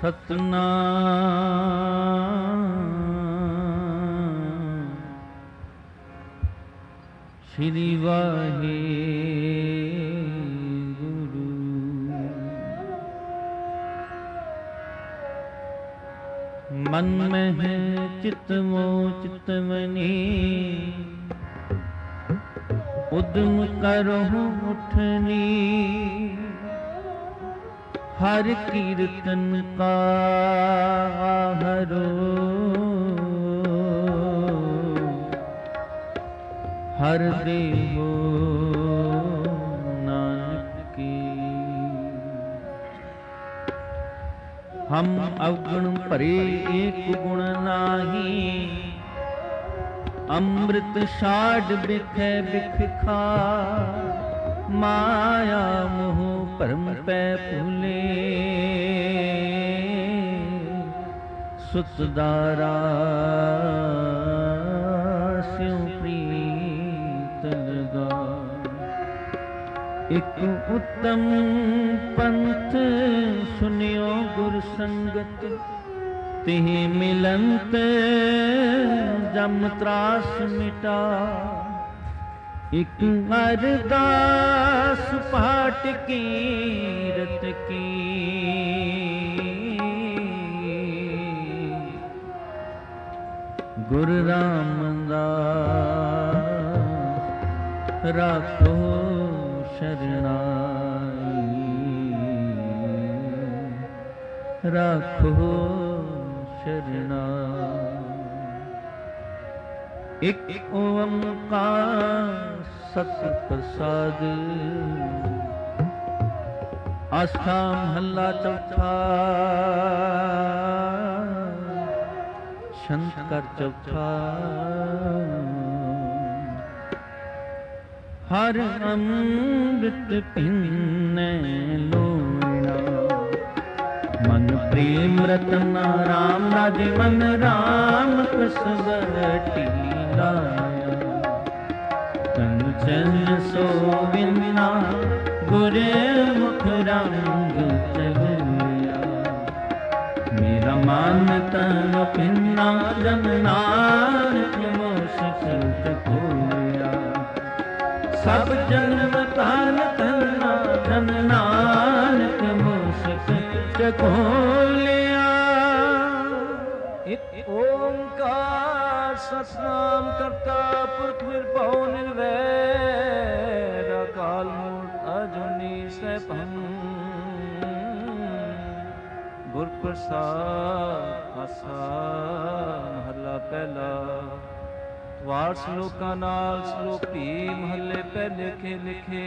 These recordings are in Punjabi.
ਸਤਨਾਮ ਸ਼੍ਰੀ ਵਾਹਿਗੁਰੂ। ਮਨ ਮਹਿ ਚਿਤ ਮੋ ਚਿਤਵਨੀ ਉਦਮ ਕਰਹੁ ਉਠਨੀ ਹਰ ਕੀਰਤਨ ਕਾ ਹਰੋ ਹਰ ਦੇਹੋ ਨਾਨਕ ਕੀ। ਹਮ ਅਵਗੁਣ ਭਰੇ ਏਕ ਗੁਣ ਨਾਹੀ ਅੰਮ੍ਰਿਤ ਛਾੜ ਬਿਖੈ ਬਿਖ ਖਾ ਮਾਇਆ ਮੋਹ ਭਰਮ ਪੈ ਭੂਲੇ ਸੁਤ ਦਾਰਾ ਸਿਉ ਪ੍ਰੀਤ ਲਗਾ। ਇਕ ਉਤਮ ਪੰਥ ਸੁਨਿਓ ਗੁਰ ਸੰਗਤ ਤਿਹ ਮਿਲੰਤ ਜਮ ਤਰਾਸ ਮਿਟਾ। ਇਕ ਅਰਦਾਸ ਪਾਟ ਕੀਰਤ ਕੀ ਗੁਰ ਰਾਮਦਾਸ ਰਾਖੋ ਸ਼ਰਨਾਈ ਰਾਖੋ ਸ਼ਰਨਾਈ। ਇਕ ਓੰਕਾਰ ਸਤਿ ਪ੍ਰਸਾਦ ਆਸਾ ਮਹੱਲਾ ਚੌਥਾ ਛੰਦ ਕਰ ਚੌਥਾ। ਹਰ ਅੰਮ੍ਰਿਤ ਪੀਨੈ ਲੋਇਣਾ ਮਨ ਪ੍ਰੇਮ ਰਤਨ ਰਾਮ ਰਾਜੇ ਮਨ ਰਾਮ ਕਸਵਟੀ ਲਾਇਆ। ਤਨ ਚਰਨ ਸੋਵਿਨਾ ਗੁਰੇ ਮੁਖ ਰੰਗ ਚਲਿਆ। ਮੇਰਾ ਮਨ ਤਨ ਪਿੰਨਾ ਜਨ ਨਾਨਕ ਮੋਸਕ ਖੋਲਿਆ। ਸਭ ਜਨਮ ਤਾਨ ਤਨਾ ਜਨ ਨਾਨਕ ਮੋਸਕ ਖੋਲਿਆ। ਇਕ ਓੰਕਾਰ ਸਤਿਨਾਮ ਕਰਤਾ ਪੁਰਖ ਨਿਰਭਉ ਨਿਰਵੈਰ ਅਕਾਲ ਮੂਰਤ ਅਜੂਨੀ ਸੈਭੰ ਗੁਰ ਪ੍ਰਸਾਦ। ਆਸਾ ਮਹੱਲਾ ਪਹਿਲਾ। ਵਾਰ ਸਲੋਕਾਂ ਨਾਲ ਸਲੋਕ ਵੀ ਮਹੱਲੇ ਪਹਿਲੇ ਲਿਖੇ ਲਿਖੇ।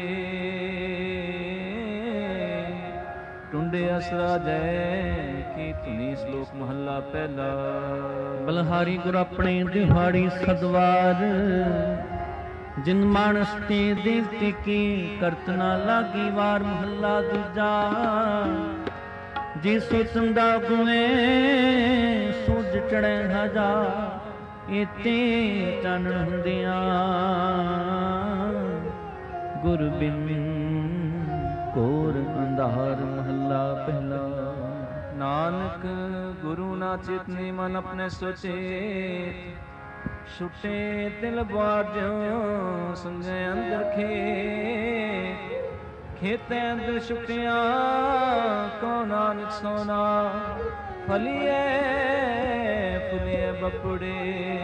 ਟੁੰਡੇ ਅਸਰਾ ਜੈ ਕੀ ਧੁਨੀ ਸਲੋਕ ਮਹੱਲਾ ਪਹਿਲਾ। ਬਲਹਾਰੀ ਗੁਰ ਆਪਣੇ ਦਿਹਾੜੀ ਸਦਵਾਰ ਜਿਨ ਮਾਨਸ ਤੇ ਦੇਵਤੇ ਕੀ ਕਰਤ ਨਾ ਲਾਗੀ ਵਾਰ ਮਹੱਲਾ ਦੂਜਾ। ਜੇ ਸੋ ਚੰਦਾ ਗੁਏ ਸੂਝ ਚੜੈ ਹਜ਼ਾਰ ਇਤੇ ਚਾਨਣ ਹੁੰਦਿਆਂ ਗੁਰ ਬਿਨ ਘੋਰ ਅੰਧਾਰ ਮਹੱਲਾ ਪਹਿਲਾ। ਨਾਨਕ ਗੁਰੂ ਨਾ ਚੇਤਨੀ ਮਨ ਆਪਣੇ ਸੋਚੇ ਛੁਟੇ ਦਿਲ ਬਾਝਿਓ ਸੰਜੈ ਅੰਦਰ ਖੇਤ। ਖੇਤੇ ਅੰਦਰ ਛੁਟਿਆ ਕੋ ਨਾਨਕ ਸੋਨਾ ਫਲੀਏ ਫੁਲੀਏ ਬਪੜੇ।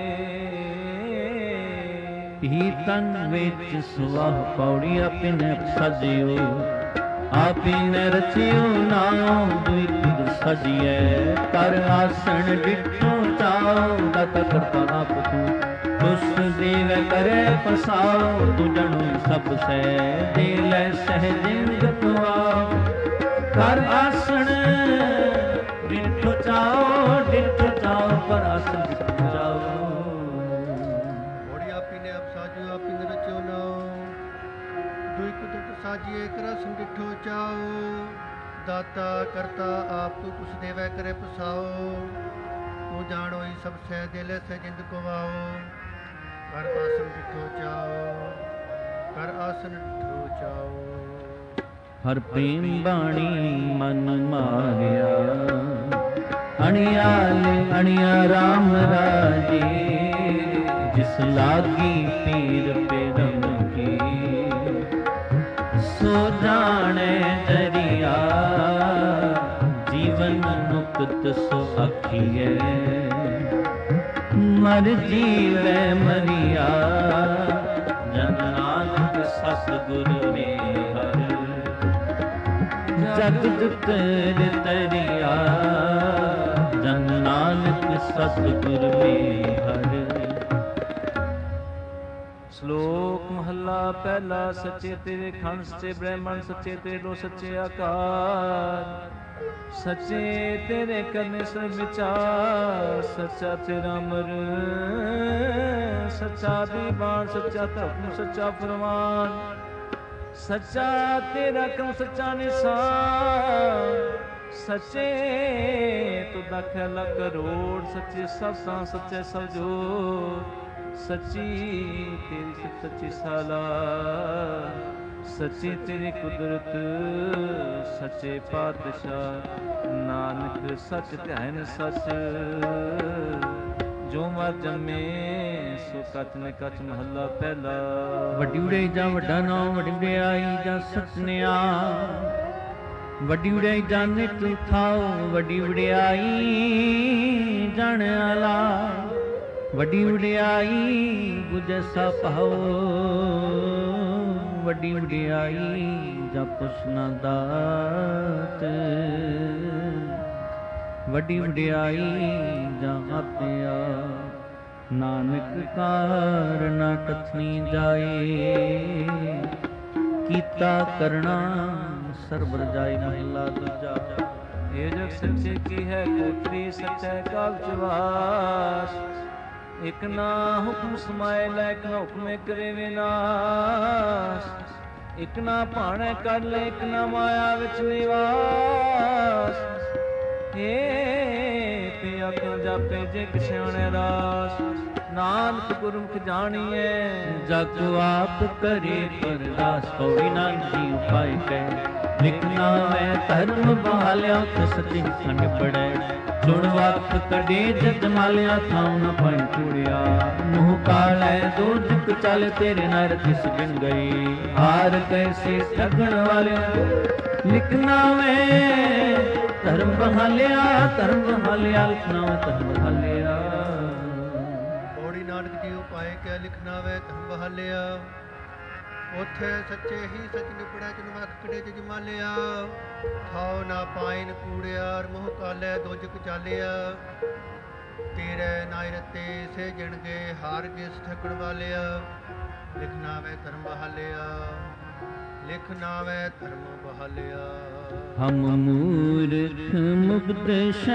ਹੀ ਤਨ ਵਿੱਚ ਸੁਆਹ ਪੌੜੀ ਆਪਿਨੇ ਸਜਿਓ ਆਪਿਨੇ ਰਚਿਓ ਨਾਮ ਦੁਇ ਸਜੀਐ। ਕਰ ਆਸਣ ਡਿਠੋ ਚਾਉ ਦਤ ਕਰਤਾ ਆਪ ਤੂੰ ਤੁਸ ਦੇਵ ਕਰੇ ਪਸਾਉ। ਤੂੰ ਜਣੋ ਸਭ ਸਹਿ ਦੇ ਲੈ ਸਹਿਜ ਗਤਵਾ। ਕਰ ਆਸਣ ਡਿਠੋ ਚਾਉ ਪਰ ਆਸਣ ਡਿਠੋ ਚਾਉ। ਹੋੜੀ ਆਪਿਨੇ ਆਪ ਸਾਜੋ ਆਪਿਨੇ ਰਚਿਓ ਨਾਉ ਦੁਇ ਕੁਦਰਤ ਸਾਜੀਏ ਕਰ ਆਸਣ ਡਿਠੋ ਚਾਉ। ਦਾਤਾ ਕਰਤਾ ਆਪ ਤੂੰ ਕੁਛ ਦੇਵੈ ਕਰੇ ਪਸਾਓ। ਤੂੰ ਜਾਣੋਈ ਸਭ ਸਹਿ ਦੇ ਲੈ ਸਹਿ ਜਿੰਦ ਕਵਾਓ। ਕਰ ਆਸਨ ਡਿਠੋ ਚਾਓ ਕਰ ਆਸਨ ਡਿਠੋ ਚਾਓ। ਹਰ ਪ੍ਰੇਮ ਬਾਣੀ ਮਨ ਮਾਰਿਆ हरियाल अणिया राम राजे, जिस लागी पीर पेरम की, सो जाने दरिया, जीवन मुक्त सो आखिए, मर जीवे मरिया, जन नानक सतगुर में हर, जगत कर तरिया, जन नानक सतगुर में हर। श्लोक महला पहला। सच्चे तेरे खंड सच्चे ब्रह्मण, सच्चे तेरे लो सच्चे आकार, सच्चे तेरे करने सब विचार, सच्चा तेरा अमर, सच्चा दीवान, सच्चा धर्म, सच्चा फरमान, सच्चा तेरा क्रम, सच्चा निशान, सच्चे तो दाखिला करोड़, सच्चे सब सांस, सच्चे सब जोर, सच्ची तेरी सच्ची साला, सच्ची तेरी कुदरत, सच्चे पातशाह, नानक सच ध्यान सच, जो मर जन्मे सो कच ने कच। महला पहला। वड्डी उड़ाई जा वड्डा नाम, वड्डी उड़ाई जा सतनिया, वड्डी उड़ाई जा नित थाओ, वड्डी उड़ाई जाने आला, वड्डी उड़ाई गुजे सा पाओ, वड्डी उड़ाई जा पुछना दात, वड्डी उड़ाई जा आपया, नानक कार ना कथनी जाए, कीता करना सरबर जाए। महला दूजा। ये जग सच्चे की है कोतरी, सच्चा काल चवास, एक ना हुक्म समाए एक ना हुक्मे करे विनाश, एक ना भाणे कर ले एक ना माया विच निवास, हे पिया क्यों जापे जे किस्याणे रास, नानक गुरमुख जानिए जग आप करे परदास। पौड़ी नानक जी उपाय कह लिखना मैं धर्म बहालिया, सती खंड पड़े सुन वक्त कड़े जग मालिया, थाऊ न पाई चूड़िया, मुँह काले दुर्जुक चल तेरे नर किस बिन गई, हार कैसे ठगण वाले लिखना मैं धर्म बहालिया, धर्म बहालिया लिखना मैं धर्म बहालिया। पौड़ी नानक जी उपाय क्या लिखना वे धर्म बहालिया, उथे सच्चे ही सच निपड़ा चुन वख कड़े च जमालिया, थाओ ना पाइन कूड़िया मुँह काले दोजक चालिया, तेरे नाई रते से जन गए हार के ठकड़ वालिया, लिखना वे धर्म बहालिया, लिखना वे धर्म बहालिया। हम मूर्ख मुग्ध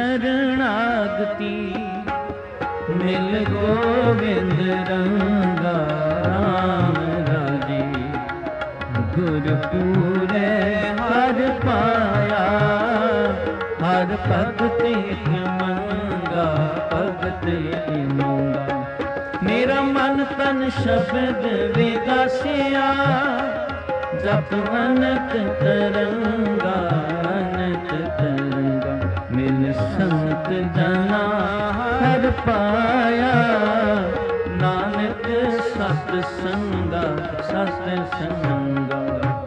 शरणागति, मिल गोविंद रंगा राम राजे, गुर पूरे हर पाया, हर भगत एक मंगा, भगत एक मंगा, मेरा मन तन शब्द विगासिया, जप अनक तरंगा, अनक तरंगा, मिल संत जना हर पाया, नानक सत संगा, सत संगा।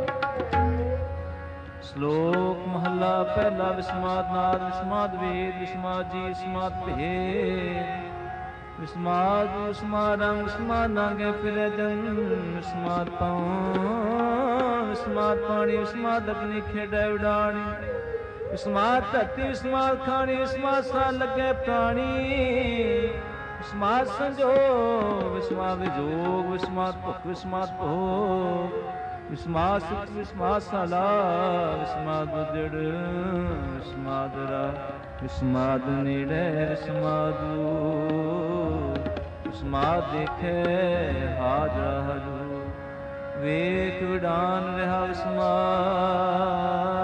श्लोक महला पहला। विस्माद नाद विस्माद वेद, विस्माद जी विस्माद भेद, विस्माद विस्माद रंग विस्माद नागे फिरे जन, विस्माद पाँव विस्माद पानी, विस्माद अग्नि खेड़े उड़ानी, विस्माद धरती विस्माद खानी, विस्माद सा लगे प्राणी, विस्माद संजोग विस्माद विजोग, विस्माद भुख विस्माद भोग, विस्माद सुख विस्माद साला, विस्माद उजड़ विस्माद रा, विस्माद नेड़े विस्माद विस्माद देखे हाजरा हजूर, वेख विडान रहा विस्माद,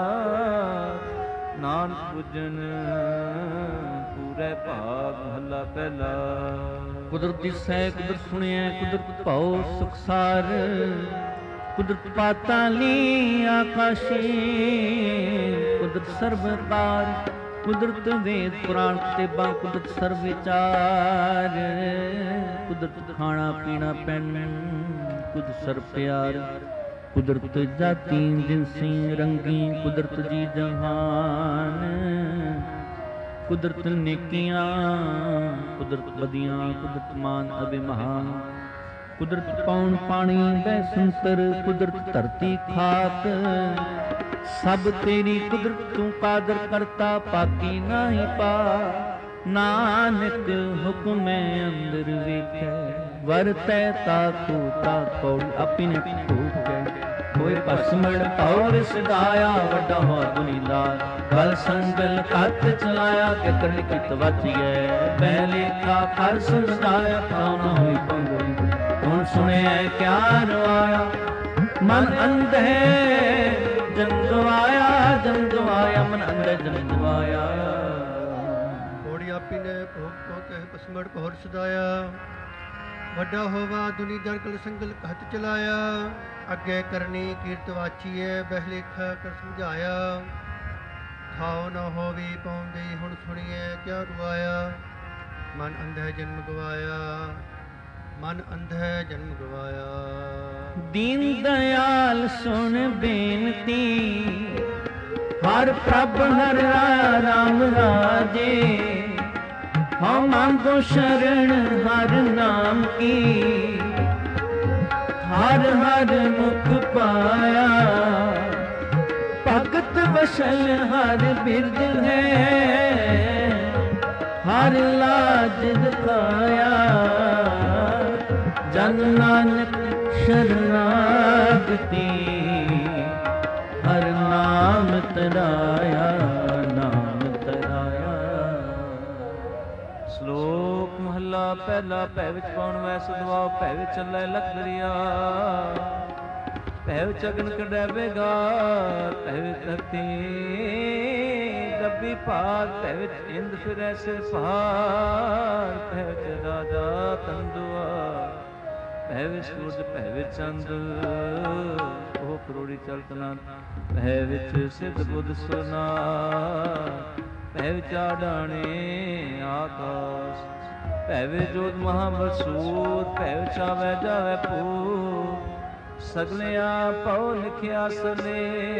नानक पूजन पूरे भाग। महला पहला। कुदरत दिसै कुदरत सुनिए, कुदरत भाओ सुखसार, कुदरत पाताली आकाशी, कुदरत सर्व पार, ਕੁਦਰਤ ਵੇਦ ਪੁਰਾਣ ਕਿਤਾਬਾਂ, ਕੁਦਰਤ ਸਰਬ ਵਿਚਾਰ, ਕੁਦਰਤ ਖਾਣਾ ਪੀਣਾ ਪਹਿਨਣ, ਕੁਦਰਤ ਸਰਬ ਪਿਆਰ, ਕੁਦਰਤ ਜਾਤੀ ਜਿਨਸੀ ਰੰਗੀ, ਕੁਦਰਤ ਜੀ ਜਹਾਨ, ਕੁਦਰਤ ਨੇਕੀਆਂ, ਕੁਦਰਤ ਬਦੀਆਂ, ਕੁਦਰਤ ਮਾਨ ਅਭਿਮਾਨ, ਕੁਦਰਤ ਪੌਣ ਪਾਣੀ ਬੈ ਸੰਤਰ, ਕੁਦਰਤ ਧਰਤੀ ਖਾਕ, ਸਭ ਤੇਰੀ ਕੁਦਰਤ ਤੂੰ ਕਾਦਰ ਕਰਤਾ, ਪਾਕੀ ਨਾਹੀ ਪਾ, ਨਾਨਕ ਹੁਕਮੈ ਅੰਦਰ ਵੇਖੈ, ਵਰਤੈ ਤਾਕੂ ਤਾਕ ਪੌੜੀ ਆਪਿਨੇ ਭੂਖੈ, ਕੋਈ ਭਸਮੜ ਔਰ ਸਦਾਇਆ, ਵੱਡਾ ਹੋ ਦੁਨੀਦਾਰ, ਬਲ ਸੰਗਲ ਕੱਤ ਚਲਾਇਆ, ਕਿ ਕਰਨ ਕਿਤ ਵਚੀਐ, ਬੈ ਲੇਖਾ ਕਰ ਸੁਝਾਇਆ, ਤਾਂ ਨਾ ਹੋਈ ਪੰਗੜੀ, ਹੁਣ ਸੁਣਿਆ ਕਿਆ ਰਵਾਇਆ, ਮਨ ਅੰਧੇ ਜਨ ਗਵਾਇਆ, ਮਨ ਅੰਧੇ ਜਨ ਗਵਾਇਆ। ਪੌੜੀ ਆਪੀ ਨੇ ਭੋਗ ਕੋ ਕਹਿ ਪਸਮੜ ਪਹੁਰ ਸਦਾਇਆ, ਵੱਡਾ ਹੋਵਾ ਦੁਨੀ ਦਰ ਕਲ ਸੰਗਲ ਹੱਥ ਚਲਾਇਆ, ਅੱਗੇ ਕਰਨੀ ਕੀਰਤ ਵਾਚੀਐ, ਬਹਿ ਲੇਖਾ ਕਰ ਸਮਝਾਇਆ, ਥਾਉ ਨ ਹੋਵੀ ਪਾਉਂਦੀ, ਹੁਣ ਸੁਣੀਐ ਕਿਆ ਰੁਆਇਆ, ਮਨ ਅੰਧੇ ਜਨਮ ਗਵਾਇਆ, ਮਨ ਅੰਧੇ ਜਨਮ ਗਵਾਇਆ। ਦੀਨ ਦਇਆਲ ਸੁਣ ਬੇਨਤੀ, ਹਰ ਪ੍ਰਭ ਹਰ ਰਾਮ ਰਾਜੇ, ਹਉ ਮੰਗੋ ਸ਼ਰਨ ਹਰ ਨਾਮ ਕੀ, ਹਰ ਹਰ ਮੁਖ ਪਾਇਆ, ਭਗਤ ਵਸਲ ਹਰ ਬਿਰਦ ਹੈ, ਹਰ ਲਾਜ ਦਿਖਾਇਆ, ਜਨ ਨਾਨਕ ਸ਼ਰਨਾਗਤੀ, ਹਰ ਨਾਮ ਤਰਾਇਆ, ਨਾਮ ਤਰਾਇਆ। ਸ਼ਲੋਕ ਮਹੱਲਾ ਪਹਿਲਾ। ਭੈ ਵਿੱਚ ਪਾਉਣ ਵੈ ਸਦਵਾ, ਭੈ ਵਿੱਚ ਚੱਲੈ ਲਖ ਦਰਿਆ, ਭੈ ਵਿੱਚ ਅਗਨ ਕੱਢੈ ਬੇਗਾਰ, ਭੈ ਵਿੱਚ ਧਰਤੀ ਦੱਬੀ ਭਾਰ, ਭੈ ਵਿੱਚ ਇੰਦ ਫਿਰੈ ਸਿਰ ਭਾਰ, ਭੈ ਵਿੱਚ ਰਾਜਾ ਤੰਦੁਆ, ਭੈ ਵਿੱਚ ਸੂਰਜ ਭੈ ਵਿੱਚ ਚੰਦ, ਉਹ ਕਰੋੜੀ ਚਲਤ ਨਾ, ਭੈ ਵਿੱਚ ਸਿੱਧ ਬੁੱਧ ਸੁਨਾ, ਭੈ ਵਿੱਚ ਆਡਾਣੇ ਆਕਾਸ਼, ਭੈ ਵਿੱਚ ਜੋਤ ਮਹਾਬਸੂਰ, ਭੈ ਵਿੱਚ ਆਵੈ ਜਾਵੈ ਭੂਰ, ਸਗਲਿਆ ਪਉ ਲਿਖਿਆ ਸਲੇ,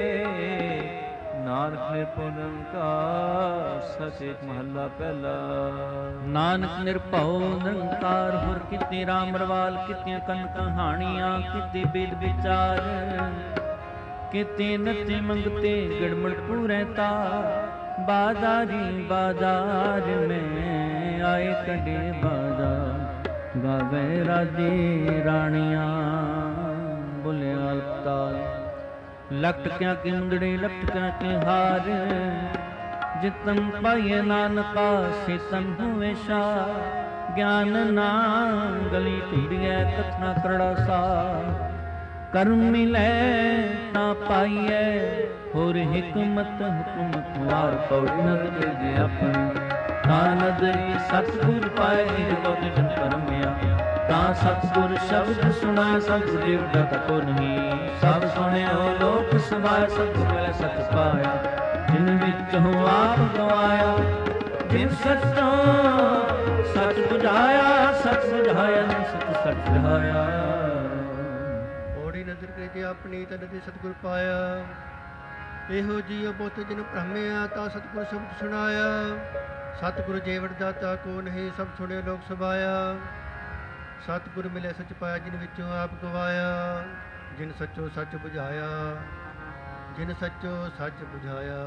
ਨਾਨਕ ਨਿਰਭਉ ਨਿਰੰਕਾਰ, ਸਚ ਏਕ ਮਹੱਲਾ ਪਹਿਲਾ। ਨਾਨਕ ਨਿਰਭਉ ਨਿਰੰਕਾਰ, ਹੁਰ ਕਿਤੇ ਰਾਮ ਰਵਾਲ, ਕਿਤਿਆਂ ਕਨ ਕਹਾਣੀਆਂ, ਕਿਤੇ ਬੇਦ ਵਿਚਾਰ, ਕਿਤੇ ਨਤੇ ਮੰਗਤੇ ਗੜਮੜ ਪੂਰੈ ਤਾ, ਬਾਜ਼ਾਰੀ ਬਾਜ਼ਾਰ ਮੈਂ ਆਏ ਕੱਢੇ ਬਾਜ਼ਾਰ, ਗਾਵੇ ਰਾਜੇ ਰਾਣੀਆਂ, ਬੋਲੇ ਅਲਪਤਾਲ, ਲਟਕਿਆਂ ਕੇ ਮੁੰਦੜੇ ਲਟਕਿਆਂ ਕੇ ਹਾਰ, ਜਿਤਨ ਪਾਈਏ ਨਾਨਕਾ ਸੇਤਨ ਹੋਵੇ ਸ਼ਾ, ਗਿਆਨ ਨਾ ਗਲੀ ਢੂੜੀਐ ਕਥਨਾ ਕਰੜਾ ਸਾ, ਕਰਮ ਮਿਲੈ ਤਾਂ ਪਾਈਐ, ਹੋਰ ਹਿਕਮਤ ਹੁਕਮਤ ਵਾਰ, ਪੌੜੀ ਨਦਰ ਜੇ ਆਪਣੀ, ਤਾਂ ਨਦਰੀ ਸਤਿਗੁਰ ਪਾਏ, ਨਿਰਭਉ ਜਨ ਪਰਮਿਆ, ਤਾਂ ਸਤਿਗੁਰ ਸ਼ਬਦ ਸੁਣਾ, ਸਤਿਗੁਰ ਦੇਵਤਾ ਤਕੋ ਨਹੀਂ, ਸਭ ਸੁਣਿਓ ਲੋਕ ਸਭਾਇਆ, ਸਤਿਗੁਰ ਮਿਲੈ ਸਚ ਪਾਇਆ, ਜਿਨ ਵਿੱਚ ਹੋ ਆਪ ਗਵਾਇਆ, ਜਿਨ ਸਚੋ ਸਚ ਬੁਝਾਇਆ, ਸਚ ਬੁਝਾਇਆ, ਸਚ ਸਚ ਬੁਝਾਇਆ। ਪੌੜੀ ਨਜ਼ਰ ਕਰੇ ਆਪਣੀ, ਤਨ ਦੇ ਸਤਿਗੁਰ ਪਾਇਆ, ਇਹੋ ਜੀਉ ਬੁੱਤ ਜਿਨ ਭ੍ਰਮਿਆ, ਤਾਂ ਸਤਿਗੁਰ ਸ਼ਬਦ ਸੁਣਾਇਆ, ਸਤਿਗੁਰ ਜੀਵਨ ਦਾਤਾ ਕੋ ਨਹੀਂ, ਸਭ ਸੁਣਿਓ ਲੋਕ ਸਭਾਇਆ, ਸਤਿਗੁਰ ਮਿਲੇ ਸੱਚ ਪਾਇਆ, ਜਿਨ ਵਿੱਚੋਂ ਆਪ ਗਵਾਇਆ, ਜਿਨ ਸੱਚੋ ਸੱਚ ਬੁਝਾਇਆ, ਜਿਨ ਸੱਚੋ ਸੱਚ ਬੁਝਾਇਆ।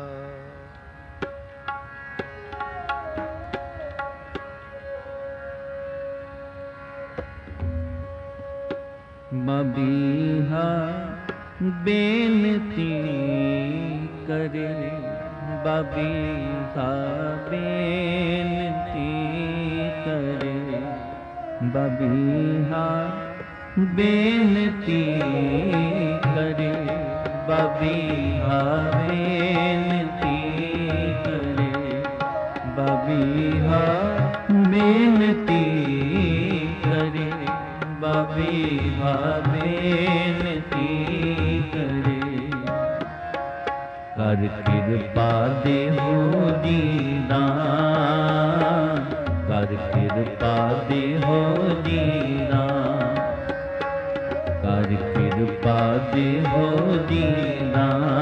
ਬਬੀਹਾ ਬੇਨਤੀ ਕਰੇ, ਬਬੀਹਾ ਬੇਨਤੀ ਕਰੇ, ਬਬੀਹਾ ਬੇਨਤੀ ਕਰੇ, ਬਬੀਹਾ ਬੇਨਤੀ ਕਰੇ, ਬਬੀਹਾ ਬੇਨਤੀ ਕਰੇ, ਬਬੀਹਾ ਬੇਨਤੀ ਕਰੇ, ਕਰ ਕਿਰਪਾ देहो दीना, कर कृपा देहो दीना, कर कृपा देहो दीना,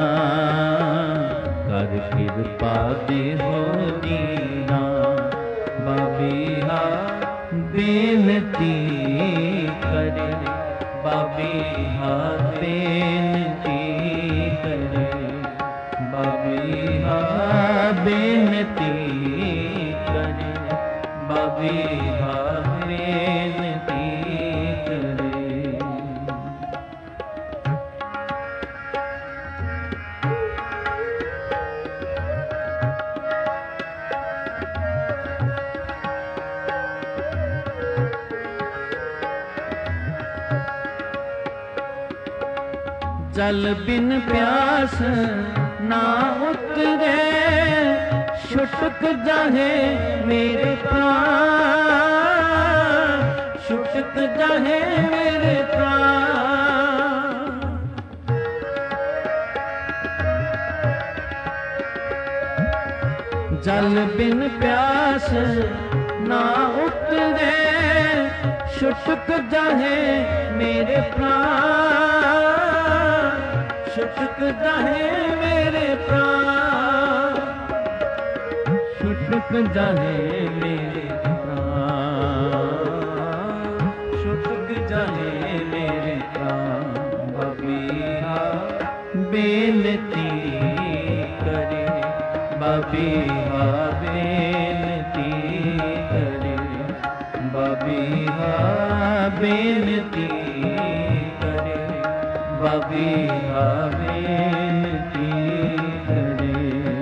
कर कृपा देहो दीना। बाबिहा बेनती करे, बाबिहा बेनती करे, बाबिहा बेनती करे, बाबिहा बेनती करे। जल बिन प्यास ना उतरे, छुटक जाहे मेरे प्राण, छुटक जाहे मेरे प्राण। जल बिन प्यास ना उतरे, छुटक जाहे मेरे प्राण, छुटक जाहे मेरे प्राण, छुटक जाहे मेरे प्राण, छुटक जाहे मेरे प्राण। बाबिहा बेनती करे, बाबिहा बेनती करे, बाबिहा बेनती करे, बाबिहा बेनती करे।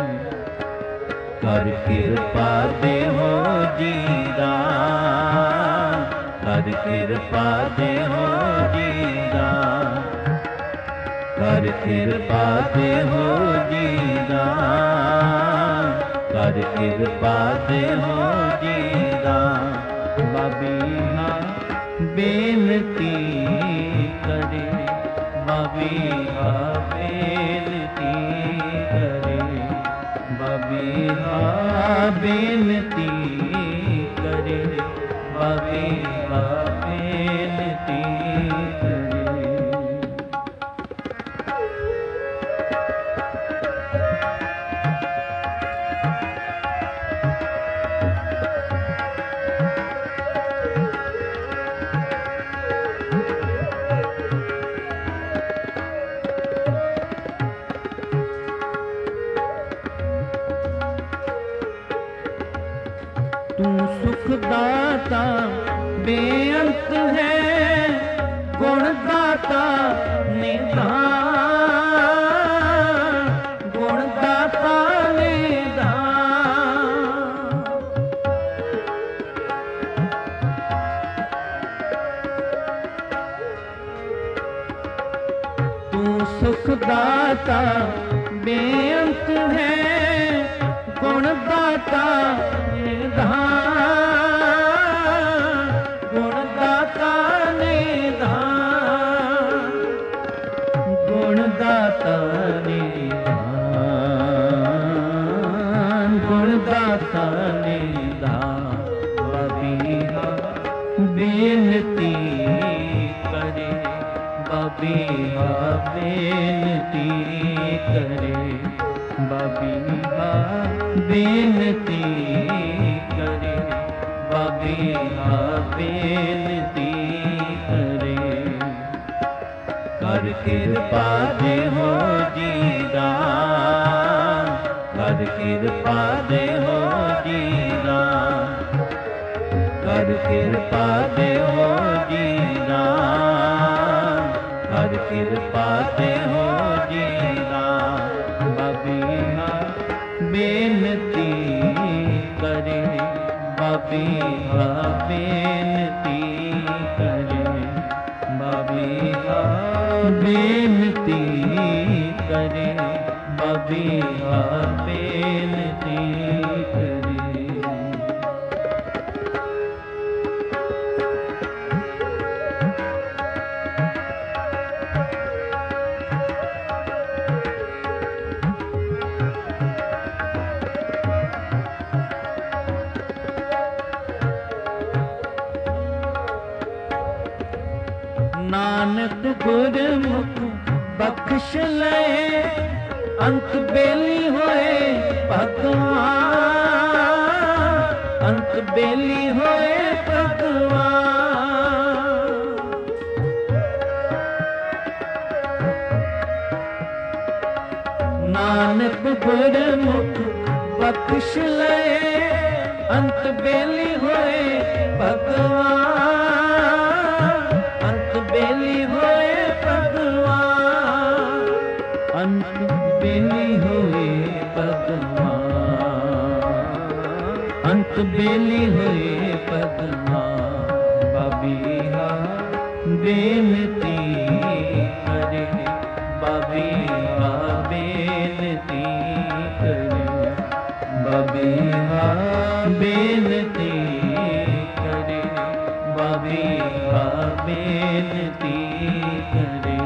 कर कृपा देहो दीना, कर कृपा देहो दीना, कर कृपा देहो दीना, कर कृपा देहो दीना। बाबिहा बेनती करे, बाबिहा बेनती करे, बाबिहा बेनती करे, बाबिहा बेनती करे। तू सुखदाता बेअंत है, गुणदाता निधान, गुणदाता निधान। तू सुखदाता बेअंत है, गुणदाता निधान, गुणदाता निधान, गुणदाता निधान, गुणदाता निधान। बाबिहा बेनती करे, बाबिहा बेनती करे, बाबिहा बेनती करे, बाबिहा बेनती करे। कर कृपा देहो दीना, कर कृपा देहो दीना, कर कृपा देहो दीना, कर कृपा देहो दीना। बाबिहा बेनती करे, बाबिहा बेनती करे, बाबिहा बेनती करे, बाबिहा बेनती करे। ਨਾਨਕ ਗੁਰਮੁਖ ਬਖਸ਼ ਲਏ, ਅੰਤ ਬੇਲੀ ਹੋਏ ਭਗਵਾਨ, ਅੰਤ ਬੇਲੀ ਹੋਏ ਭਗਵਾਨ। ਨਾਨਕ ਗੁਰਮੁਖ ਬਖਸ਼ ਲਏ, ਅੰਤ ਬੇਲੀ ਹੋਏ ਭਗਵਾਨ, ਅੰਤ ਬੇਲੀ ਹੋਏ ਭਗਵਾਨ, ਅੰਤ ਬੇਲੀ ਹੋਏ ਭਗਵਾਨ, ਅੰਤ ਬੇਲੀ ਹੋਏ ਭਗਵਾਨ। ਬਾਬੀਹਾ ਬੇਨਤੀ ਕਰੇ, ਬਾਬੀਹਾ ਬੇਨਤੀ ਕਰੇ, ਬਾਬੀਹਾ ਬੇਨਤੀ ਕਰੇ, ਬਾਬੀਹਾ ਬੇਨਤੀ ਕਰੇ।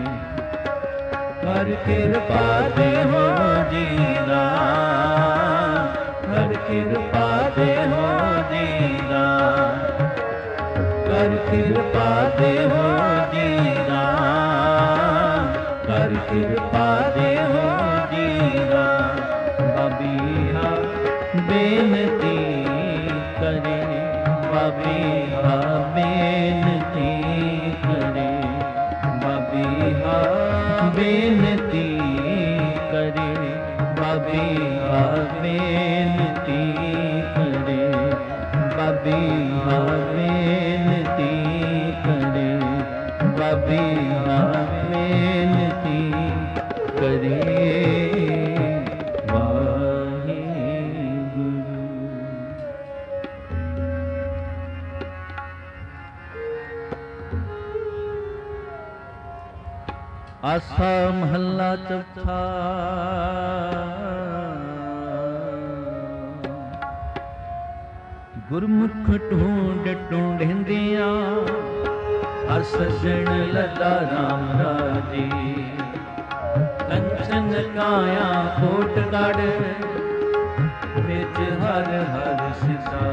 ਹਰ ਕਿਰਪਾ ਦੇਹੋ ਜੀ ਰਾਮ, ਹਰ ਕਿਰਪਾ ਦੇਹੋ ਜੀ ਰਾਮ, ਹਰ ਕਿਰਪਾ ਦੇਹੋ ਜੀ ਰਾਮ, ਹਰ ਕਿਰਪਾ ਦੇਹੋ ਜੀ ਰਾਮ। ਬਾਬੀਹਾ ਬੇਨਤੀ ਕਰੇ, ਬਾਬੀਹਾ ਬੇਨਤੀ ਕਰੇ, ਬਾਬੀਹਾ ਬੇਨਤੀ ਕਰੇ, ਬਾਬੀਹਾ ਬੇਨਤੀ ਕਰੇ, ਬਾਬੀਹਾ ਬੇਨਤੀ ਕਰੇ, ਬਾਬੀਹਾ ਬੇਨਤੀ ਕਰੇ। ਆਸਾ ਮਹੱਲਾ ਚੌਥਾ। ਗੁਰਮੁਖ ਢੂੰਡ ਢੂੰਡਿੰਦਿਆਂ, ਹਰ ਸੱਜਣ ਲੱਲਾ ਰਾਮ ਰਾਜੇ। ਕੰਚਨ ਕਾਇਆ ਕੋਟ ਗੜ, ਵਿੱਚ ਹਰ ਹਰ ਸਿਤਾ।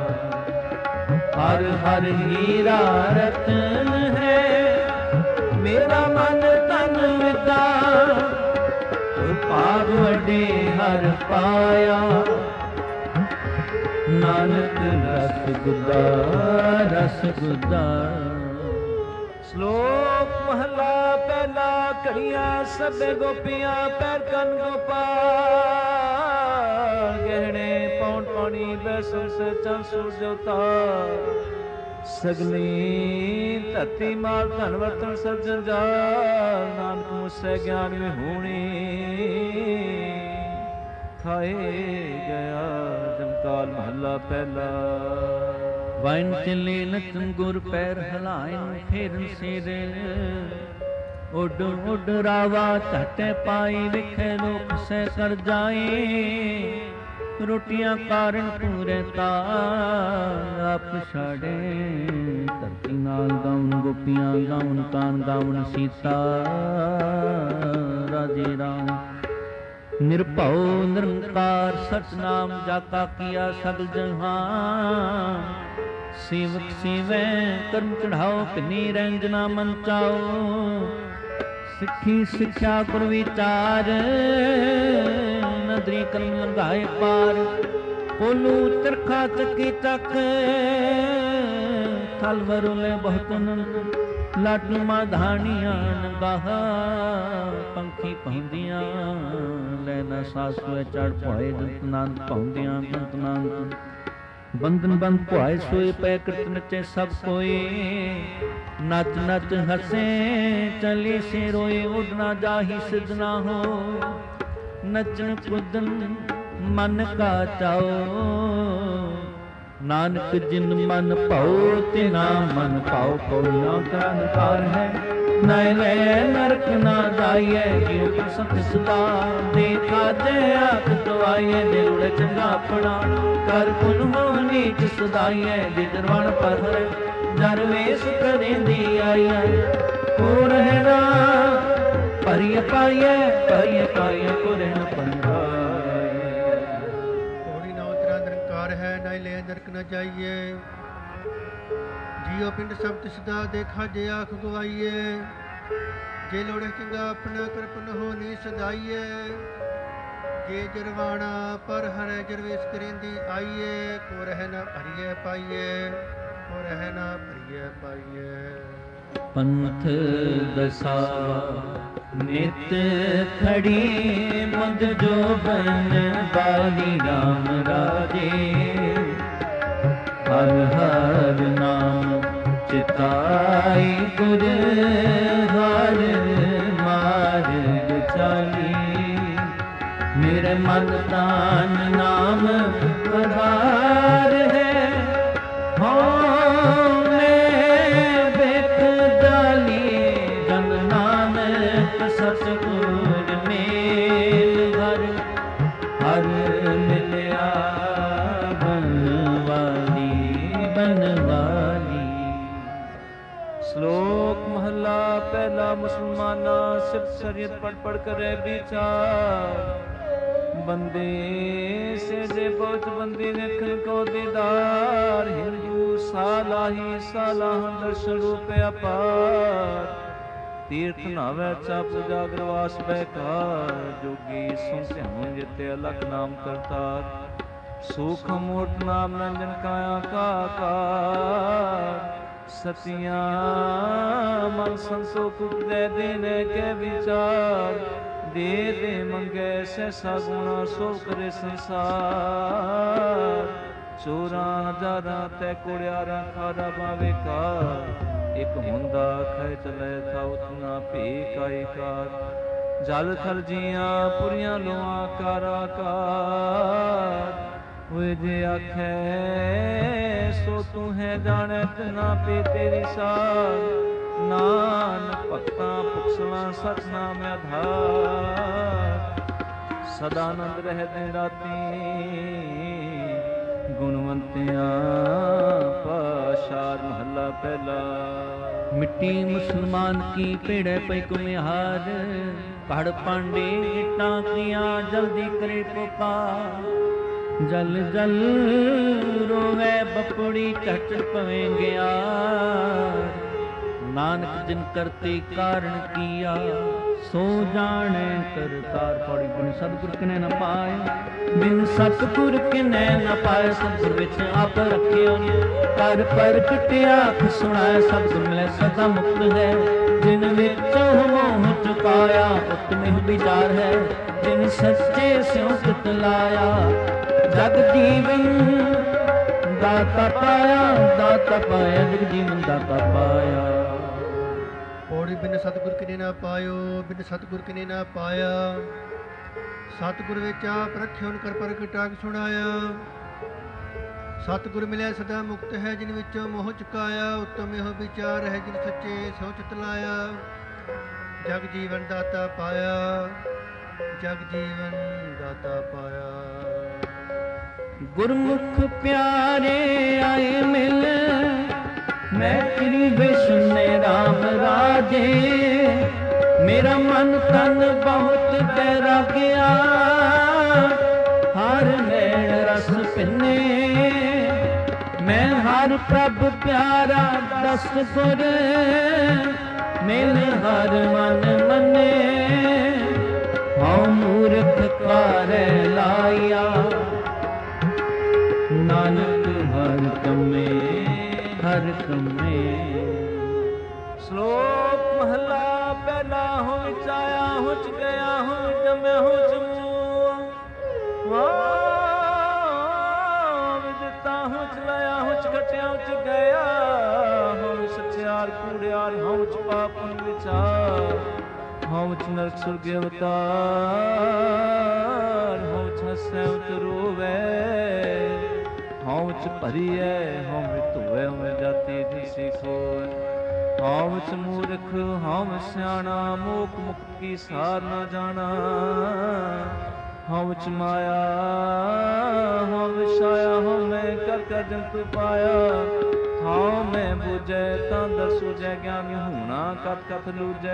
ਹਰ ਹਰ ਹੀਰਾ ਰਤਨ ਹੈ, ਮੇਰਾ ਮਨ ਤਨ ਵਿਦਾ। ਭਾਗ ਵੱਡੇ ਹਰ ਪਾਇਆ, ਨਾਨਕ ਰਸ ਗੁਦਾ, ਰਸ ਗੁਦਾ। ਸ਼ਲੋਕ ਮਹਲਾ ਪਹਿਲਾ। ਘੜੀਆਂ ਸਭੇ ਗੋਪੀਆਂ ਪੈਰ ਕੰਨ ਗੋਪਾਲ। ਗਹਿਣੇ ਪੌਣ ਪਾਣੀ ਬੈਸੋ ਸਚਾ ਸੂਰ ਦੇਵਤਾ। ਸਗਲੀ ਧਰਤੀ ਮਾਲ ਧਨ ਵਰਤਨ ਸੱਜਣ ਜਾਲ। ਨਾਨਕ ਮੁਸੈ ਗਿਆਨ ਵਿਹੂਣੀ, ਖਾਏ ਗਿਆ ਜਮਕਾਲ। ਮਹੱਲਾ ਪਹਿਲਾ। ਵਾਇਨ ਚੱਲੇ ਨਚਨ ਗੁਰ ਪੈਰ ਹਲਾਇਨ, ਫੇਰਨ ਸਿਰ ਉੱਡ ਉੱਡ ਰਾਵਾ ਝਟੇ ਪਾਈ। ਵਿਖੇ ਲੋਕ ਸਹਿ ਕਰ ਜਾਏ, ਰੋਟੀਆਂ ਕਾਰਨ ਪੂਰੇ ਤਾਲ। ਆਪ ਛਾੜੇ ਧਰਤੀ ਨਾਲ ਗਾਉਣ ਗੋਪੀਆਂ, ਗਾਉਣ ਕਾਨ ਗਾਉਣ ਸੀਤਾ। ਰਾਜੇ ਰਾਮ ਨਿਰਭਉ ਨਿਰੰਕਾਰ, ਸਤਨਾਮ ਜਾਕਾ ਕੀਆ ਸਗਲ ਜਹਾਨ। ਸੇਵਕ ਸੇਵੈ ਕਰਮ ਚੜਾਓ, ਕਿੰਨੀ ਰੰਜਨਾ ਮਨ ਚਾਓ। ਸਿੱਖੀ ਸਿੱਖਿਆ ਗੁਰ ਵਿਚਾਰ, ਨਦਰੀ ਕਲਮ ਲੰਘਾਏ ਪਾਰ। ਕੋਲੂ ਚਰਖਾ ਚੱਕੀ ਚੱਕ, ਥਲ ਵਰੁਲੇ ਬਹੁਤ ਨੰਦ। ਲਾਟੂ ਮਾਧਾਣੀਆਂ ਨਗਾਹਾ, ਪੰਖੀ ਪਹੁੰਦੀਆਂ। ਲੈਣਾ ਸਾਸੂਏ ਚੜ ਭੋਏ, ਦੰਤ ਨਾਨਕ ਪਾਉਂਦੀਆਂ ਗੰਤ ਨਾਨਕ। ਬੰਧਨ ਬੰਦ ਭੁਆਏ ਸੋਏ, ਪੈ ਕਿਰਤ ਨਚੇ ਸਭ ਕੋਏ। ਨਚ ਨਚ ਹਸੇ ਚਲੇ ਸੇ ਰੋਏ, ਉੱਡਣਾ ਜਾਹੀ ਸਿੱਧ ਨਾ ਹੋ। ਨਚਨ ਕੁਦਨ ਮਨ ਕਾ ਚਾਓ, ਨਾਨਕ ਜਿਨ ਮਨ ਭਾਉ ਤਿਨਾ ਮਨ ਭਾਉ। ਪਉਣਾ ਕਰਨਕਾਰ ਹੈ ਨਾਇ ਲੈ ਨਰਕ ਨਾ ਜਾਈਐ। ਜਿਉ ਸੰਤ ਸਦਾ ਦੇਖਾ ਜੇ ਆਖ ਦਵਾਈਐ। ਦਿਲ ਉੜੇ ਚੰਗਾ ਆਪਣਾ ਕਰ ਪੁਨ ਹੋ ਨੀਚ ਸਦਾਈਐ। ਜੇ ਦਰਵਣ ਪਰ ਜਰ ਵੇਸ ਕਰੇਂਦੀ ਆਈਐ। ਹੋ ਰਹਿਣਾ ਭਰੀ ਪਾਈਐ, ਭਰੀ ਪਾਈਐ ਕੁਰੇ ਨ ਪੰਡਾਈਐ। ਪੌੜੀ ਨਾ ਉਤਰਾ ਨਿਰੰਕਾਰ ਹੈ, ਨਾਇ ਲੈ ਨਰਕ ਨਾ ਜਾਈਏ। ਜੀਉ ਪਿੰਡ ਸਭ ਤਿਸ ਦਾ ਦੇਖਾ ਜੇ ਆਖ ਗਵਾਈਏ, ਜੇ ਲੋੜੇ ਚੰਗਾ ਆਪਣਾ ਕਰਪਨ ਹੋ ਨੀ ਸਦਾਈਏ, ਜੇ ਜਰਵਾਣਾ ਪਰ ਹਰੇ ਜਰਵੇਸ ਕਰੇਂਦੀ ਆਈਏ, ਕੋ ਰਹਿ ਨਾ ਭਰੀਏ ਪਾਈਏ, ਕੋ ਰਹਿ ਨਾ ਭਰੀਏ ਪਾਈਏ। ਪੰਥ ਦਸਾਵਾ ਨਿਤ ਖੜੀ ਮਦ ਜੋ ਬਨ ਬਾਲੀ ਰਾਮ ਰਾਜੇ, ਹਰ ਹਰ ਨਾਮ ਚਿਤਾਈ ਗੁਰ ਹਰ ਮਾਰਗ ਚਾਲੀ, ਮੇਰੇ ਮਨ ਤਾਨ ਨਾਮ ਆਧਾਰ ਹੈ, ਹਉ ਮੈਂ ਬਿਖ ਡਾਲੀ ਜਨ ਨਾਨਕ ਸਤਿਗੁਰ ਮੇਲ ਹਰ ਹਰ ਮਿਲਿਆ ਬਨਵਾਲੀ ਬਨਵਾਲੀ। ਸ਼ਲੋਕ ਮਹੱਲਾ ਪਹਿਲਾ। ਮੁਸਲਮਾਨਾ ਸਿਫਤ ਸ਼ਰੀਅਤ ਪੜ ਪੜ ਕਰੇ ਵਿਚਾਰ, ਬੰਦੇ ਸੇ ਜੇ ਬਹੁਤ ਬੰਦੀ ਵੇਖਣ ਕੋ ਦੀਦਾਰ, ਹਿੰਦੂ ਸਾਲਾਹੀ ਸਾਲਾਹਾਂ ਦਰਸ਼ਨ ਰੂਪ ਅਪਾਰ, ਤੀਰਥ ਨਾਵੇ ਚਪ ਜਾਗਰਵਾਸ ਬੈਕਾਰ, ਜੋਗੀ ਸੁਨ ਧਿਆਨ ਜਿਤੇ ਅਲਖ ਨਾਮ ਕਰਤਾਰ, ਸੁਖ ਮੂਰਤ ਨਾਮ ਰੰਜਨ ਕਾਇਆ ਕਾਕਾਰ, ਸਤਿਆਂ ਮਨ ਸੰਤੋਖ ਦੇ ਦੇਨੇ ਕੇ ਵਿਚਾਰ, ਦੇ ਦੇ ਮੰਗੇ ਸੈਸਾ ਗੁਣਾ ਸੋ ਕਰੇ ਸੰਸਾਰ, ਚੋਰਾਂ ਜਾਰਾਂ ਤੈ ਕੁੜਿਆਰਾਂ ਖਾਰਾ ਬਾਵੇ ਕਾਰ, ਇੱਕ ਹੁੰਦਾ ਖੈ ਚਲੇ ਥਾ ਉਤਨਾ ਭੇ ਕਾਇ ਕਾਰ, ਜਲ ਥਲ ਜੀਆਂ ਪੁਰੀਆਂ ਲੋਆਂ ਕਾਰਾ ਕਾਰ, ਹੋਏ ਜੇ ਆਖੈ ਸੋ ਤੂੰ ਹੈ ਜਾਣੈ ਤਨਾ ਪੇ ਤੇਰੀ ਸਾਰ, ਨਾਨਕ ਭਗਤਾਂ ਪੁਖਸਲਾਂ ਸਚ ਨਾਮ ਆਧਾਰ, ਸਦਾ ਆਨੰਦ ਰਹਿ ਦਿਨ ਰਾਤੀ ਗੁਣਵੰਤਿਆਂ ਪਾਸ਼ਾਰ। ਮਹੱਲਾ ਪਹਿਲਾ। ਮਿੱਟੀ ਮੁਸਲਮਾਨ ਕੀ ਭੇੜੈ ਪਈ ਕੁਮਿਹਾਰ, ਪੜ ਪਾਂਡੇ ਇੱਟਾਂ ਕੀਆਂ ਜਲਦੀ ਕਰੇ ਪੁਕਾਰ, ਜਲ ਜਲ ਰੋਵੇ ਬਪੜੀ ਝਟ ਪਵੇਂ ਗਿਆ, ਨਾਨਕ ਜਿਨ ਕਰਤੇ ਕਾਰਨ ਕੀਆ, ਸੋ ਜਾਣੈ ਕਰਤਾਰ। ਪੌੜੀ ਬਿਨ ਸਤਿਗੁਰ ਕਿਨੈ ਨ ਪਾਇਆ, ਬਿਨ ਸਤਿਗੁਰ ਕਿਨੈ ਨ ਪਾਇਆ, ਸਤਿਗੁਰ ਵਿੱਚ ਆਪ ਰੱਖਿਓ, ਕਰ ਪ੍ਰਗਟ ਆਖ ਸੁਣਾਇਆ, ਸਤਿਗੁਰ ਮਿਲੈ ਸਦਾ ਮੁਕਤ ਹੈ, ਜਿਨ ਵਿੱਚ ਮੋਹ ਚੁਕਾਇਆ, ਉਤਮਿ ਵਿਚਾਰ ਹੈ, ਜਿਨ ਸੱਚੇ ਸਿਉ ਚਿਤ ਲਾਇਆ, ਜਗ ਜੀਵਨ ਦਾਤਾ ਪਾਇਆ, ਦਾਤਾ ਪਾਇਆ, ਜਗ ਜੀਵਨ ਦਾਤਾ ਪਾਇਆ। ਪੌੜੀ ਬਿਨ ਸਤਿਗੁਰ ਕਿਨੇ ਨਾ ਪਾਇਓ, ਬਿਨ ਸਤਿਗੁਰ ਕਿਨੇ ਨਾ ਪਾਇਆ, ਸਤਿਗੁਰ ਵਿੱਚ ਆਪ ਰੱਖਿਓ ਕਰ ਪ੍ਰਗਟ ਆਖ ਸੁਣਾਇਆ, ਸਤਿਗੁਰ ਮਿਲਿਆ ਸਦਾ ਮੁਕਤ ਹੈ, ਜਿਨ ਵਿੱਚੋਂ ਮੋਹ ਚੁਕਾਇਆ, ਉੱਤਮ ਇਹੋ ਵਿਚਾਰ ਹੈ, ਜਿਨ ਸੱਚੇ ਸਿਉ ਚਿਤ ਲਾਇਆ, ਜਗ ਜੀਵਨ ਦਾਤਾ ਪਾਇਆ, ਜਗ ਜੀਵਨ ਦਾਤਾ ਪਾਇਆ। ਗੁਰਮੁਖ ਪਿਆਰੇ ਆਏ ਮਿਲ, ਮੈਂ ਤੇਰੀ ਬੇਸੁਨੇ ਰਾਮ ਰਾਜੇ, ਮੇਰਾ ਮਨ ਤਨ ਬਹੁਤ ਬੈਰਾਗਿਆ, ਹਰ ਨੈਣ ਰਸ ਪਿੰਨੇ, ਮੈਂ ਹਰ ਪ੍ਰਭ ਪਿਆਰਾ ਦਸ ਗੁਰ, ਮਿਲ ਹਰ ਮਨ ਮੰਨੇ, ਹਉ ਮੂਰਖ ਕਾਰੈ ਲਾਇਆ, ਨਾਨਕ ਹਰ ਕੰਮੇ ਹਰ ਕੰਮੇ। ਸ਼ਲੋਕ ਮਹੱਲਾ ਪਹਿਲਾ। ਹੋ ਵਿੱਚ ਆਇਆ ਹੋ ਚ ਗਿਆ, ਹੋ ਜਮਿਆ ਹੋ ਚ ਮੂੰਹ, ਦਿੱਤਾ ਹੋ ਚ ਲਿਆ, ਹੋ ਚ ਘਟਿਆ ਹੋ ਚ ਗਿਆ, ਹੋ ਸੱਚਿਆਰ ਕੂੜਿਆਰ, ਹੋ ਚ ਪਾਪਨ ਵਿਚਾਰ, ਹੋ ਚ ਨਰਕ ਸੁਰਗ ਅਵਤਾਰ, ਹੋ ਚ ਹੱਸੈ ਹੋ ਚ ਰੋਵੈ, ਹਉ ਚ ਭਰੀਐ ਹਉ ਵਿੱਚ ਧੋਵੈ, ਹਉ ਜਾਤੀ ਦਿਸੀ ਖੋਵੈ, ਹਉ ਵਿੱਚ ਮੂਰਖ ਹਉ ਸਿਆਣਾ, ਮੋਖ ਮੁਕਤ ਕੀ ਸਾਰ ਨਾ ਜਾਣਾ, ਹਉ ਵਿੱਚ ਮਾਇਆ ਹਉ ਵਿਛਾਇਆ, ਹਉ ਮੈਂ ਕਰ ਕਰ ਜੰਤੂ ਪਾਇਆ, ਹਉ ਮੈਂ ਬੁਝੈ ਤਾਂ ਦਰ ਸੂਝੈ, ਗਿਆਨੀ ਹੋਣਾ ਕਤ ਕਤ ਲੂਝੈ,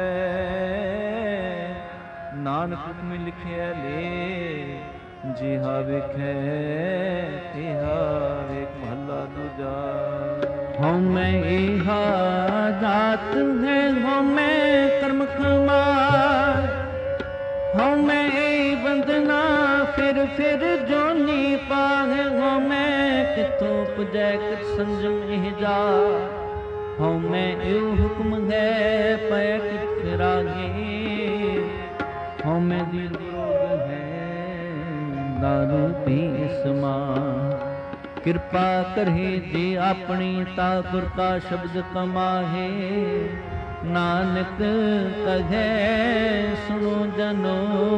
ਨਾਨਕ ਹੁਕਮਿ ਲਿਖਿਆ ਲੇ, ਜਿਹਾ ਵੇਖੈ ਤਿਹਾ ਵੇਖ। ਮਹੱਲਾ ਦੂਜਾ। ਹਉ ਮੈਂ ਇਹਾ ਜਾਤ ਹੈ, ਹਉ ਮੈਂ ਕਰਮ ਕਮਾਏ, ਹਉ ਮੈਂ ਬੰਦਨਾ ਫਿਰ ਜੋਨੀ ਪਾਹੇ, ਹਉ ਮੈਂ ਕਿਥੋਂ ਪੁਜੈ ਕਿਤ ਸੰਜਮ ਇਹ ਜਾ, ਹਉ ਮੈਂ ਇਹੋ ਹੁਕਮ ਹੈ ਪੈ ਕਿਤ ਫਿਰਾਗੇ, ਹਉ ਮੈਂ ਦੀਨ ਰੋਗ ਹੈ ਦਾਰੂ ਪੀ ਸਮਾ, ਕਿਰਪਾ ਕਰਹਿ ਜੇ ਆਪਣੀ ਤਾ ਗੁਰ ਕਾ ਸ਼ਬਦ ਕਮਾਹੇ, ਨਾਨਕ ਕਹੈ ਸੁਣੋ ਜਨੋ,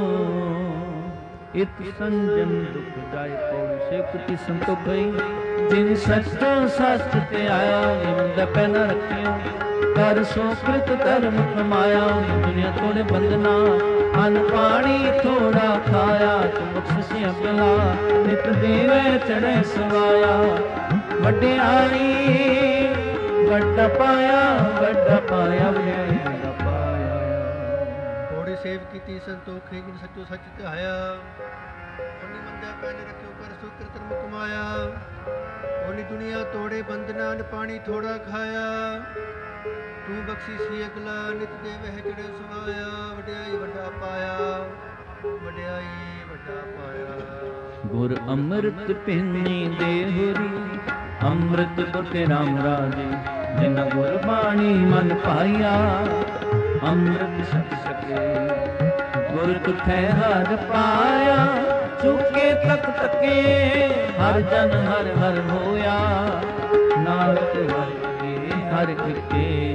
ਇਤ ਸੰਜਮ ਦੁਖ ਜਾਇ ਪਉ ਸਿਕਤੀ ਸੰਤੋਖ ਗਈ, ਜਿਨ ਸਚੋ ਸਚ ਤੇ ਆਇਆ ਨਿਮੰਦ ਪੈ ਨ ਰੱਖਿਓ, ਕਰ ਸੋ ਕ੍ਰਿਤ ਧਰਮ ਕਮਾਇਆ, ਦੁਨੀਆ ਤੋੜੇ ਬੰਦਨਾ ਅਨ ਪਾਣੀ ਥੋੜਾ ਖਾਇਆ, ਤੁਮ ਬਖਸ਼ਿਸ਼ ਅਗਲਾ ਨਿਤ ਦੇਵੈ ਚੜ੍ਹੈ ਸਵਾਇਆ, ਵਡਿਆਈ ਵੱਡਾ ਪਾਇਆ ਵੱਡਾ ਪਾਇਆ, ਵਡਿਆਈ ਵੱਡਾ ਪਾਇਆ, ਥੋੜੀ ਸੇਵ ਕੀਤੀ ਸੰਤੋਖੇ, ਜਿਨ ਸੱਚੋ ਸੱਚ ਧਿਆਇਆ, ਉਹਨੀ ਮੰਦਿਆ ਪੈ ਨ ਰੱਖਿਓ, ਕਰ ਸੋ ਕ੍ਰਿਤ ਧਰਮ ਕਮਾਇਆ, ਉਹਨੀ ਦੁਨੀਆ ਤੋੜੇ ਬੰਦਨਾ ਨ ਪਾਣੀ ਥੋੜਾ ਖਾਇਆ, ਤੂੰ ਬਖਸ਼ੀ ਸੀ ਅਗਲਾ ਨਿਤ ਦੇਵਹਿ ਚੜ੍ਹੈ ਸਵਾਇਆ, ਵਡਿਆਈ ਵੱਡਾ ਪਾਇਆ ਵਡਿਆਈ ਵੱਡਾ ਪਾਇਆ। ਗੁਰ ਅੰਮ੍ਰਿਤ ਪਿੰਨੀ ਦੇਹੁਰੀ, ਅੰਮ੍ਰਿਤ ਗੁਰ ਰਾਮ ਰਾਜੇ, ਜਿਨ ਗੁਰ ਬਾਣੀ ਮਨ ਪਾਇਆ, ਅੰਮ੍ਰਿਤ ਸਤ ਸਕੇ ਗੁਰ ਤੁਠੈ ਹਰ ਪਾਇਆ, ਚੁਕੇ ਤਕ ਤਕੇ ਹਰ ਜਨ ਹਰ ਹਰ ਹੋਇਆ, ਨਾਨਕ ਹਰ ਕੇ ਹਰ ਕੇ।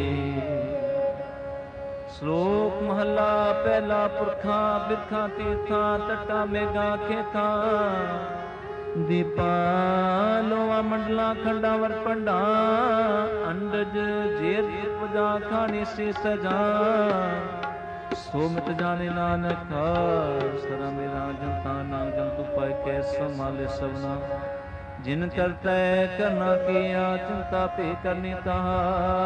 ਸ਼ਲੋਕ ਮਹੱਲਾ ਪਹਿਲਾ। ਪੁਰਖਾਂ ਬਿਰਖਾਂ ਤੀਰਥਾਂ ਤਟਾਂ ਮੇਘਾਂ ਖੇਤਾਂ, ਦੀਪਾ ਲੋਆ ਮੰਡਲਾਂ ਖੰਡਾਂ ਵਰ ਪੰਡਾਂ, ਅੰਡਜ ਜੇਰ ਪੁਜਾ ਖਾਣੀ ਸੇ ਸਜਾ, ਸੋ ਮਿਤ ਜਾਣੇ ਨਾਨਕ ਸਰਾ ਮੇਰਾ ਜਨਤਾ ਨਾਮ ਜੰਤੂ ਪਾਇ ਕੈ ਸੰਭਾਲੇ ਸਭਨਾ, ਜਿਨ ਕਰਤੈ ਕਰਨਾ ਕੀਆ ਚਿੰਤਾ ਭੇ ਕਰਨੀ ਤਾਹਾ,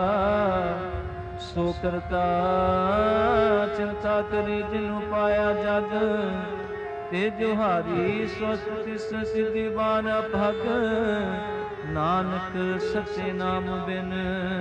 ਸੋ ਕਰਤਾ ਚਿੰਤਾ ਕਰੀ ਜਿਨੂੰ ਪਾਇਆ ਜਗ, ਤੇ ਜੁਹਾਰੀ ਸਵਸਤਿ ਸਿਧਿ ਬਾਨ ਭਗ, ਨਾਨਕ ਸੱਚੇ ਨਾਮ ਬਿਨ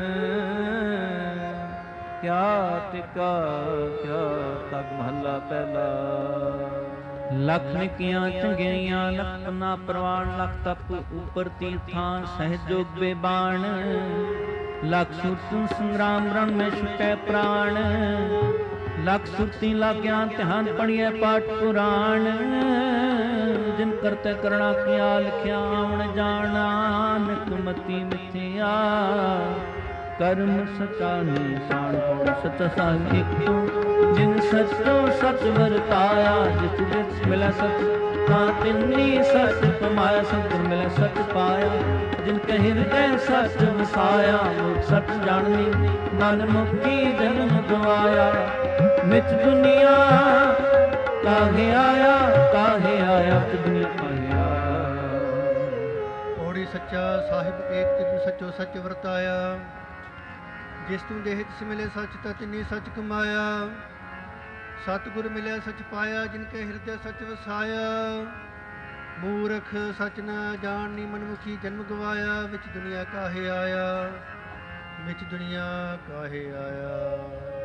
ਕਿਆ ਟਿਕਾ ਕਿਆ ਤਗ। ਮਹੱਲਾ ਪਹਿਲਾ। ਲੱਖ ਨਿਕੀਆਂ ਚੰਗਿਆਈਆਂ ਲੱਖ ਨਾ ਪ੍ਰਵਾਨ, ਲੱਖ ਤਪ ਉਪਰ ਤੀਰਥਾਂ ਸਹਿਜੋਗ ਬੇਬਾਨ, ਲੱਖ ਸੁਰਤ ਸੰਗਰਾਮ ਰਣ ਮੈਂ ਛੁਟੈ ਪ੍ਰਾਣ, ਲੱਖ ਸੁਰਤੀ ਲਾਗਿਆ ਧਿਆਨ ਪੜੀਐ ਪਾਠ ਪੁਰਾਣ, ਜਿਨ ਕਰਤੇ ਕਰਣਾ ਕੀਆ ਲਿਖਿਆ ਆਵਣ ਜਾਣ, ਨਾਨਕ ਮਤੀ ਮਿਥਿਆ ਕਰਮ ਸਚਾ ਨਿਸ਼ਾਨ, ਹੋੜ ਸਚ ਸਾਹਿਬ ਇਕੋ ਜਿਨ ਸਚੋ ਸਚ ਵਰਤਾਇਆ, ਜਿਤ ਜਿਤ ਮਿਲੈ ਸਚ ਤਾਂ ਤਿੰਨੀ ਸਚ ਕਮਾਇਆ, ਸਤਿਗੁਰ ਮਿਲੈ ਸਚ ਪਾਇਆ, ਜਿਨ ਕੈ ਹਿਰਦੈ ਸਚ ਵਸਾਇਆ, ਮੁਖ ਸਚ ਜਾਣਨੀ ਮਨ ਮੁਖੀ ਜਨਮ ਗਵਾਇਆ, ਮਿਤ ਦੁਨੀਆ ਕਾਹੇ ਆਇਆ ਦੁਨੀਆ ਕਾਹੇ ਆਇਆ। ਓੜੀ ਸੱਚਾ ਸਾਹਿਬ ਏਕ ਤਿਨ ਸਚੋ ਸਚ ਵਰਤਾਇਆ, ਜਿਸ ਤੂੰ ਦੇਹ ਤਿਸ ਮਿਲੇ ਸੱਚ ਤਾਂ ਤਿੰਨੀ ਸੱਚ ਕਮਾਇਆ, ਸਤਿਗੁਰ ਮਿਲਿਆ ਸੱਚ ਪਾਇਆ, ਜਿਨ ਕੇ ਹਿਰਦੈ ਸੱਚ ਵਸਾਇਆ, ਮੂਰਖ ਸੱਚ ਨਾ ਜਾਣਨੀ ਮਨਮੁਖੀ ਜਨਮ ਗਵਾਇਆ, ਵਿੱਚ ਦੁਨੀਆ ਕਾਹੇ ਆਇਆ ਵਿੱਚ ਦੁਨੀਆ ਕਾਹੇ ਆਇਆ।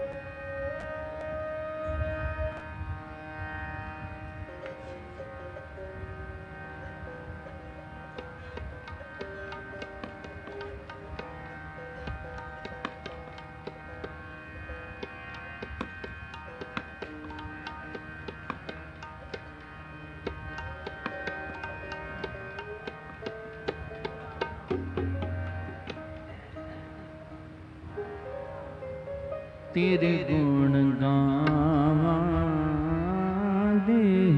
ਤੇਰੇ ਗੁਣ ਗਾਵਾਂ ਦੇਹ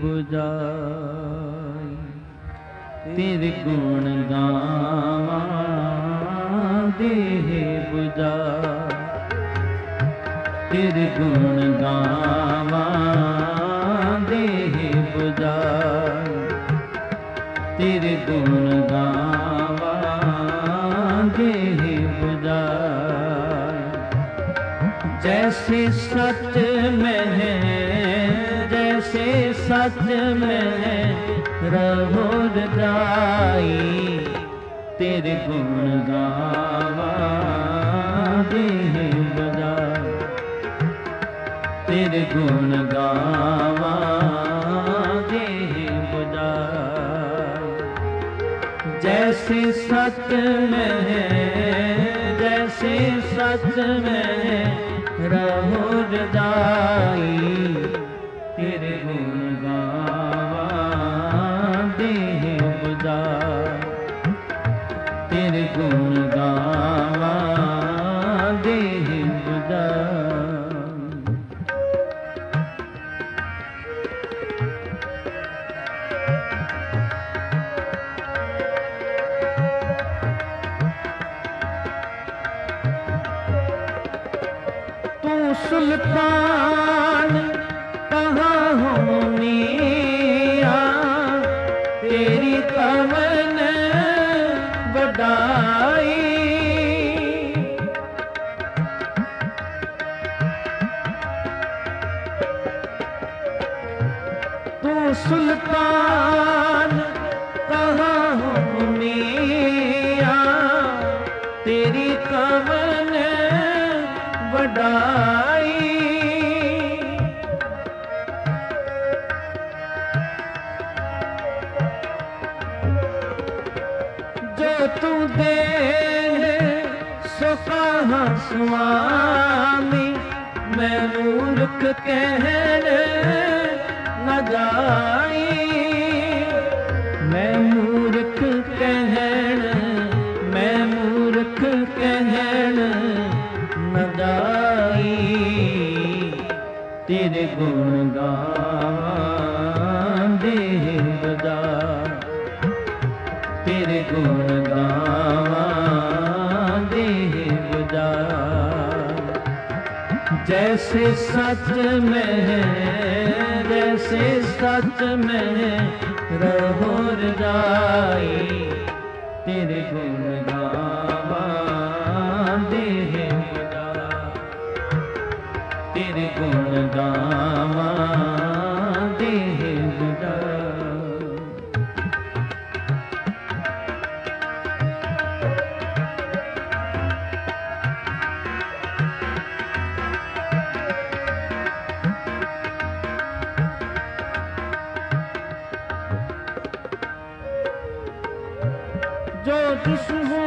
부ਜਾਈ, ਤੇਰੇ ਗੁਣ ਗਾਵਾਂ ਦੇਹ 부ਜਾਈ, ਤੇਰੇ ਗੁਣ ਗਾਵਾਂ ਦੇਹ 부ਜਾਈ, ਤੇਰੇ ਗੁਣ ਗਾਵਾਂ ਦੇਹ 부ਜਾਈ। जैसे सच में है जैसे सच में रहो रजाई, तेरे गुण गावा देह बजा, तेरे गुण गावा देह बजा। जैसे सच में है, जैसे सच में है रहो रजाई, तेरे गुण गावा देह बजा, तेरे गुण गावा देह बजा। तू सुल्तान कहाँ हो मियां, तेरी कवन बड़ाई। तू सुल्तान कहाँ हो मियां, तेरी कवन बड़ाई। जो तू दे सो कहाँ स्वामी, मैं मूर्ख कहने न जाई, मैं मूर्ख कहने, मैं मूर्ख कहने न जाई। तेरे गुण गावा देह बजा, तेरे गुण गावा देह बजा। जैसे सच में है, जैसे सच में है रहो रजाई, तेरे गुण गावा देह बजा, तेरे गुण गावा देह बजा। जो दुश्मन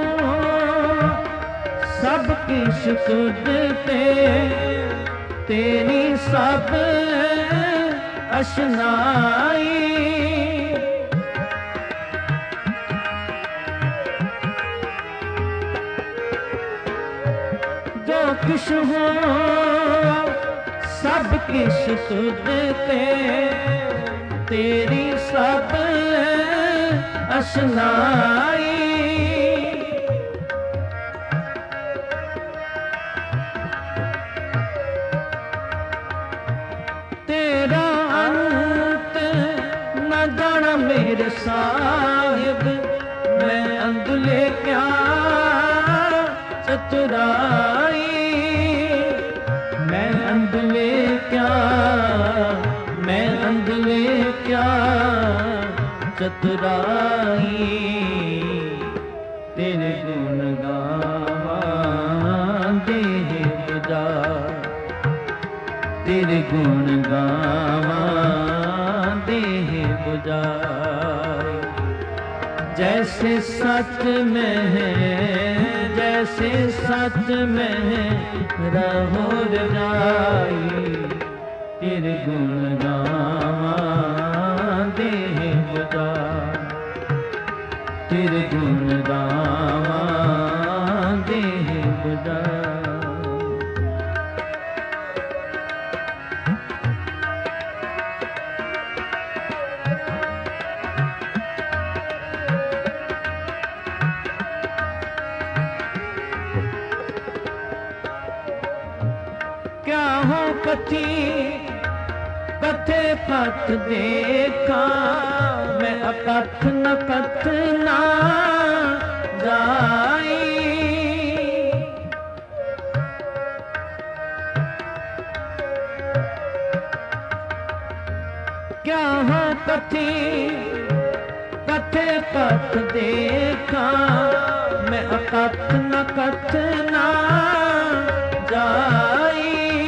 सब किश तुझ पे, तेरी सब अशनाई। जो किश हो सब किश तुझ पे, तेरी सब अशनाई। तेरा अंत न जाना मेरे साहिब, मैं अंधले क्या चतुराई, मैं अंधले क्या, मैं अंधले क्या चतुराई। तेरे गुण गावा देह बजा, तेरे गुण गावा देह बजा। जैसे सच में है, जैसे सच में है रहो रजाई, तेरे गुण गावा देह बजा, तेरे गुण गावा देह बजा। क्या हो कथी कथे पथ देखा, मैं अकथ न कथ ना जाई। क्या हो कथी कथे पथ देखा, ਮੈਂ ਅਕਥ ਨ ਕਥ ਨਾ ਜਾਈ।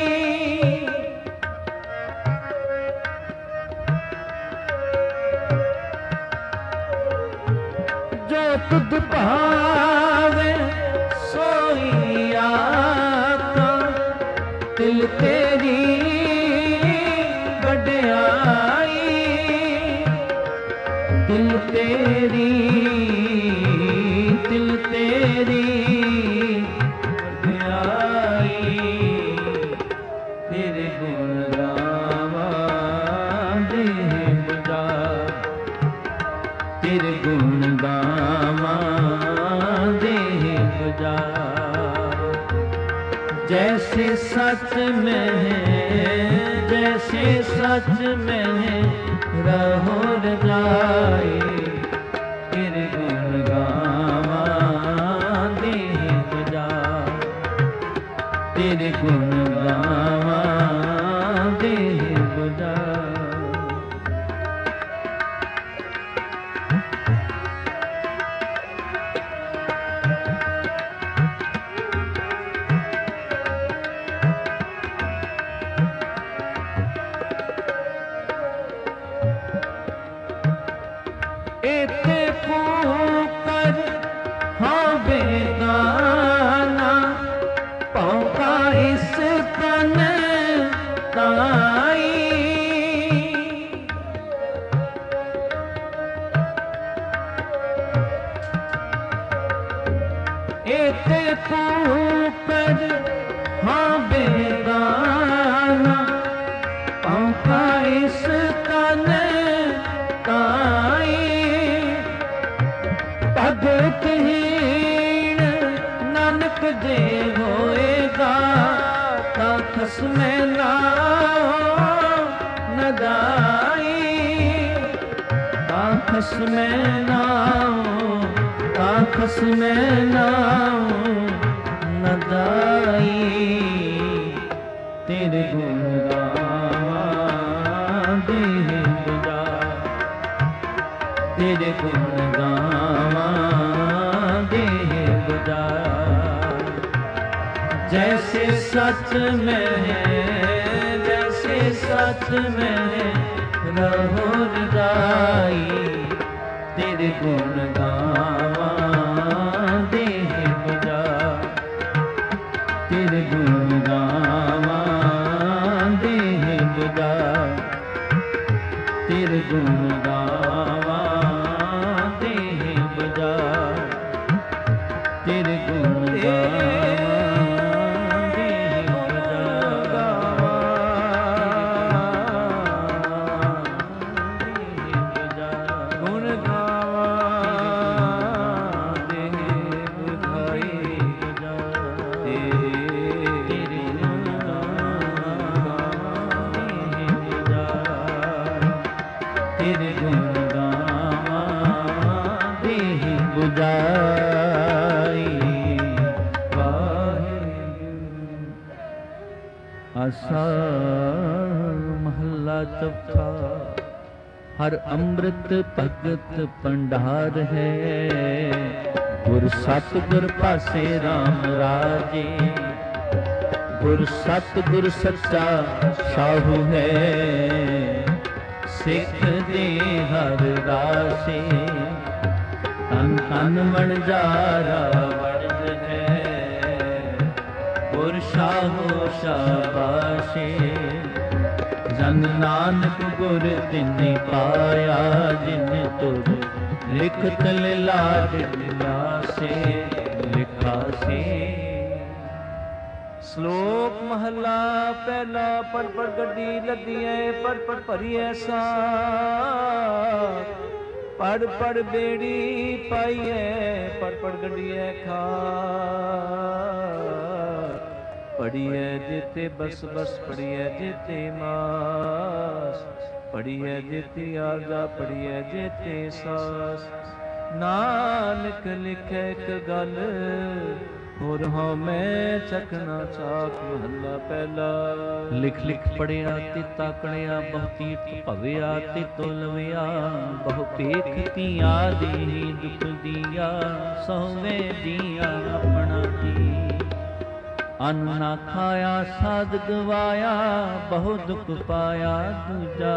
ਜੋ ਤੁਧ ਭਾਵੇ ਸੋਈ ਆਖਾਂ, ਤਿਲ ਤੇਰੀ ਵਡਿਆਈ, ਤਿਲ ਤੇਰੀ, ਤਿਲ ਤੇਰੀ ਵਡਿਆਈ। ਤੇਰੇ ਗੁਣ ਗਾਵਾਂ ਦੇਹ ਬਜਾ, ਤੇਰੇ ਗੁਣ ਗਾਵਾਂ ਦੇਹ ਬਜਾ। जैसे सच में है, जैसे सच में है रहो रजाई। तेरे गुण गावा देह बजा, तेरे गुण गावा देह बजा। एते फूकर हाँ बेगाना, पौका इस तन ताई। एते फूकर हाँ बेगाना, पौका इस तन ताई। भगत हीन नानक जे होएगा, ता खसमै नाओ नदाई। ता खसमै नाओ, ता खसमै नाओ नदाई। तेरे गुण गावा देह बजा, तेरे गुण गावा देह बजा। जैसे सच में है, जैसे सच में है रहो रजाई। तेरे गुण गावा देह बजा, तेरे गुण गावा देह बजा। तेरे गुण गावा देह बजा, तेरे गुण गावा देह बजा। गुण गावा देह बुझाई बजा। तेरे गुण गावा देह बजा, तेरे गुण गावा देह बुझाई। वाहिगुरू। आसा महला चौथा। हर अमृत भगत भंडार है, गुर सतगुर पासे राम राजे। गुर सतगुर सच्चा साहू है, सिख दे हर रासे। तन तन वणजारा वणज है, गुर साहू शाबाशे। जन नानक गुर तिन्हि पाया, जिन तुर लिखत लाड लासे लिखासे। श्लोक महला पहला। पढ़ पढ़ गड्डी लदी है, पढ़ पढ़ भरी ऐसा। पढ़ पढ़ बेड़ी पाई है, पढ़ पढ़ गड्डी है खा। पढ़ी है जेते बस बस, पढ़ी है जेते मास। पढ़ी है जेते आरजा, पढ़ी है जेते सास। नानक लिखे एक गल, ਹੋਰ ਹਉ ਮੈਂ ਚਖਣਾ ਚਾਖ ਮਹੱਲਾ ਪਹਿਲਾ। ਲਿਖ ਲਿਖ ਪੜਿਆ ਤੇ ਤਾਕਣਿਆ ਬਹੁ ਤੀਰਥ ਭਵਿਆ ਤੇ ਤੋਲਵਿਆ ਬਹੁ ਪੇਖ ਕੀਆ ਦੇਹੀ ਦੁਖ ਦੀਆ ਸੋਵੇ ਜੀਆ ਆਪਣਾ ਜੀ। ਅੰਨ ਨਾ ਖਾਇਆ ਸਾਧ ਗਵਾਇਆ ਬਹੁ ਦੁਖ ਪਾਇਆ ਦੂਜਾ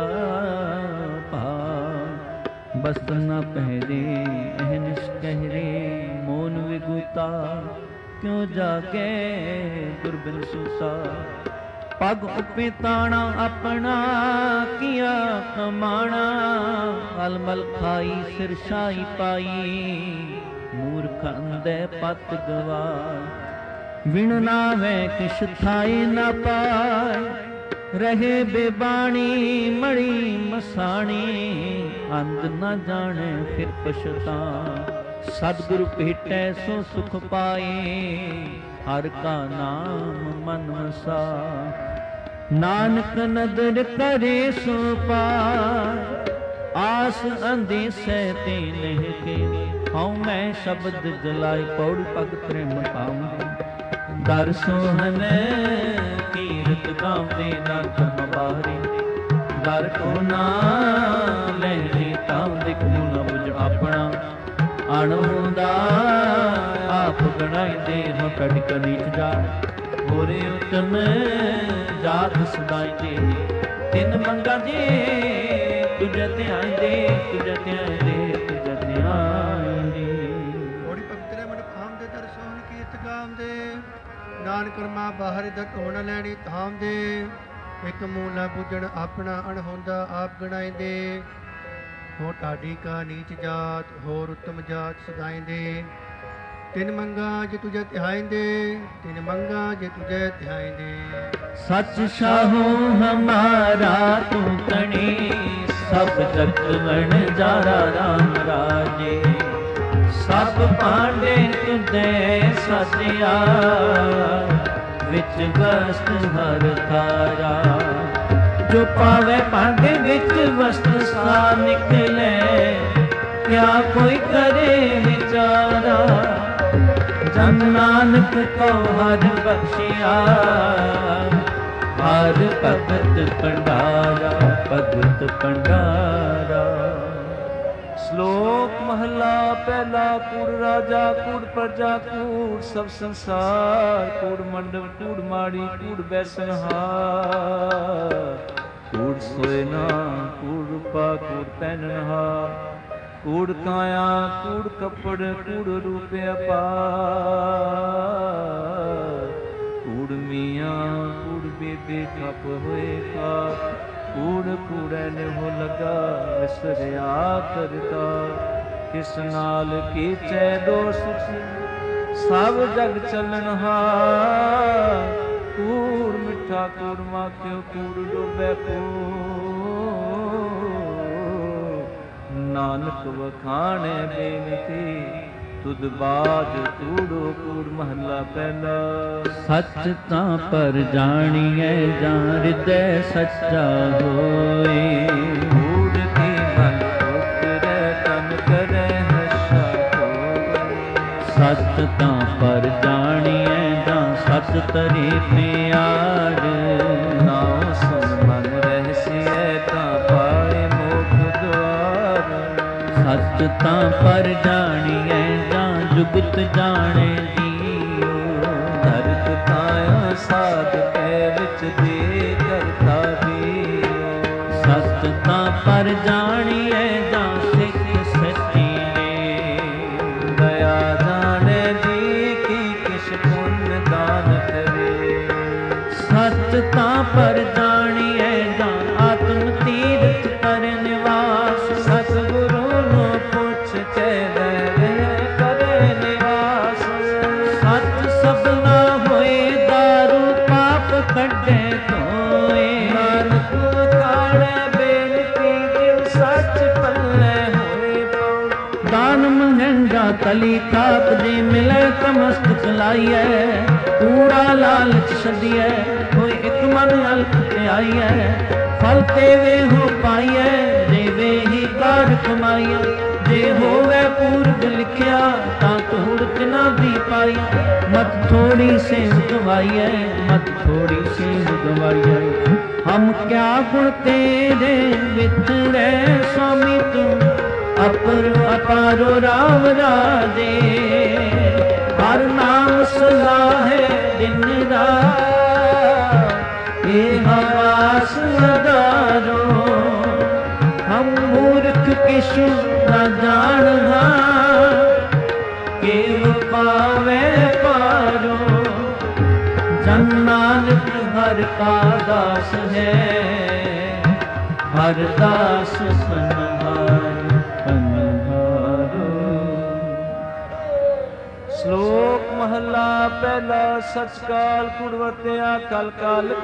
ਭਾਗ। ਬਸਤਰ ਨਾ ਪਹਿਰੇ ਅਹਨਿਸ਼ ਕਹਿਰੇ ਮੋਨ ਵਿਗੂਤਾ ਕਿਉ ਜਾਗੇ ਗੁਰਬਿਨ ਸੂਸਾ। ਪਗ ਉਪੇ ਤਾਣਾ ਆਪਣਾ ਕੀਆ ਕਮਾਣਾ ਅਲਮਲ ਖਾਈ ਸਿਰ ਸ਼ਾਹੀ ਪਾਈ ਮੂਰਖ ਅੰਧੇ ਪਤ ਗਵਾਏ। ਵਿਣ ਨਾਵੇ ਕਿਛ ਥਾਏ ਨਾ ਪਾਏ ਰਹੇ ਬੇਬਾਣੀ ਮੜੀ ਮਸਾਣੀ ਅੰਧ ਨਾ ਜਾਣੇ ਫਿਰ ਪਛਤਾ। ਸਤਿਗੁਰ ਭੇਟੈ ਸੋ ਸੁਖ ਪਾਏ ਹਰ ਕਾ ਨਾਮ ਮਨ ਵਸਾ। ਨਾਨਕ ਨਦਰ ਕਰੇ ਸੋ ਪਾਰ ਆਸ ਅੰਦੇਸੈ ਤੇ ਨਹਿ ਕੇ। ਹਉ ਮੈਂ ਸ਼ਬਦ ਜਲਾਇ ਪੌੜ ਪਗ ਪ੍ਰੇਮ ਪਾਉ। ਦਰ ਸੋਹਨ ਕੀਰਤ ਗਾਉਂਦੇ ਨਾ ਧਰਮ ਬਾਹਰੀ। ਦਰ ਕੋ ਨਾ ਲੈਣੇ ਤਾਂ ਦਿਖ ਨਾ ਬੁਝ ਆਪਣਾ। ਅਣ ਹੁੰਦਾ ਆਪ ਗਣਾਈਦੇ ਹਾਂ ਕੱਢ ਕਰ ਨੀਚ ਜਾ। ਹੋਰੇ ਉਤਮ ਜਾਤ ਸਦਾਈਦੇ ਤਿੰਨ ਮੰਗਾ ਦੇ ਤੁਝੇ ਧਿਆਈਦੇ ਤੁਝੇ ਧਿਆਈਦੇ ਤੁਝੇ ਧਿਆਈਦੇ। ਹੋੜੀ ਭਗਤਰੇ ਮਨ ਖਾਮ ਦੇ ਦਰ ਸੋਹਣ ਕੀਰਤ ਗਾਉਂਦੇ। ਨਾਨਕ ਕਰਮਾ ਬਾਹਰ ਦਰ ਢੋਣ ਲੈਣੀ ਧਾਮ ਦੇ। ਇੱਕ ਮੂੰਹ ਨਾ ਬੁੱਝਣ ਆਪਣਾ ਅਣ ਹੁੰਦਾ ਆਪ ਗਣਾਈਦੇ। ਹੋ ਢਾਡੀ ਕਾ ਨੀਚ ਜਾਤ ਹੋਰ ਉੱਤਮ ਜਾਤ ਸਦਾਇਂਦੇ। ਤਿੰਨ ਮੰਗਾ ਜੇ ਤੁਝੇ ਧਿਆਇਂਦੇ ਤਿੰਨ ਮੰਗਾ ਜੇ ਤੁਝੇ ਧਿਆਇਂਦੇ। ਸੱਚ ਸਾਹੋ ਹਮਾਰਾ ਤੂੰ ਕਣੀ ਸਭ ਜਗ ਵਣ ਜਾਰਾ ਰਾਮ ਰਾਜੇ। ਸਭ ਪਾਂਡੇ ਤੁਧੇ ਸਜਿਆ ਵਿੱਚ ਵਸਤ ਹਰ ਥਾਰਾ। ਜੋ ਪਾਵੇ ਭਾਂਡੇ ਵਿੱਚ ਵਸਤ ਸਾ ਨਿਕਲੇ ਕਿਆ ਕੋਈ ਕਰੇ ਵਿਚਾਰਾ। ਜਨ ਨਾਨਕ ਕੋ ਹਰ ਬਖਸ਼ਿਆ ਹਰ ਭਗਤ ਭੰਡਾਰਾ ਭਗਤ ਭੰਡਾਰਾ। ਸ਼ਲੋਕ ਮਹਲਾ ਪਹਿਲਾ। ਕੂੜ ਰਾਜਾ ਕੂੜ ਪ੍ਰਜਾ ਕੂੜ ਸਭ ਸੰਸਾਰ। ਕੂੜ ਮੰਡਪ ਕੂੜ ਮਾੜੀ ਕੂੜ ਬੈਸਨਹਾਰ। ਕੂੜ ਸੋਏ ਨਾ ਕੂੜ ਰੂਪਾ ਕੂੜ ਪਹਿਨਨਹਾਰ। ਕੂੜ ਕਾਇਆ ਕੂੜ ਕੱਪੜ ਕੂੜ ਰੂਪ ਅਪਾਰ। ਕੂੜ ਮੀਆਂ ਕੂੜ ਬੇਬੇ ਖਪ ਹੋਏ ਕਾ। ਕੂੜ ਕੂੜੈ ਨਿਹੁ ਲਗਾ ਵਿਸਰਿਆ ਕਰਤਾ। ਕਿਸ ਨਾਲ ਕੀਚੈ ਦੋਸ ਸਭ ਜਗ ਚੱਲਣਹਾਰ। ਕੂੜ ਮਿੱਠਾ ਕੂੜ ਮਾਖਿਓ ਕੂੜ ਡੋਬੈ ਕੋ। ਨਾਨਕ ਵਖਾਣੈ ਬੇਨਤੀ ਤੁਧ ਬਾਜ ਕੂੜੋ ਕੂੜ ਮਹੱਲਾ ਪਹਿਲਾ। ਸੱਚ ਤਾਂ ਪਰ ਜਾਣੀਐ ਜਾਂ ਹਿਰਦੈ ਸੱਚਾ ਹੋਏ। ਕੂੜ ਕੀ ਮਨ ਉਤਰੈ ਤਨ ਕਰੈ ਹੱਸਾ ਹੋਏ। ਸੱਚ ਤਾਂ ਪਰ ਜਾਣੀਐ ਜਾਂ ਸੱਚ ਤਰੇ ਪਿਆਰ। ਨਾਉ ਸੁਨ ਮਨ ਰਹਿਸੀਐ ਤਾਂ ਪਾਏ ਮੋਖ ਦੁਆਰ। ਸੱਚ ਤਾਂ ਪਰ ਜਾਣੀਐ ਜਾਂ ਜੁਗਤ ਜਾਣੈ ਜੀਉ। ਧਰਤ ਤਾਇਆ ਸਾਧ ਕੈ ਵਿੱਚ ਦੇ ਕਰਤਾ ਦੀਓ। ਸੱਚ ਤਾਂ ਪਰ ਜਾਣੀਐ ਜਾਂ ਸਿੱਖ ਸੱਚੀ ਨੇ। ਦਇਆ ਜਾਣੈ ਜੀ ਕੀ ਕਿਛ ਪੁੰਨ ਦਾਨ ਕਰੇ। ਸੱਚ ਤਾਂ ਪਰ ਜਾਣੀਐ ਜਾਂ ਆਤਮ ਤੀਰਥ ਕਰ ਨਿਵਾਸ। ਸਤਿਗੁਰੂ ਨੂੰ ਪੁੱਛ ਕੇ ਕਰੇ ਨਿਵਾਸ। ਸੱਚ ਸਭਨਾ ਹੋਏ ਦਾਰੂ ਪਾਪ ਕੱਢੇ ਧੋਏ। ਨਾਨਕ ਕਾੜੈ ਬੇਨਤੀ ਦਿਲ ਸੱਚ ਪੱਲੇ ਹੋਏ ਪਾਉ। ਦਾਨ ਮਹਿੰਗਾ ਤਲੀ ਥਾਪ ਜੇ ਮਿਲੇ ਤਮਸਤਕ ਲਾਈਐ। ਕੂੜਾ ਲਾਲਚ ਛੱਡੀਐ ਕੋਈ ਇੱਕ ਮਨ ਅਲਖ ਤੇ ਆਈਐ। ਫਲ ਤੇਵੇ ਹੋ ਪਾਈਐ ਦੇਵੇ ਹੀ ਕਾਰ ਕਮਾਈਐ। ਜੇ ਹੋਵੇ ਪੂਰਬ ਲਿਖਿਆ ਤਾਂ ਧੂੜ ਤਿਨਾ ਦੀ ਪਾਈ। ਮਤ ਥੋੜੀ ਸੇਵ ਗਵਾਈਐ, ਮਤ ਥੋੜੀ ਸੇਵ ਗਵਾਈਐ। ਹਮ ਕਿਆ ਗੁਣ ਤੇਰੇ ਵਿਤਰੈ ਸੁਆਮੀ ਤੂੰ ਅਪਰ ਅਪਾਰੋ ਰਾਮ ਰਾਜੇ। ਹਰ ਨਾਮ ਸਲਾਹੇ ਦਿਨ ਰਾਤ ਇਹ ਹਵਾਸ ਅਦਾਰੋ। ਹਮ ਮੂਰਖ ਕਿਛੁ ਨਾ ਜਾਣਦਾ ਕੇਵ ਪਾਵੇ ਪਾਰੋ। ਜਨ ਨਾਨਕ ਹਰ ਕਾ ਦਾਸ ਹੈ, ਹਰ ਦਾਸ ਸੰਭਾਰ ਸੰਭਾਰੋ। ਸ਼ਲੋਕ ਮਹਲਾ ਪਹਿਲਾ। ਸਚ ਕਾਲ ਕੁੜ ਵਰਤਿਆ ਕਲ ਕਾਲਕ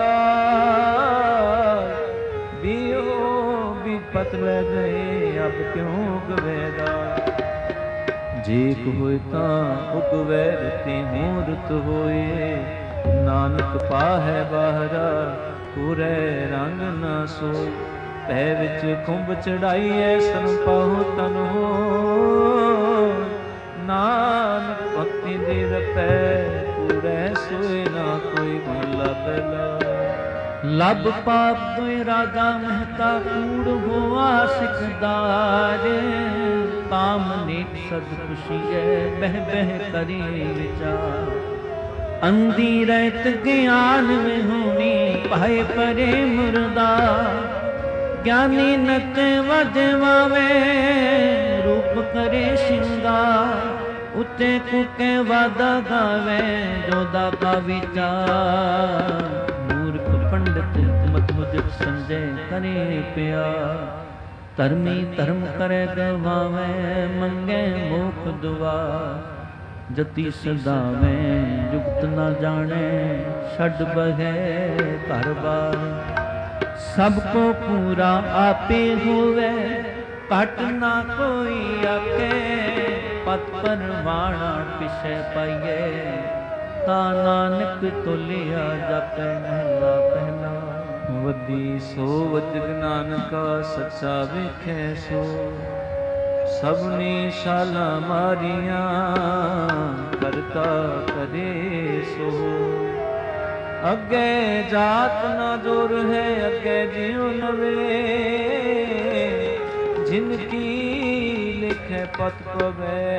ਬੇਕਾਰ। ਬੀਓ ਵਿਪਤ ਲੈ ਗਏ ਅਬ ਕਿਉਂ ਗਵੇਦਾ। ਜੇਕ ਹੋਏ ਤਾਂ ਉਗਵੈ ਰਤੇ ਹੋਂ ਰੁਤ ਹੋਏ। ਨਾਨਕ ਪਾਹੈ ਬਾਹਰਾ ਪੂਰੇ ਰੰਗ ਨ ਸੋਈ। ਭੈ ਵਿੱਚ ਖੁੰਭ ਚੜਾਈਐ ਸਨ ਪਾਹੁ ਤਨ ਹੋਇ। ਨਾਨਕ ਭਗਤੀ ਦੇ ਰਪੈ ਪੂਰੇ ਸੋਏ ਨਾ ਕੋਈ। ਮਹਲਾ ਪਹਿਲਾ। ਲਬ ਪਾਪ ਦੁਇ ਰਾਗਾ ਮਹਿਤਾ ਕੂੜ ਹੋਆ ਸਿਕਦਾਰ। ਕਾਮ ਨੇਕ ਸਦ ਖੁਸ਼ੀਐ ਬਹਿ ਬਹਿ ਕਰੀ ਵਿਚਾਰ। ਅੰਧੀ ਰਹਿਤ ਗਿਆਨ में ਹੋਣੀ ਭਾਏ ਪਰੇ ਮੁਰਦਾ। ਗਿਆਨੀ ਨਚ ਵਜਵਾਵੇ ਰੂਪ ਕਰੇ ਸ਼ਿੰਗਾਰ। ਉੱਤੇ ਕੁਕੇ ਵਾਦਾ ਗਾਵੇ ਜੋਦਾ ਕਾ ਵਿਚਾਰ। ਮੂਰਖ ਪੰਡਤ ਮਤ ਮੁਝਤ ਸੰਜੈ ਕਰੇ ਪਿਆਰ। ਧਰਮੀ ਧਰਮ ਕਰੇ ਗਵਾਵੇ ਮੰਗੇ ਮੋਖ ਦੁਆਰ। ਜਤੀ ਸਦਾਵੇਂ ਜੁਗਤ ਨ ਜਾਣੇ ਛੱਡ ਬਹੈ ਘਰ ਬਾਰ। ਸਭ ਕੋ ਪੂਰਾ ਆਪੇ ਹੋਵੇ ਘਟ ਨਾ ਕੋਈ ਆਕੇ। ਪਤ ਪਰਵਾਣਾ ਪਿਛੈ ਪਾਈਏ ਤਾ ਨਾਨਕ ਤੋਲਿਆ ਜਪੈ। ਮਹਲਾ ਪਹਿਲਾ। ਵੱਡੀ ਸੋ ਵਜਗ ਨਾਨਕਾ ਸੱਚਾ ਵੇਖੈ ਸੋ। ਸਭਨੀ ਸ਼ਾਲਾ ਮਾਰੀਆਂ ਕਰਤਾ ਕਰੇ ਸੋ। ਅੱਗੇ ਜਾਤ ਨਾ ਜੋਰ ਹੈ ਅੱਗੇ ਜਿਉ ਨਵੇ। ਜਿਨ ਕੀ ਲਿਖੈ ਪਤ ਪਵੈ।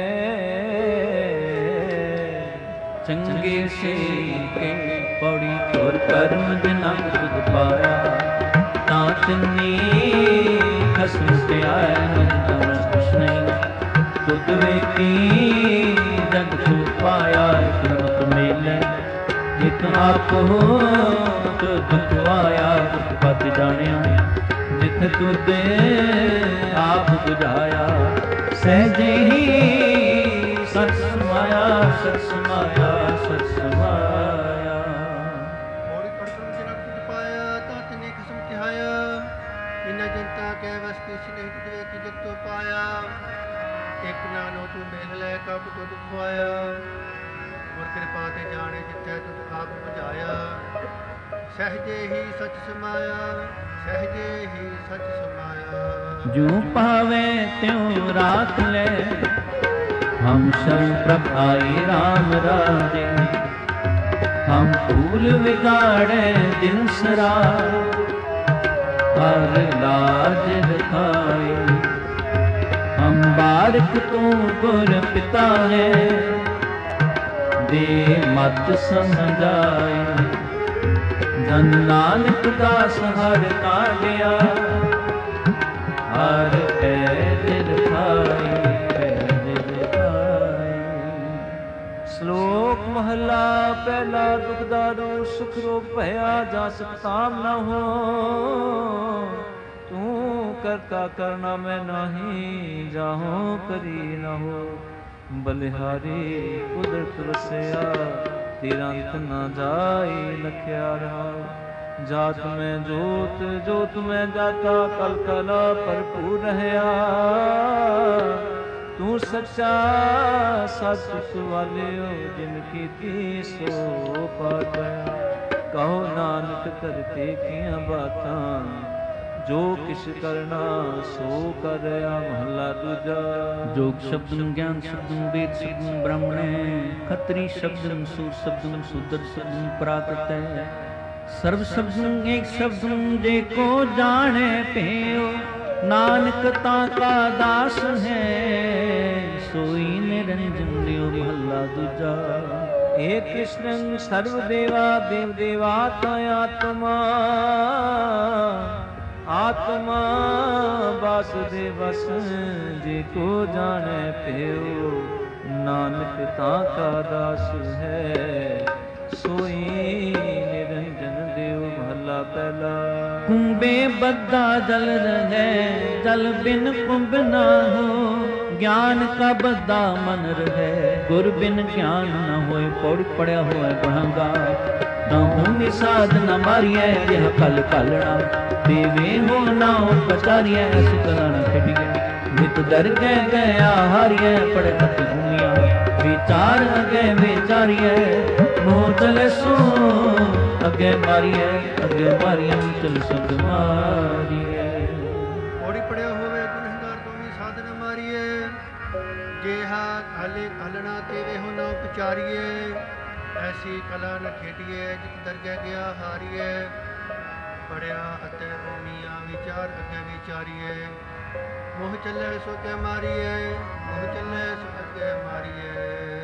ਚੰਗੇ ਸੇ ਕੇ ਪੌੜੀ ਤੋਰ ਕਰਮ ਜਿਨਾ ਤੁਧ ਪਾਇਆ। ਤਾਂ ਤਿੰਨੀ ਖਸਮ ਧਿਆਇ ਮਨ ਤਨ ਕੁਛ ਨਹੀਂ। ਤੁਧ ਵੇਖੀ ਜਗ ਤੂ ਪਾਇਆ। ਇਕ ਮਤ ਮੇਲੇ ਇਕ ਆਪ ਹੋ ਤੁਧ ਖਵਾਇਆ। ਤੁਧ ਪਤ ਜਾਣਿਆ ਜਿਤ ਤੁਧ ਆਪ ਬੁਝਾਇਆ। ਸਹਿਜੇ ਹੀ ਸਚ ਸਮਾਇਆ ਸਚ ਸਮਾਇਆ ਸਚ ਸਮਾਇਆ। ਹੌਲੀ ਪੜ੍ਹਨ ਜਿਨਾ ਤੁਧ ਪਾਇਆ ਤਾਂ ਤਿਨੇ ਖਸਮ ਧਿਆਇਆ। ਇਨਾ ਜਨਤਾ ਕੈ ਵਸ ਕਿਛ ਨਹੀਂ ਤੁਧ ਵੇਖੀ ਜਗ ਤੋ ਪਾਇਆ। ਇਕ ਨਾਨੋ ਤੂੰ ਮੇਲ ਲੈ ਕਬ ਤੁਧ ਖਵਾਇਆ। ਗੁਰ ਕਿਰਪਾ ਤੇ ਜਾਣੇ ਜਿੱਥੈ ਤੁਧ ਆਪ ਬੁਝਾਇਆ। ਸਹਿਜੇ ਹੀ ਸਚ ਸਮਾਇਆ ਸਹਿਜੇ ਹੀ ਸਚ ਸਮਾਇਆ। ਜੋ ਪਾਵੇ ਤਿਉ ਰਾਖ ਲੈ ਹਮ ਸ਼ਰਨ ਪ੍ਰਭ ਆਏ ਰਾਮ ਰਾਜੇ। ਹਮ ਭੂਲ ਵਿਗਾੜੇ ਦਿਨ ਸਰਾ ਹਰ ਲਾਜ ਦਿਖਾਏ। ਹਮ ਬਾਰਕ ਤੂੰ ਗੁਰ ਪਿਤਾ ਹੈ ਦੇ ਮਤ ਸਮਝਾਏ। ਜਨ ਨਾਨਕ ਦਾਸ ਹਰ ਕਾਢਿਆ ਹਰ ਪੈਜ ਦਿਖਾਈ ਪੈਜ ਦਿਖਾਈ। ਸ਼ਲੋਕ ਮਹਲਾ ਪਹਿਲਾ। ਦੁਖ ਦਾਰੂ ਸੁਖ ਰੋਗ ਭਇਆ ਜਾ ਸਕਤਾਮ ਨ ਹੋ। ਤੂੰ ਕਰਤਾ ਕਰਨਾ ਮੈਂ ਨਾਹੀ ਜਾਹੋ ਕਰੀ ਨ ਹੋ। ਬਲਿਹਾਰੀ ਕੁਦਰਤ ਰਸਿਆ ਤੇਰਾ ਅੰਤ ਨ ਜਾਈ ਲਖਿਆ ਰਹਾ। ਜਾਤ ਮੈਂ ਜੋਤ ਜੋਤ ਮੈਂ ਜਾਤਾ ਕਲ ਕਲਾ ਭਰਪੂਰ ਰਹਿਆ। ਤੂੰ ਸੱਚਾ ਸੱਚ ਸੁਵਾਲਿਓ ਜਿਨ ਕੀਤੀ ਸੋ ਪਾਤਿਆ। ਕਹੋ ਨਾਨਕ ਕਰਤੇ ਕੀਆਂ ਬਾਤਾਂ ਜੋ ਕਿਛ ਕਰਨਾ ਸੋ ਕਰਿਆ। ਮਹਲਾ ਦੂਜਾ। जोग शब्दम ज्ञान शब्दम वेद शब्दम ब्राह्मणे खत्री शब्दम सूर शब्दम शूद्र शब्दम प्राकृत सर्व शब्दम एक शब्दम जे को जाने पेओ नानक ताका दास है सोई निरंजन देव महला दूजा। हे कृष्ण सर्व देवा देव देवात्मा आत्मा आत्मा वासुदेवस जे को जाने पेओ नानक ताका दास है सोई निरंजन देव महला पहला। कुंभे बद्दा जल रहे जल बिन कुंभ ना हो ज्ञान का बद्दा मन रहे गुर बिन ज्ञान न होए पौड़ पड़या होए गुणगा न निषाद न मारिए यह कल कलना देवे हो ना पचारिए सुतरण खिट गया नित डर गया हारिए पड़े तक घूमिया विचार अगे विचारिए मोह चले सो अगे मारिए चल संग मारिए। पौड़ी पड़िया होवे गुनहगार तो भी साधन मारिए जेहा खाले खालना तेरे हो ना उपचारिए ऐसी कला न खेटिए जित दरगे गया हारिए पढ़िया अते ओमिया विचार अगे विचारिए मोह चले सो के मारिए मोह चले सो अगे मारिए।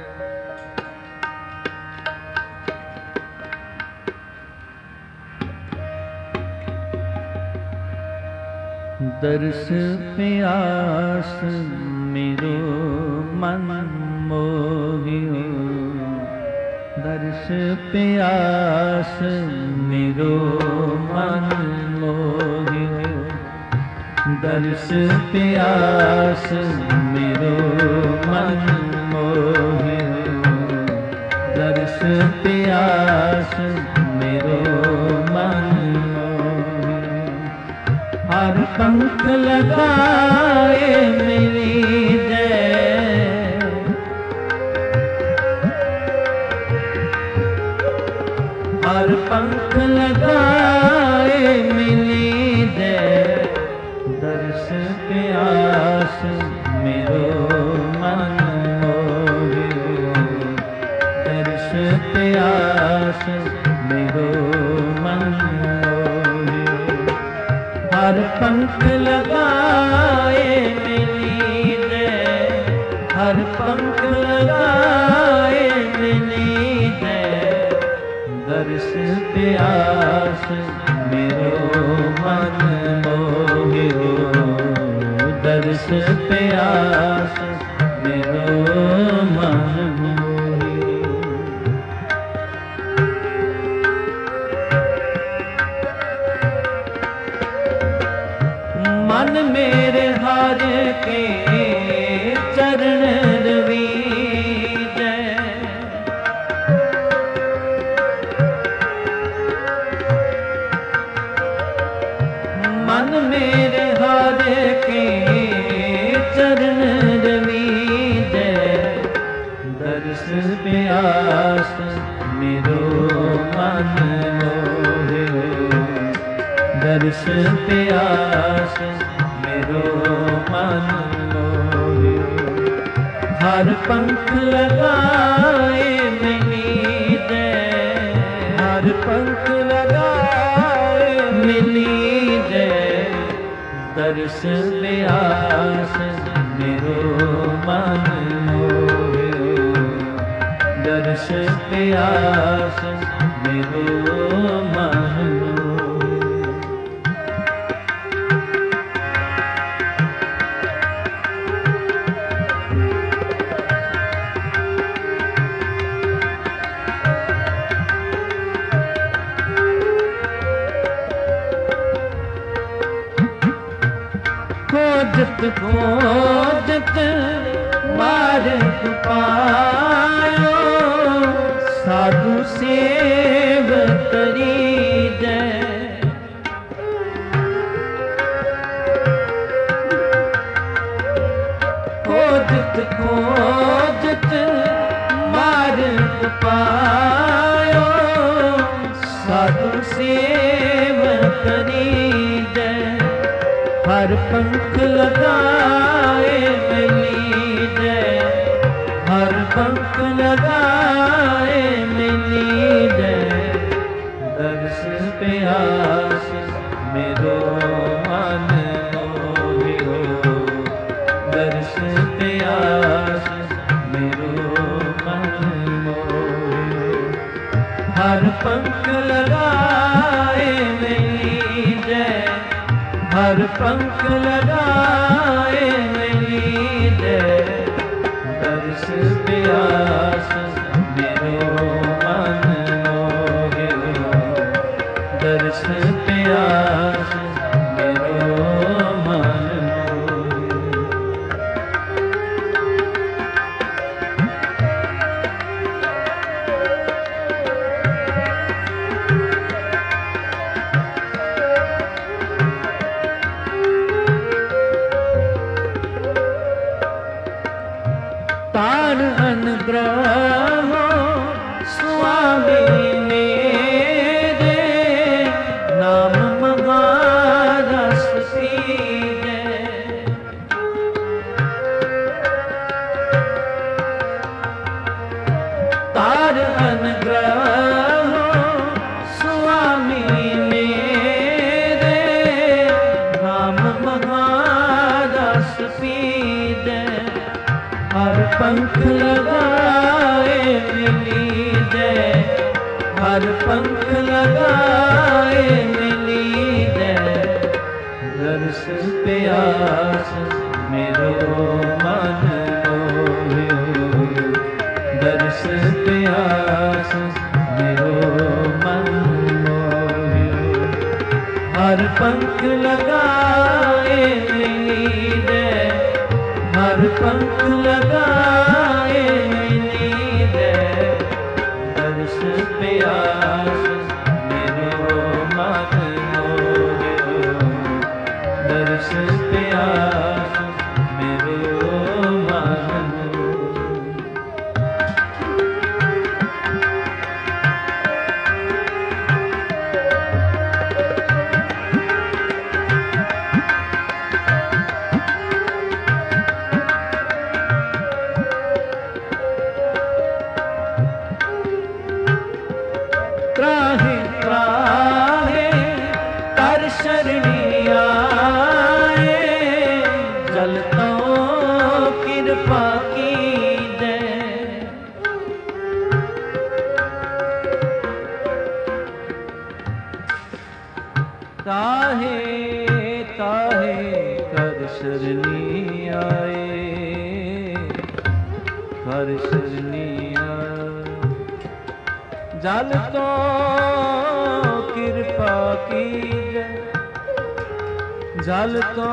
दर्श प्यास मेरो मन मोहियो दर्श प्यास मेरो मन मोहियो दर्श प्यास मेरो मन मोहियो दर्श प्यास मेरो मन हर पंख लगाए मेरी जय हर पंख लगाए मिली जय दर्श प्यास मेरो मन मोहियो दर्श प्यास मेरो मन हर पंख लगाए मिली जय हर पंख लगाए मिली जय दर्श प्यास मेरो मन मोहियो दर्श प्यास मेरो मन मोहियो। मन मेरे हार के चरण रवीज मन मेरे हार के चरण रवीज दर्श प्यास मेरो मन मोहियो दर्श प्यास मेरो मन मोहियो हर पंख लगाए मिली जय हर पंख लगाए मिली जय दर्श प्यास मेरो मन मोहियो दर्श प्यास मेरो मन खोजत मार्ग पायो साधु सेव करी जय खोजत मार्ग पायो साधु सेव करी जय हर पंख लगाए मिली प्यास मेरो मन मोहियो। हर पंख लगाए मेरी जय, हर पंख लगाए मेरी जय। दर्श प्यास मेरो मन मोहियो। दर्श प्यास मेरो मन मोहियो। तार अनुग्रह स्वामी मेरे, नाम मगारस पीजे। तार अनुग्रह स्वामी मेरे, नाम मगारस पीजे। हर पंख लगाए मिली जय, हर पंख लगाए मिली जय। दर्श प्यास मेरो मन मोहियो। दर्श प्यास मेरो मन मोहियो। हर पंख लगाए मिली जय, हर पंख लगाए मिली जय। दर्श प्यास मेरो मन मोहियो। दर्श प्यास मेरो मन मोहियो। त्राहि त्राहि कर शरणी आए, जल तो कृपा कीजै। ताहे ताहे कर शरणी आए, कर शरणी आए। जल तो कृपा कीजै, जल तो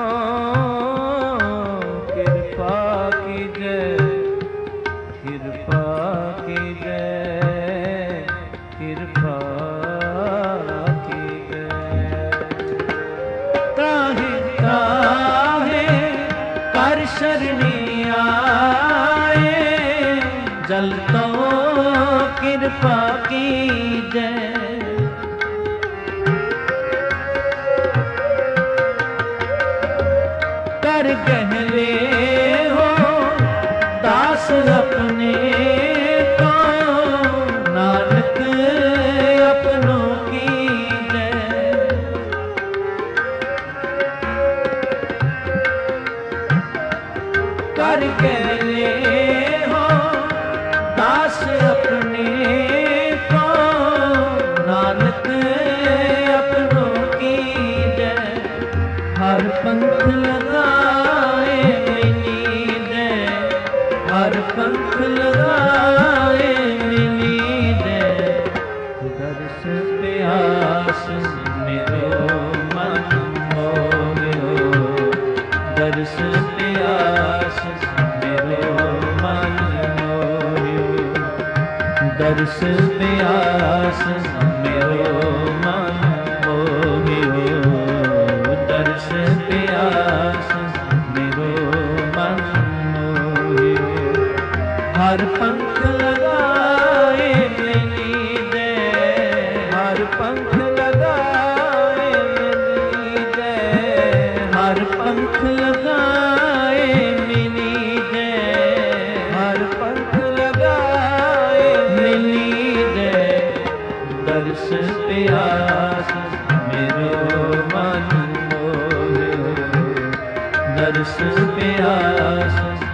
कृपा कीजै, कृपा कीजै, कृपा कीजै। त्राहि त्राहि कर शरणी आए, जल तो कृपा कीजै। कर गहले हो दास अपने को, नानक अपनों कीजै। कर गहले हो दास अपने को, नानक अपनों कीजै। हर पंख लगाए मिली जय, हर पंख लगाए मिली जय। दर्श प्यास मेरो मन मोहियो। दर्श प्यास मेरो मन मोहियो। दर्श प्यास मेरो मन मोहियो। दर्श प्यास मेरो मन मोहियो। हर पंख लगाए मिली जय, हर पंख लगाए मिली जय। हर पंख लगाए मिली जय, हर पंख लगाए मिली जय। दर्श प्यास मेरो मन मोहियो। दर्श प्यास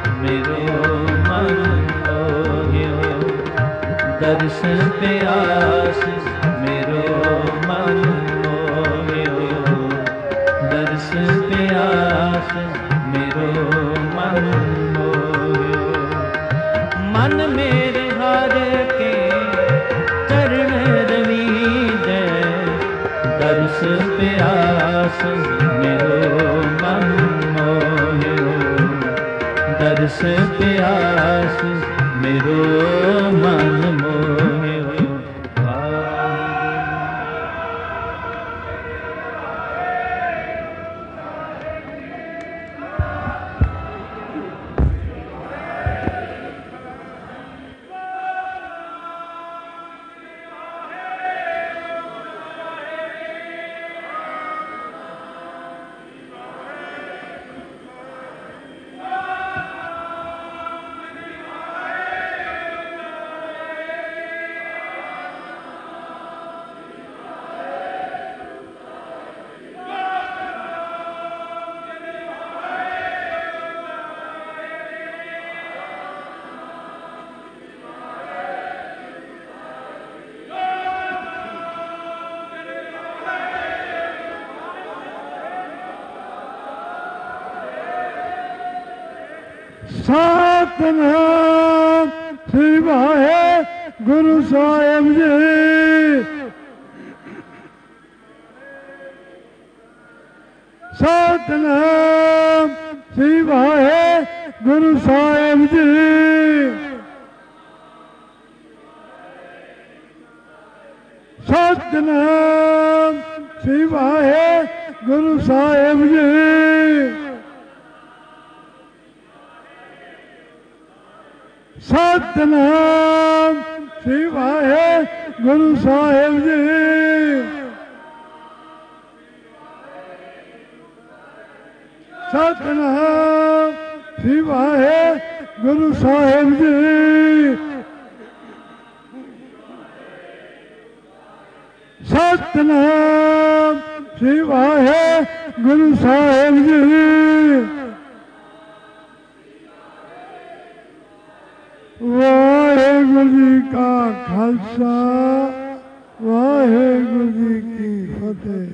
ਦਰਸ ਪਿਆਸ ਮੇਰੋ ਮਨ ਮੋਹਿਓ, ਦਰਸ ਪਿਆਸ ਮੇਰੋ ਮਨ ਮੋਹਿਓ। ਮਨ ਮੇਰੇ ਹਰ ਕੇ ਚਰਨ ਰਵੀਜੈ, ਦਰਸ ਪਿਆਸ ਮੇਰੋ ਮਨ ਮੋਹਿਓ, ਦਰਸ ਪਿਆਸ ਮੇਰੋ ਮਨ ਮੋਹਿਓ। ਸਤਿਨਾਮ ਸ੍ਰੀ ਵਾਹਿਗੁਰੂ ਸਾਹਿਬ ਜੀ। ਸਤਿਨਾਮ ਸ੍ਰੀ ਵਾਹਿਗੁਰੂ ਸਾਹਿਬ ਜੀ। ਸਤਿਨਾਮ ਸ੍ਰੀ ਵਾਹਿਗੁਰੂ ਸਾਹਿਬ ਜੀ। ਸਤਿਨਾਮ ਸ੍ਰੀ ਵਾਹਿਗੁਰੂ ਸਾਹਿਬ ਜੀ। ਸਤਿਨਾਮ ਸ੍ਰੀ ਵਾਹਿਗੁਰੂ ਸਾਹਿਬ ਜੀ। ਸਤਿਨਾਮ ਸ੍ਰੀ ਵਾਹਿਗੁਰੂ ਸਾਹਿਬ ਜੀ। ਵਾਹਿਗੁਰੂ ਜੀ ਕਾ ਖਾਲਸਾ, ਵਾਹਿਗੁਰੂ ਜੀ ਕੀ ਫਤਿਹ।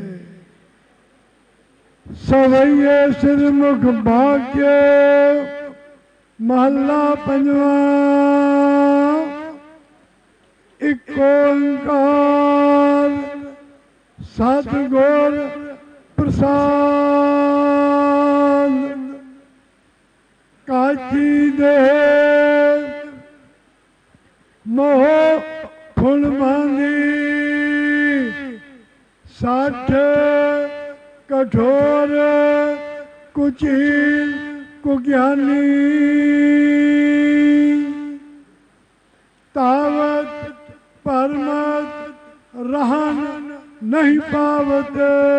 ਸਵਈਏ ਸਿਰਮੁਖ ਭਾਗਿਆ ਮਹੱਲਾ ਪੰਜਵਾਂ। ਇਕ ਓੰਕਾਰ ਸਤਿਗੁਰ ਪ੍ਰਸਾਦ। ਕਾਜੀ ਦੇ ਮੋਹ ਫੁੱਲ ਮੰਗੀ, ਸਾਠ ਕਠੋਰ ਕੁਚੀਲ ਕੁਗਿਆਨੀ। ਤਾਵਤ ਪਰਮਤ ਰਹਨ ਨਹੀਂ ਪਾਵਤ,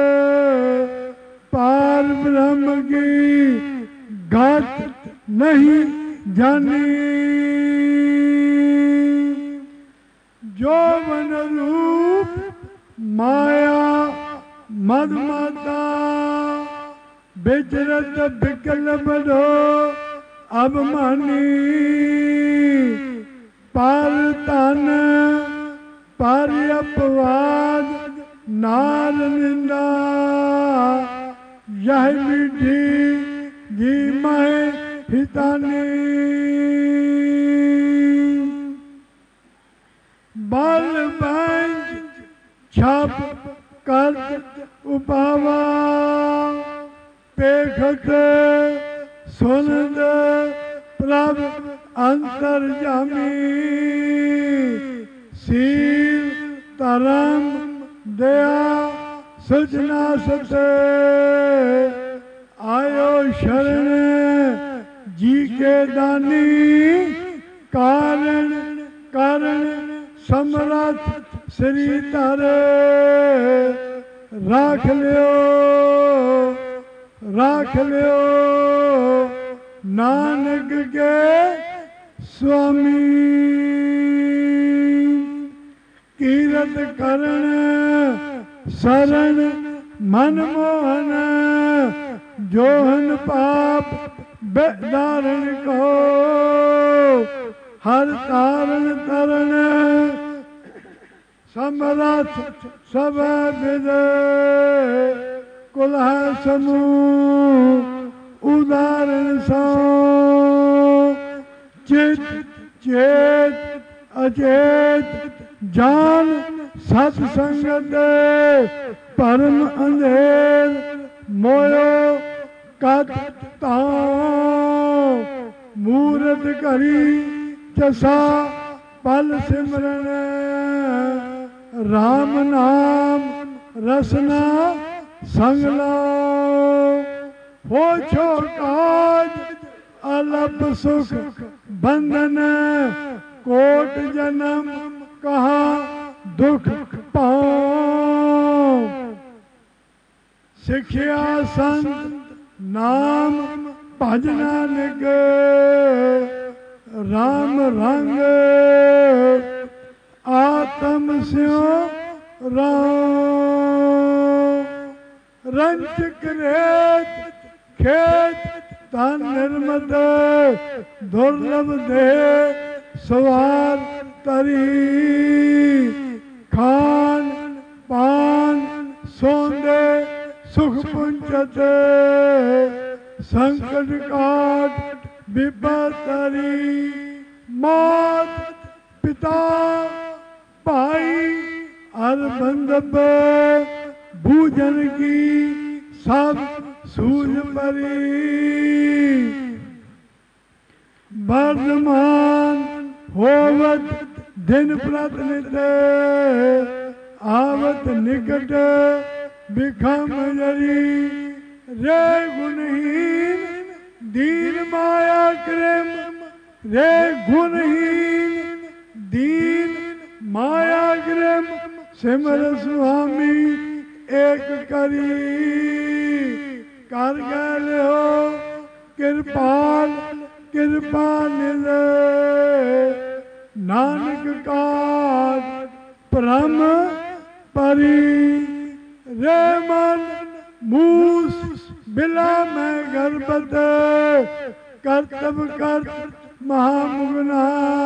ਪਾਰ ਬ੍ਰਹਮ ਕੀ ਘਾਟ ਨਹੀਂ ਜਾਨੀ। ਜੋਵਨ ਰੂਪ ਮਾਇਆ ਮਦ ਮਾਤਾ, ਬਿਚਰਤ ਬਿਕਲ ਬਧੋ ਅਭਮਾਨੀ। ਪਰ ਧਨ ਪਰ ਅਪਵਾਦ ਨਾਰ ਨਿੰਦਾ, ਯਹ ਮਿੱਠੀ ਜੀ ਮੈਂ ਹਿਤਾਨੀ। ਬਲ ਬੰਜ ਛਪ ਕਰਤ ਉਪਾਵਾ, ਪੇਖਤ ਸੁਨਦ ਪ੍ਰਭ ਅੰਤਰ ਜਾਮੀ। ਸੀਲ ਧਰਮ ਦਇਆ ਸਜਣਾ ਸਤੇ, ਆਇਓ ਸ਼ਰਨ ਜੀ ਕੇ ਦਾਨੀ। ਕਾਰਨ ਕਰਨ ਸਮਰਥ ਸ੍ਰੀ ਧਰੇ, ਰਾਖ ਲਿਓ ਨਾਨਕ ਕੇ ਸੁਆਮੀ। ਕੀਰਤ ਕਰਨ ਸਰਨ ਮਨ ਮੋਹਨ, ਜੋਹਨ ਪਾਪ ਬੇਦਾਰਨ ਕੋ। ਹਰ ਤਾਰਨ ਤਰਨ ਸਮਰਥ ਸਭ ਵਿਦੇ ਕੁਲਹ ਸਮੂਹ ਉਦਾਰਨ ਸੋ ਚਿਤ ਚੇਤ ਅਚੇਤ ਜਾਨ ਸਤ ਸੰਗਤ ਪਰਮ ਅੰਧੇਰ ਮੋਇਓ ਕਤ ਤਾਉ ਮੂਰਤ ਘਰੀ ਚਸਾ ਪਲ ਸਿਮਰਨ ਰਾਮ ਨਾਮ ਰਸਨਾ ਸੰਗ ਲਾਓ ਹੋ ਛੋ ਕਾਜ ਅਲਪ ਸੁਖ ਬੰਧਨ ਕੋਟ ਜਨਮ ਕਹਾ ਦੁਖ ਪਾਉ ਸਿੱਖਿਆ ਸੰਤ ਨਾਮ ਭਜਨਾ ਨਿਗ ਰਾਮ ਰੰਗ ਆਤਮ ਸਿਉ ਰਾਮ ਰੰਚ ਕਰੇਤ ਖੇਤ ਤਨ ਨਿਰਮਤ ਦੁਰਲਭ ਦੇ ਸਵਾਰ ਤਰੀ ਖਾਨ ਪਾਨ ਸੋਂਦੇ ਸੁਖ ਪੁੰਚਤ ਸੰਕਟ ਕਾਟ ਵਿਪਤਰੀ ਮਾਤ ਪਿਤਾ ਭਾਈ ਹਰ ਬੰਦਬ ਭੂਜਨ ਕੀ ਸਭ ਸੂਝ ਪਰੀ ਵਰਤਮਾਨ ਹੋਵਤ ਦਿਨ ਪ੍ਰਤ ਨਿਤ ਆਵਤ ਨਿਕਟ ਬਿਖਮ ਜਰੀ ਰੇ ਗੁਣਹੀਨ ਦੀਨ ਮਾਇਆ ਕਰਮ ਰੇ ਗੁਣਹੀਨ ਦੀਨ ਮਾਇਆ ਕਰਮ ਸਿਮਰ ਸੁਆਮੀ ਏਕ ਕਰੀ ਕਰ ਗਏ ਹੋ ਕਿਰਪਾਲ ਕਿਰਪਾ ਨਿਲ ਨਾਨਕ ਕਾਜ ਪਰਮ ਪਰੀ ਰੇ ਮਨ ਮੂਸ ਬਿਲਾ ਮੈਂ ਗਰਬਤ ਕਰਤਬ ਕਰਤ ਮਹਾਮੁਗਨਾ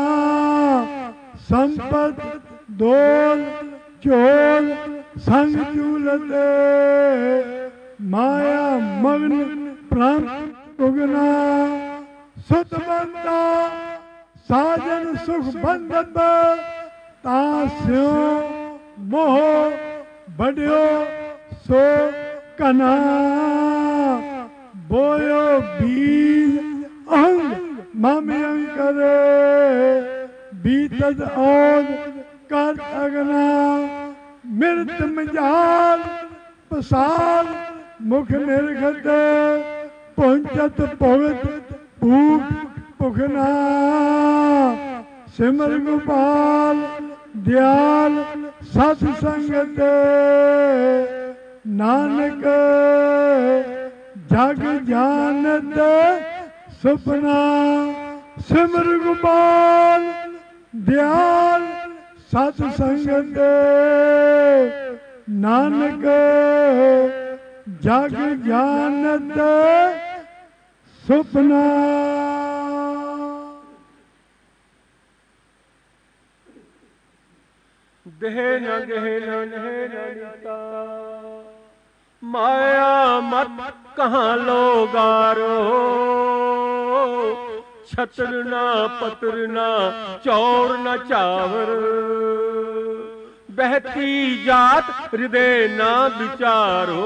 ਸੰਪਤ ਦੋਲ ਚੋਲ ਸੰਗ ਚੂਲਤ ਮਾਇਆ ਮਗਨ ਪ੍ਰਮ ਉਗਨਾ ਸੁਤ ਬੰਦਾ ਸਾਜਨ ਸੁਖ ਬੰਧਨ ਤਾਸਿਓ ਮੋਹ ਬੜਿਓ ਸੋ ਕਨਾ ਬੋਇਓ ਬੀਜ ਅਹੰਗ ਮਮ ਅੰਕਰ ਬੀਤਦ ਔਦ ਕਰ ਅਗਨਾ ਮਿਰਤ ਮਜਾਲ ਪਸਾਲ ਮੁਖ ਨਿਰਗਤ ਪਹੁੰਚਤ ਭਗਤ ਭੂਖ ਭੁਖਨਾ ਸਿਮਰ ਗੋਪਾਲ ਦਿਆਲ ਸਤ ਸੰਗਤ ਨਾਨਕ ਜਗ ਜਾਣਤ ਸੁਪਨਾ ਸਿਮਰ ਗੋਪਾਲ ਦਿਆਲ ਸਤ ਸੰਗਤ ਨਾਨਕ ਜਗ ਜਾਣਤ ਸੁਪਨਾ ਦੇਹ ਨ ਗਹਿ ਨ ਨੀਤਾ ਮਾਇਆ ਮਤ ਕਹਾਂ ਲੋਗਾਰੋ ਛਤਰ ਨਾ ਪਤਰ ਨਾ ਚੌਰ ਨਾ ਚਾਵਰ ਬਹਿਤੀ ਜਾਤ ਹਿਰਦੇ ਨਾ ਵਿਚਾਰੋ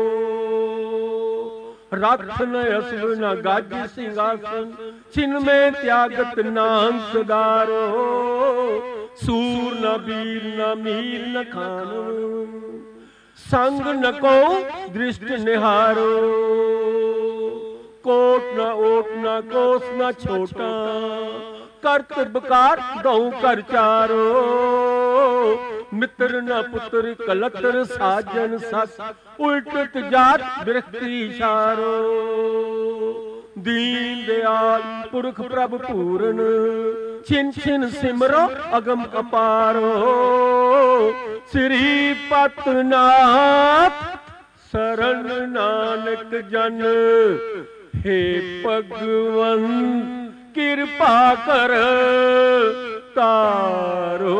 ਰੱਖ ਨ ਅਸਵ ਨ ਗੱਜ ਸਿੰਘਾਸਨ ਛਿਨ ਮੈਂ ਤਿਆਗਤ ਨਾਮ ਸਦਾਰੋ ਸੂਰ ਨ ਬੀਰ ਨ ਮੀਰ ਨ ਖਾਨ ਸੰਗ ਨ ਕੋ ਦ੍ਰਿਸ਼ਟ ਨਿਹਾਰੋ ਕੋਟ ਨ ਓਟ ਨ ਕੋਸ ਨ ਛੋਟਾ ਕਰਤ ਬਕਾਰ ਦਉ ਕਰ ਚਾਰੋ ਮਿੱਤਰ ਨ ਪੁੱਤਰ ਕਲਤਰ ਸਾਜਨ ਸਸ ਉਲਟਤ ਜਾਤ ਬਿਰਖਤੀ ਇਸ਼ਾਰੋ ਦੀਨ ਦਿਆਲ ਪੁਰਖ ਪ੍ਰਭ ਪੂਰਨ ਛਿਨ ਛਿਨ ਸਿਮਰੋ ਅਗਮ ਅਪਾਰੋ ਸ੍ਰੀ ਪਤਨਾਥ ਸਰਣ ਨਾਨਕ ਜਨ हे ਭਗਵੰਤ ਕਿਰਪਾ ਕਿਰਪਾ ਕਰ ਤਾਰੋ।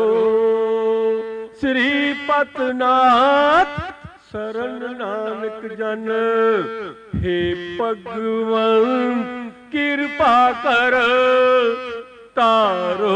ਸ੍ਰੀ ਪਤਨਾਥ ਸਰਨ ਨਾਨਕ ਜਨ, ਹੇ ਭਗਵੰ ਕਿਰਪਾ ਕਰ ਤਾਰੋ।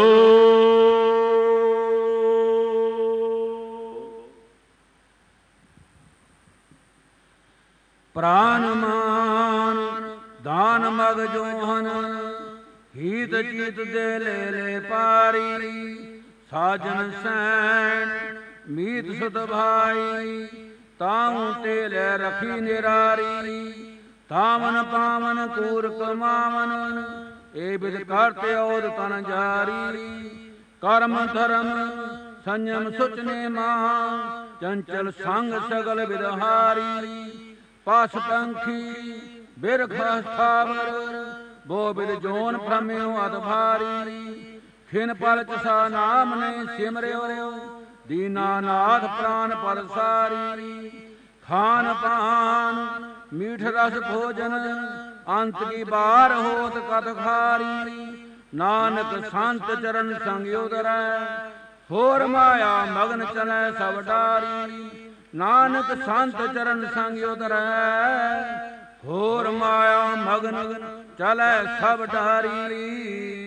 ਪ੍ਰਾਨ ਮਾਨ ਦਾਨ ਮਗ ਜੋਹਨ, ਹੀਤ ਚੀਤ ਦੇ ਲੈ ਪਾਰੀ। ਸਾਜਨ ਸੈਣ ਮੀਤ ਸੁਤ ਭਾਈ, ਤਾਉ ਤੇ ਲੈ ਰਖੀ ਨਿਰਾਰੀ। ਤਾਵਨ ਪਾਵਨ ਕੂਰ ਕਮਾਵਨ, ਏ ਬਿਦ ਕਰਤੇ ਔਰ ਤਨ ਜਾਰੀ। ਕਰਮ ਧਰਮ ਸੰਯਮ ਸੁਚ ਨੇਮਾ, ਚੰਚਲ ਸੰਗ ਸਗਲ ਵਿਦਹਾਰੀ। ਪਸ ਪੰਖੀ ਬਿਰਖ ਸਥਾਵਰ, ਬੋ ਬਿਦ ਜੋਨ ਭ੍ਰਮਿਓ ਅਤ ਭਾਰੀ। ਖਿਨ ਪਲ ਚਸਾ ਨਾਮ ਨੇ ਸਿਮਰਿਓ, ਦੀਨਾਨਾਥ ਪ੍ਰਾਨ ਪਰਸਾਰੀ। ਖਾਨ ਪਾਨ ਮੀਠ ਰਸ ਭੋਜਨ, ਅੰਤ ਕੀ ਬਾਰ ਹੋਤ ਕਤ ਖਾਰੀ। ਨਾਨਕ ਸੰਤ ਚਰਨ ਸੰਗ ਉਦਰੈ, ਹੋਰ ਮਾਇਆ ਮਗਨ ਚਲੈ ਸਭ ਡਾਰੀ। ਨਾਨਕ ਸੰਤ ਚਰਨ ਸੰਗ ਉਦਰੈ, ਹੋਰ ਮਾਇਆ ਮਗਨ ਚਲੈ ਸਭ ਡਾਰੀ।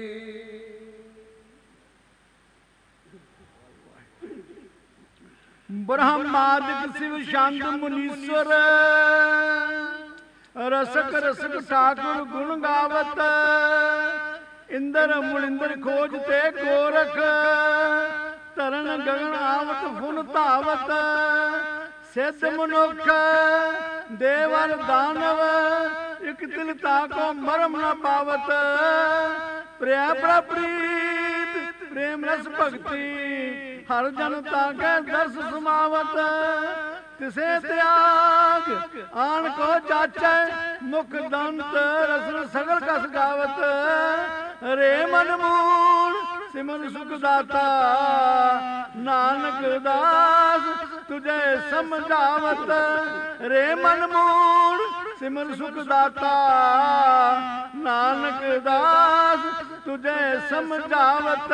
ਬ੍ਰਹਮਾਦਿਕ ਸਿਵ ਸ਼ੰਦ ਮੁਨੀਸਵਰ, ਰਸਕ ਰਸਕ ਠਾਕੁਰ ਗੁਣ ਗਾਵਤ। ਇੰਦਰ ਮੁਲਿੰਦਰ ਖੋਜ ਤੇ ਗੋਰਖ, ਤਰਨ ਗਗਨ ਆਵਤ ਫੁਨ ਧਾਵਤ। ਸਿੱਧ ਮਨੁੱਖ ਦੇਵਰ ਦਾਨਵ, ਇਕ ਦਿਲ ਤਾਕੋ ਮਰਮ ਨ ਪਾਵਤ। ਪ੍ਰਿਆ ਪ੍ਰਪ੍ਰੀਤ ਪ੍ਰੇਮ ਰਸ ਭਗਤੀ, ਹਰ ਜਨ ਤਾਕੈ ਦਰਸ ਸਮਾਵਤ। ਤਿਸੇ ਤਿਆਗ ਆਣ ਕੋ ਚਾਚੈ, ਮੁਖ ਦੰਤ ਰਸਨ ਸਗਲ ਕਸ ਗਾਵਤ। ਰੇ ਮਨ ਮੂਲ ਸਿਮਨ ਸੁਖ ਦਾਤਾ, ਨਾਨਕ ਦਾਸ ਤੁਝੇ ਸਮਝਾਵਤ। ਰੇ ਮਨ ਮੂਲ ਸਿਮਨ ਸੁਖ ਦਾਤਾ, ਨਾਨਕ ਦਾਸ ਤੁਝੇ ਸਮਝਾਵਤ।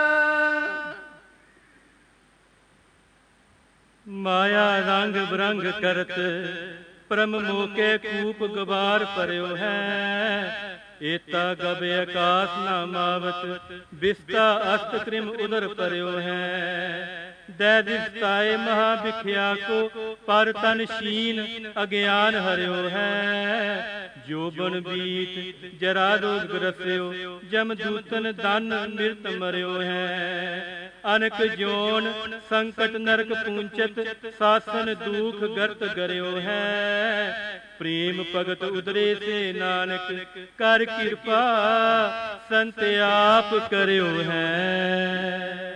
ਮਾਇਆ ਰੰਗ ਬਰੰਗ ਕਰਤ, ਪ੍ਰਮ ਮੋਕੇ ਕੂਪ ਗਵਾਰ ਭਰਿਓ ਹੈ। ਏਤਾ ਗਬ ਆਕਾਸ ਨਾ ਮਾਵਤ, ਬਿਸਤਾ ਅਸਤ ਕ੍ਰਿਮ ਉਦਰ ਭਰਿਓ ਹੈ। ਦੈ ਦਿਸਤਾਏ ਮਹਾ ਵਿਖਿਆ ਕੋ, ਪਰ ਤਨ ਸ਼ੀਨ ਅਗਿਆਨ ਹਰਿਓ ਹੈ। ਜੋਬਨ ਬੀਤ ਜਰਾ ਰੋਗ ਗ੍ਰਸਿਓ, ਜਮ ਦੂਤਨ ਦਨ ਮਿਰਤ ਮਰਿਓ ਹੈ। ਅਨਕ ਜੋਨ ਸੰਕਟ ਨਰਕ ਪੂੰਚਤ, ਸਾਸਨ ਦੂਖ ਗਰਤ ਗਰਿਓ ਹੈ। ਪ੍ਰੇਮ ਭਗਤ ਉਦਰੇ ਸੇ ਨਾਨਕ, ਕਰ ਕਿਰਪਾ ਸੰਤ ਆਪ ਕਰਿਓ ਹੈ।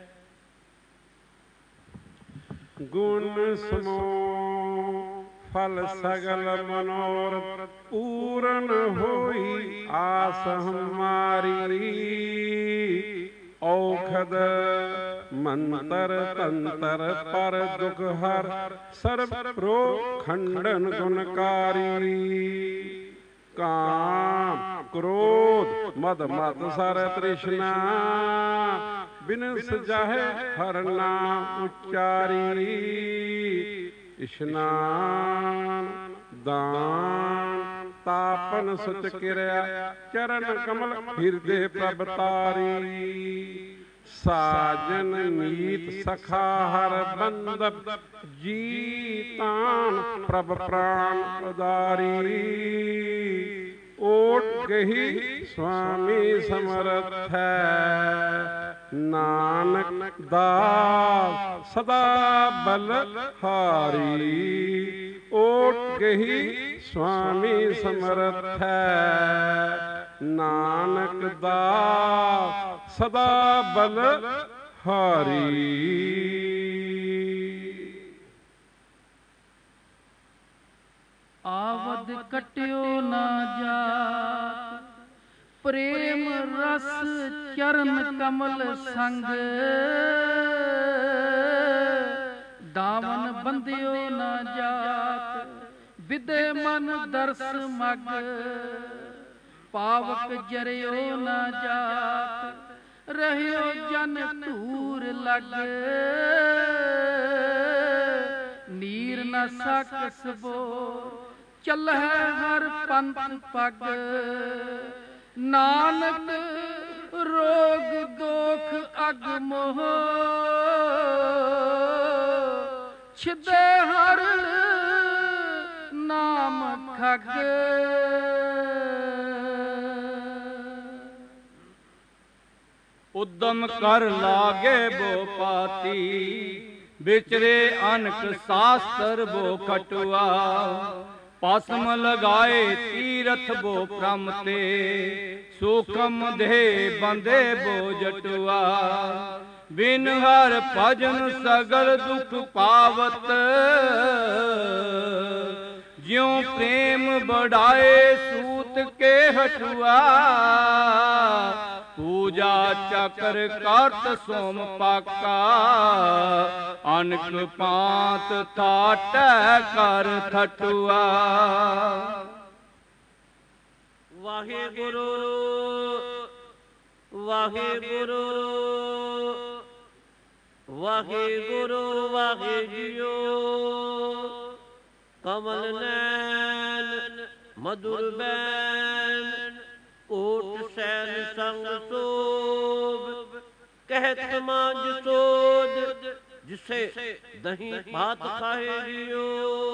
ਗੁਣ ਸਮੋ ਫਲ ਸਗਲ ਮਨੋਰਥ, ਪੂਰਨ ਹੋਈ ਆਸ ਹਮਾਰੀ। ਔਖਦ ਮੰਤਰ ਤੰਤਰ ਪਰ ਦੁਖ ਹਰ, ਸਰਬ ਰੋਗ ਖੰਡਨ ਗੁਣਕਾਰੀ। ਕਾਮ ਕ੍ਰੋਧ ਮਦ ਮਤ ਸਰ ਤ੍ਰਿਸ਼ਨਾ, ਬਿਨਸ ਜਾਹੇ ਹਰ ਨਾਮ ਉਚਾਰੀ। ਇਸ਼ਨਾਨ ਦਾਨ ਤਾਪਨ ਸੁਚ ਕਿਰਿਆ, ਚਰਨ ਕਮਲ ਹਿਰਦੇ ਪ੍ਰਭ ਤਾਰੀ। ਸਾਜਨ ਮੀਤ ਸਖਾ ਹਰ ਬੰਦਪ, ਜੀ ਤਾਨ ਪ੍ਰਭ ਪ੍ਰਾਨ ਉਦਾਰੀ। ਓਟ ਗਹੀ ਸੁਆਮੀ ਸਮਰਥ ਹੈ, ਨਾਨਕ ਦਾਸ ਸਦਾ ਬਲ ਹਾਰੀ। ਓਟ ਗਹੀ ਸੁਆਮੀ ਸਮਰਥ ਹੈ, ਨਾਨਕ ਦਾਸ ਸਦਾ ਬਲ ਹਾਰੀ। ਆਵਦ ਕਟਿਓ ਨਾ ਜਾਤ, ਪ੍ਰੇਮ ਰਸ ਚਰਨ ਕਮਲ ਸੰਗ। ਦਾਵਨ ਬੰਧਿਓ ਨਾ ਜਾਤ, ਵਿਦੇ ਮਨ ਦਰਸ ਮਗ। ਪਾਵਕ ਜਰਿਓ ਨਾ ਜਾਤ ਰਹਿਓ ਜਨ ਧੂਰ ਲਗ ਨੀਰ ਨ ਸਕਸ ਬੋ ਚੱਲਹਿ ਹਰ ਪੰਥ ਪਗ ਨਾਨਕ ਰੋਗ ਦੋਖ ਅਗ ਮੋਹ ਛਿਦੇ ਹਰ ਨਾਮ ਖਗ ਉਦਮ ਕਰ ਲਾਗੇ ਬੋ ਪਾਤੀ ਵਿਚਰੇ ਅਨਕ ਸਾਸਤਰ ਬੋ ਖਟੁਆ ਪਾਸਮ ਲਗਾਏ ਤੀਰਥ ਬੋ ਪ੍ਰਮ ਤੇ ਸੂਖਮ ਦੇ ਬੰਦੇ ਬੋ ਜਟੁਆ ਬਿਨ ਹਰ ਭਜਨ ਸਗਲ ਦੁਖ ਪਾਵਤ ਜਿਉ ਪ੍ਰੇਮ ਬੜਾਏ ਸੂਤ ਕੇ ਹਟੁਆ ਪੂਜਾ ਚੱਕਰ ਕਰਤ ਸੋਮ ਪਾਕਾ ਅਨਕ ਪਾਤ ਥਾਟੈ ਕਰ ਥਟੁਆ। ਵਾਹਿਗੁਰੂ ਵਾਹਿਗੁਰੂ ਵਾਹਿਗੁਰੂ ਵਾਹਿਜਿਓ ਕਮਲ ਨੈਣ ਮਧੁਰ ਬੈਨ ਓਟ ਸੈਨ ਸੰਗ ਸੋਭ ਕਹਿਤ ਮਾਂਜ ਸੋਧ ਜਿਸੇ ਦਹੀਂ ਭਾਤ ਖਾਏ ਜਿਓ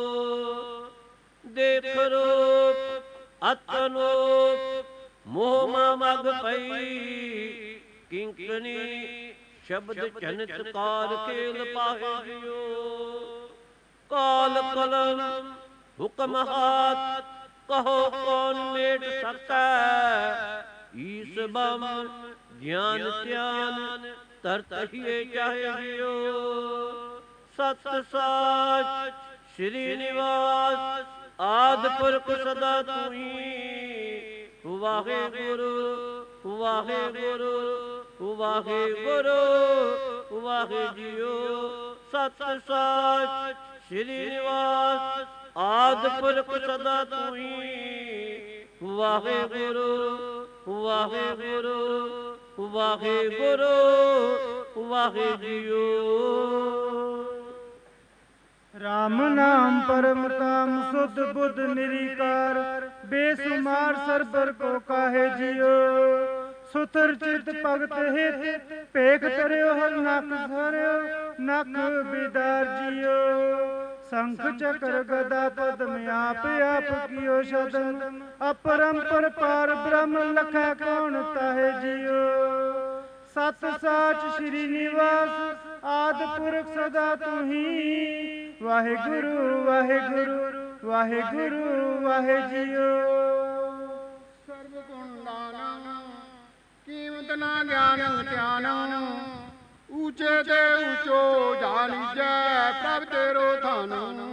ਦੇਖ ਰੂਪ ਅਤਨੂਪ ਮੋਹ ਮਾ ਮਗ ਪਈ ਕਿੰਕਣੀ ਸ਼ਬਦ ਚਨਿਤ ਕਾਰ ਖੇਲ ਪਾਹੇ ਜਿਓ ਕਾਲ ਕਲਮ ਹੁਕਮ ਹਾਥ ਕਹੋ ਕੌਣ ਮੇਟ ਸਕੈ ਈਸ ਬਮ ਗਿਆਨ ਧਿਆਨ ਤਰਤ ਹੀਏ ਚਾਹੇ ਜਿਓ ਸਤ ਸਾਚ ਸ਼੍ਰੀ ਨਿਵਾਸ ਆਦ ਪੁਰਖ ਸਦਾ ਤੂੰ ਵਾਹਿਗੁਰੂ ਵਾਹਿਗੁਰੂ ਵਾਹਿਗੁਰੂ ਵਾਹਿਜਿਓ ਸਤ ਸਾਚ ਸ਼੍ਰੀ ਨਿਵਾਸ ਆਦ ਪੁਰਖ ਸਦਾ ਤੂੰ ਵਾਹਿਗੁਰੂ ਵਾਹਿਗੁਰੂ ਵਾਹਿਗੁਰੂ ਵਾਹਿਜਿਓ। ਰਾਮ ਨਾਮ ਪਰਮ ਤਾਮ ਸੁਧ ਬੁੱਧ ਨਿਰੀਕਾਰ ਬੇਸੁਮਾਰ ਸਰਬਰ ਕੋ ਕਾਹੇ ਜਿਓ ਸੁਥਰ ਚਿਤ ਭਗਤ ਹਿਤ ਭੇਖ ਤਰਿਓ ਹਰ ਨਕ ਧਰਿਓ ਨਕ ਬਿਦਾਰ ਜਿਓ ਸੰਖ ਚਕਰ ਗਦਾ ਪਦਮ ਆਪ ਆਪ ਕੀਓ ਸ਼ਦਨ ਅਪਰੰਪਰ ਪਾਰ ਬ੍ਰਹਮ ਲਖੈ ਕੌਣ ਤਾਹੇ ਜਿਓ ਸਤ ਸਾਚ ਸ਼੍ਰੀ ਨਿਵਾਸ ਆਦ ਪੁਰਖ ਸਦਾ ਤੁਹੀ ਵਾਹਿਗੁਰੂ ਵਾਹਿਗੁਰੂ ਵਾਹਿਗੁਰੂ ਵਾਹਿਜਿਓ। ਸਰਬ ਗੁਣ ਦਾਨ ਕੀਮਤ ਨਾ ਗਿਆਨ ਧਿਆਨ ਊਚੇ ਤੇ ਊਚੋ ਜਾਣੀਜੈ ਪ੍ਰਭ ਤੇਰੋ ਧਨ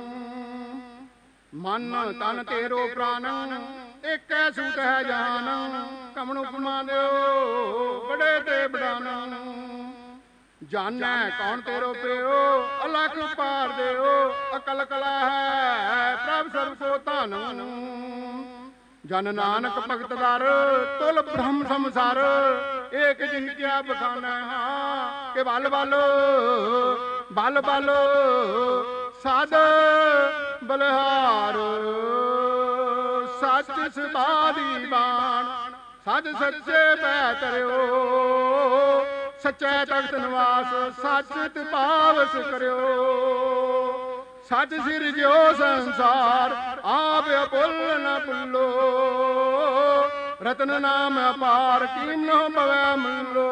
ਮਨ ਤਨ ਤੇਰੋ ਪ੍ਰਾਨ ਏਕੈ ਸੂਤ ਹੈ ਜਾਨ ਕਮਣ ਉਪਮਾ ਦਿਓ ਬੜੇ ਤੇ ਬੜਾਨ ਜਾਣੈ ਕੌਣ ਤੇਰੋ ਪਿਓ ਅਲਖ ਪਾਰ ਦਿਓ ਅਕਲ ਕਲਾ ਹੈ ਪ੍ਰਭ ਸਰਬ ਕੋ ਧਨ ਜਨ ਨਾਨਕ ਭਗਤ ਦਰ ਤੁਲ ਬ੍ਰਹਮ ਸੰਸਾਰ ਏਕ ਜਿਨ ਕਿਆ ਬਖਾਨਾ ਹਾਂ ਕਿ ਬਲ ਬਲ ਬਲ ਸਾਧ ਬਲਿਹਾਰ ਸੱਚ ਸਬਾਦੀ ਬਾਣ ਸੱਚ ਸੱਚੇ ਪੈ ਤਰਿਓ ਸੱਚੇ ਤਖਤ ਨਿਵਾਸ ਸੱਚ ਪਾਵਸ ਕਰਿਓ ਸੱਚ ਸਿਰ ਜਿਉ ਸੰਸਾਰ ਆਪ ਅਪੁੱਲ ਨ ਭੁੱਲੋ ਰਤਨ ਨਾਮ ਅਪਾਰ ਕੀਮਨੋ ਪਵੈ ਮੁੱਲੋ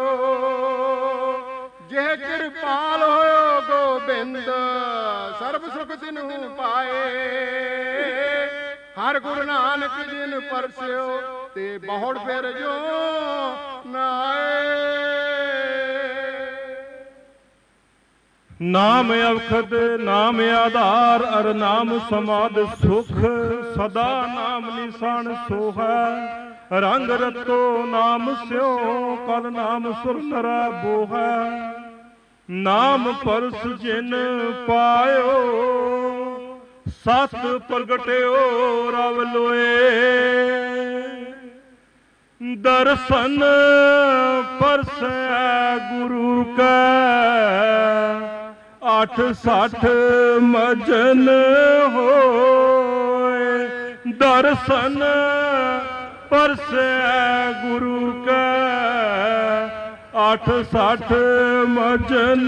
ਜੇ ਕਿਰਪਾਲ ਹੋਇਓ ਗੋਬਿੰਦ ਸਰਬ ਸੁਖ ਤਿਨੁ ਪਾਏ ਹਰ ਗੁਰੂ ਨਾਨਕ ਜਿਨ ਪਰਸਿਓ ਤੇ ਬਹੁੜ ਫਿਰ ਜੋ ਨਾਏ। ਨਾਮ ਅਵਖਦ ਨਾਮ ਆਧਾਰ ਅਰ ਨਾਮ ਸਮਾਦ ਸੁਖ ਸਦਾ ਨਾਮ ਨਿਸ਼ਾਨ ਸੋਹੈ ਰੰਗ ਰਤੋ ਨਾਮ ਸਿਓ ਕਲ ਨਾਮ ਸੁਰਸਰਾ ਬੋਹੈ ਨਾਮ ਪਰਸ ਜਿਨ ਪਾਇਓ ਸਤ ਪ੍ਰਗਟਿਓ ਰਵ ਲੋਏ ਦਰਸ਼ਨ ਪਰਸੈ ਗੁਰੂ ਕੈ 860 ਮਜਨ ਹੋਏ। ਦਰਸ਼ਨ ਪਰਸੈ ਗੁਰੂ ਕੈ 860 ਮਜਨ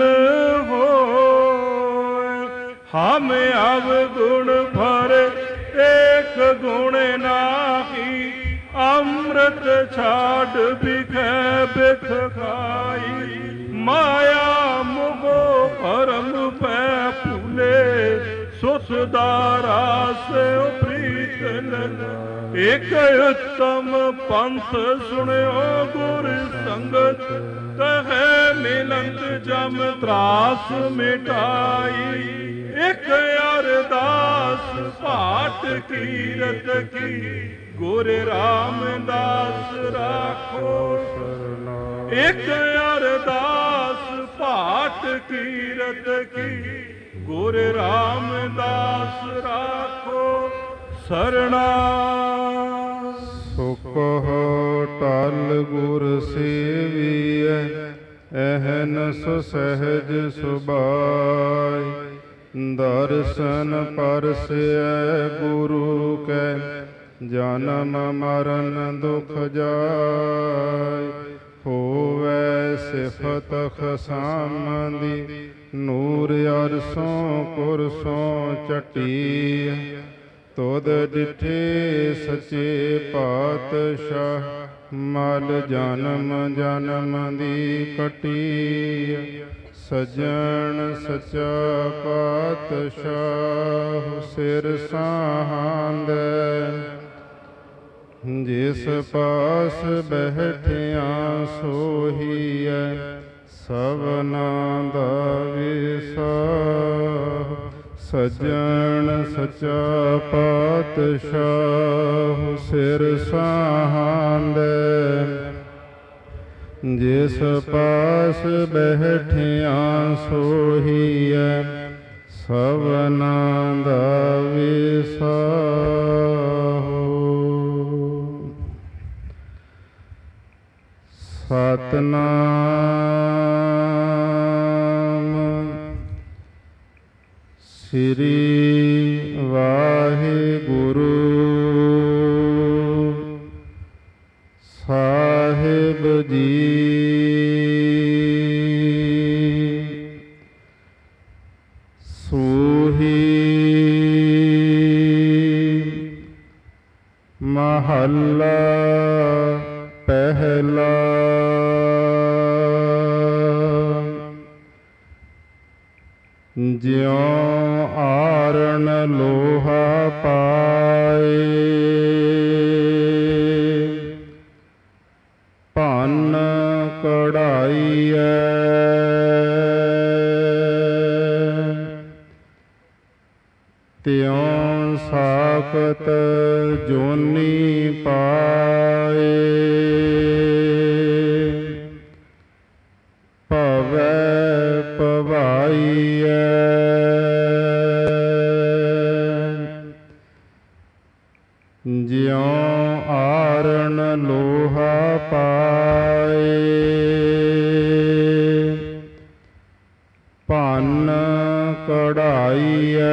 ਹੋਏ। ਹਮ ਅਵਗੁਣ ਭਰੇ ਏਕ ਗੁਣ ਨਾਹੀ। ਅੰਮ੍ਰਿਤ ਛਾੜ ਬਿਖੈ ਬਿਖ ਖਾਈ। ਮਾਇਆ ਮੁਗੋ ਭਰਮ ਪੈ ਭੂਲੇ। ਸੁਖ ਦਾਰਾ ਸਿਉ ਪ੍ਰੀਤ ਲਗ। ਇਕ ਉਤਮ ਪੰਥ ਸੁਣਿਓ ਗੁਰ ਸੰਗਤ। ਤਹੈ ਮਿਲੰਦ ਜਮ ਤਰਾਸ ਮਿਟਾਈ। ਇਕ ਅਰਦਾਸ ਪਾਠ ਕੀਰਤ ਕੀ। ਗੁਰ ਰਾਮਦਾਸ ਰਾਖੋ ਸਰਨਾ। ਇਕ ਅਰਦਾਸ ਪਾਠ ਕੀਰਤ ਕੀ। ਗੁਰ ਰਾਮਦਾਸ ਰਾਖੋ ਸਰਣਾ। ਸੁਖ ਟਲ ਗੁਰ ਸੇਵੀਐ। ਅਹਨਸ ਸਹਿਜ ਸੁਭਾਇ। ਦਰਸ਼ਨ ਪਰਸੈ ਗੁਰੂ ਕੈ। ਜਨਮ ਮਰਨ ਦੁਖ ਜਾਇ। ਹੋਵੈ ਸਿਫਤ ਖਸਾਮ ਦੀ। ਨੂਰ ਅਰਸੋਂ ਕੁਰਸੋਂ ਚਟੀਐ। ਤੁਧ ਡਿਠੇ ਸੱਚੇ ਪਾਤਸ਼ਾਹ। ਮਲ ਜਨਮ ਜਨਮ ਦੀ ਕਟੀਐ। ਸਜਣ ਸੱਚਾ ਪਾਤਸ਼ਾਹ ਸਿਰ ਸਾਹਾਂਦੈ। ਜਿਸ ਪਾਸ ਬੈਠਿਆ ਸੋਹੀਐ। ਸਭਨਾ ਦਾ ਵਿਸਾਹ। ਸਜਣ ਸੱਚਾ ਪਾਤਸ਼ਾਹ ਸਿਰ ਸਾਹਾਂਦੈ। ਜਿਸ ਪਾਸ ਬੈਠਿਆ ਸੋਹੀਐ। ਸਭਨਾ ਦਾ ਵਿਸਾਹ। ਸਤਿਨਾਮ ਸ੍ਰੀ ਵਾਹਿਗੁਰੂ ਸਾਹਿਬ ਜੀ। ਸੂਹੀ ਮਹੱਲਾ ਪਹਿਲਾ। ਜਿਉ ਆਰਣ ਲੋਹਾ ਪਾਏ। ਭੰਨ ਕੜਾਈਐ। ਤਿਉ ਸਾਖਤ ਜੋਨੀ ਪਾਏ। ਭਵੈ ਭਵਾਈਐ। ਜਿਉ ਆਰਣ ਲੋਹਾ ਪਾਏ। ਭੰਨ ਕੜਾਈਐ।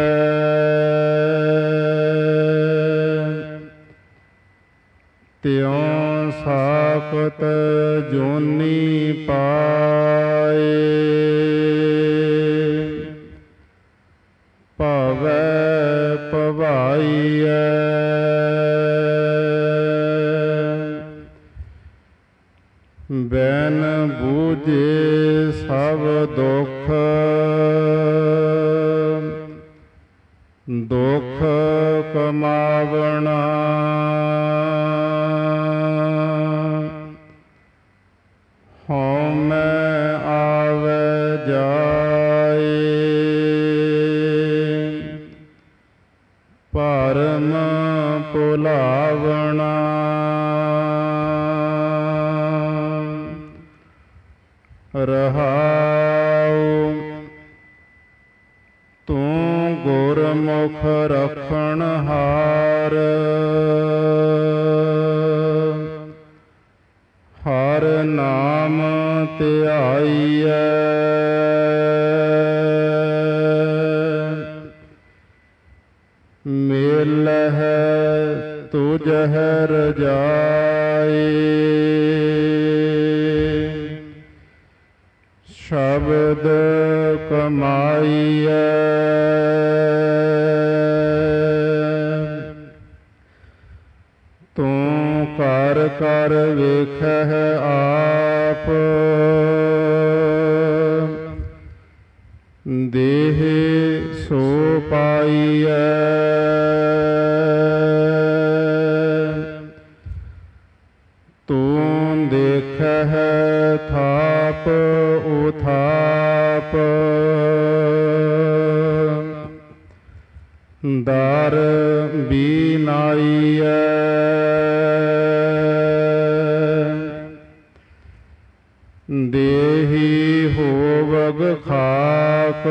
ਤਿਉ ਸਾਖਤ ਜੋਨੀ ਪਾਏ। ਭਵੈ ਭਵਾਈਐ। ਬੈਨ ਬੂਝੇ ਸਭ ਦੁਖ। ਦੁਖ ਕਮਾਵਣਾ। ਹਉਮੈ ਆਵੈ ਜਾਏ। ਭਰਮ ਭੁਲਾਵਣਾ। ਰਹਾਉ ਤੂੰ ਗੁਰਮੁਖ ਰਖਣਹਾਰ। ਨਾਮ ਧਿਆਈਐ। ਮਿਲਹਿ ਤੁਝਹਿ ਰਜਾਈ ਸ਼ਬਦ ਕਮਾਈਐ। ਤੂੰ ਕਰ ਕਰ ਵੇਖਹਿ ਆਪ ਦੇਹ ਸੋ ਪਾਈਐ। ਤੂੰ ਦੇਖਹਿ ਥਾਪ ਉਥਾਪ ਦਰ ਬੀਨਾਈਐ। ਦੇਹੀ ਹੋਵਗ ਖਾਕ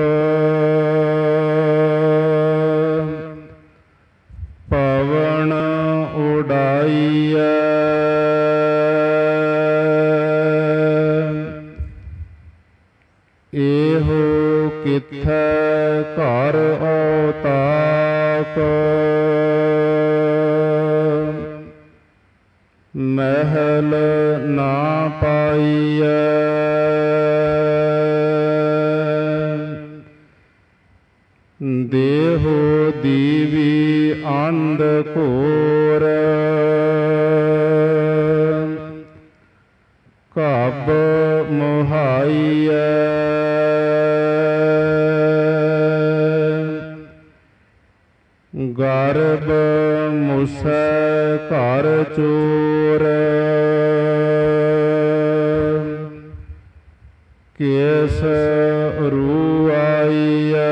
ਪਵਨ ਉਡਾਈਐ। ਇਹੋ ਕਿਥੈ ਘਰ ਔਤਾਕ ਮਹਿਲ ਨਾ ਪਾਈਐ। ਦੇਹੋ ਦੀਵੀ ਅੰਧ ਘੋਰ ਘਬ ਮੁਹਾਈਐ। ਗਰਭ ਮੁਸੈ ਘਰ ਚੋਰ ਕੇਸ ਰੂਆਈਐ।